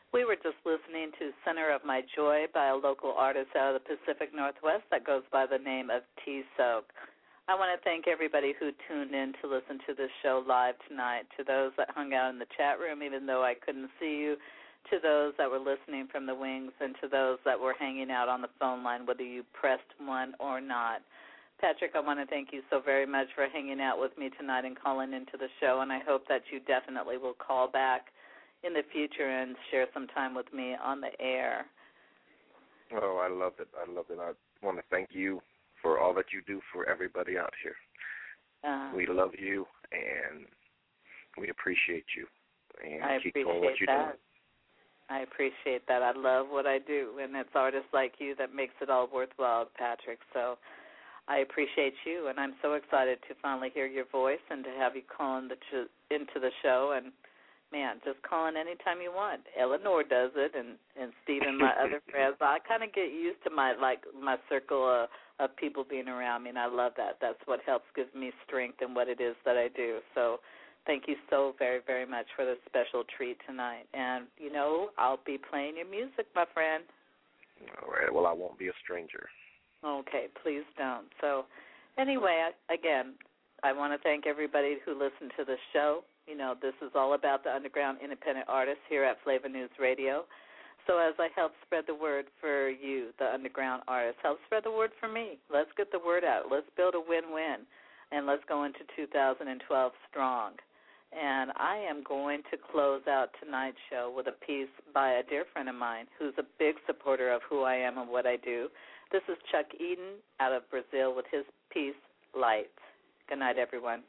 We were just listening to Center of My Joy by a local artist out of the Pacific Northwest that goes by the name of T-Soak. I want to thank everybody who tuned in to listen to this show live tonight, to those that hung out in the chat room even though I couldn't see you, to those that were listening from the wings, and to those that were hanging out on the phone line, whether you pressed one or not. Patrick, I want to thank you so very much for hanging out with me tonight and calling into the show, and I hope that you definitely will call back in the future and share some time with me on the air. Oh, I love it. I love it. I want to thank you for all that you do for everybody out here. Uh, we love you, and we appreciate you. And I keep appreciate doing what you're that. doing. I appreciate that. I love what I do, and it's artists like you that makes it all worthwhile, Patrick. So I appreciate you, and I'm so excited to finally hear your voice and to have you call in the ch- into the show. And, man, just call in anytime you want. Eleanor does it, and, and Stephen, my other friends. I kind of get used to my, like, my circle of, of people being around me, and I love that. That's what helps give me strength in what it is that I do. So thank you so very, very much for this special treat tonight. And, you know, I'll be playing your music, my friend. All right. Well, I won't be a stranger. Okay, please don't. So, anyway, again, I want to thank everybody who listened to the show. You know, this is all about the underground independent artists here at Flavor News Radio. So as I help spread the word for you, the underground artists, help spread the word for me. Let's get the word out. Let's build a win-win, and let's go into two thousand twelve strong. And I am going to close out tonight's show with a piece by a dear friend of mine who's a big supporter of who I am and what I do. This is Chuck Eden out of Brazil with his piece, Lights. Good night, everyone.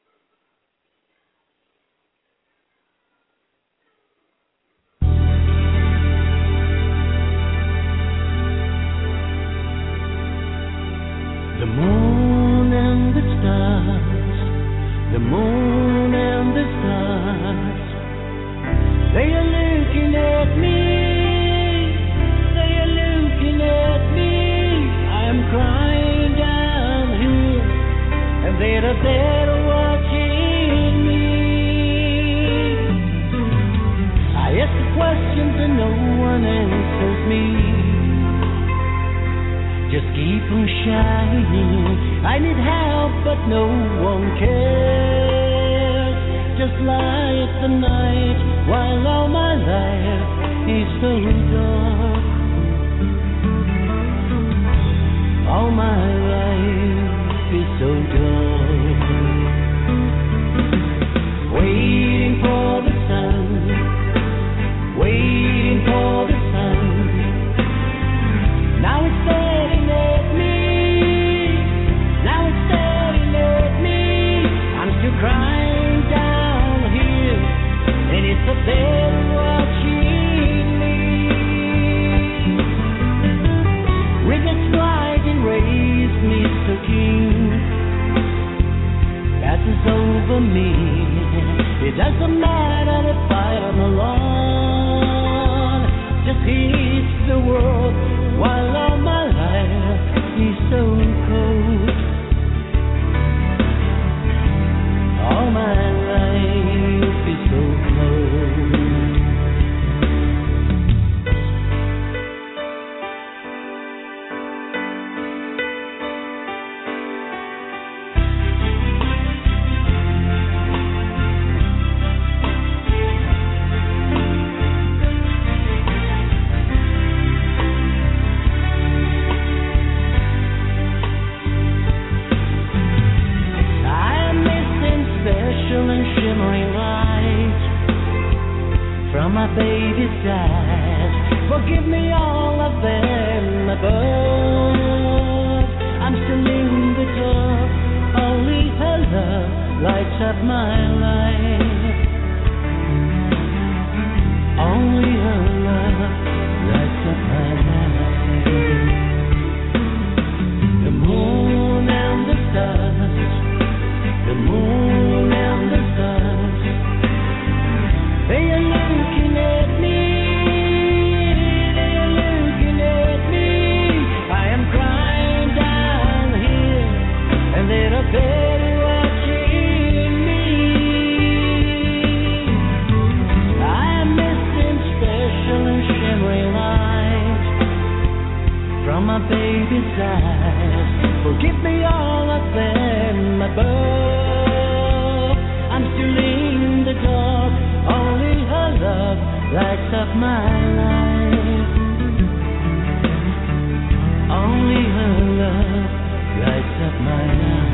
The moon and the stars, the moon and the stars, they are looking at me, they are looking at me. I'm crying down here, and they're up there watching me. I ask the questions and no one answers me. Just keep on shining. I need help, but no one cares. Just like the night, while all my life is so dark. All my life is so dark. Waiting for the sun, waiting for the sun. Now it's staring at me, now it's staring at me. I'm still crying down here, and it's up there watching me. my baby's eyes. Forgive me all of them above. I'm still in the dark. Only her love lights up my life. Only her love lights up my life.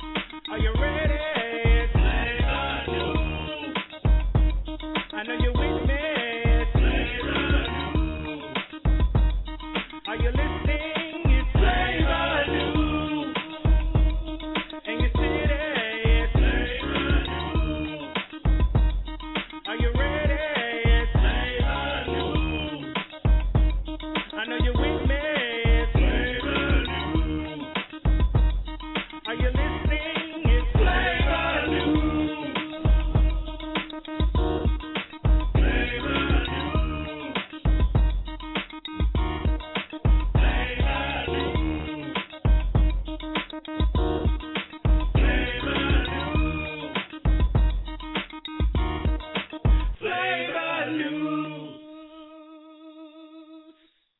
Are you ready? I know you're with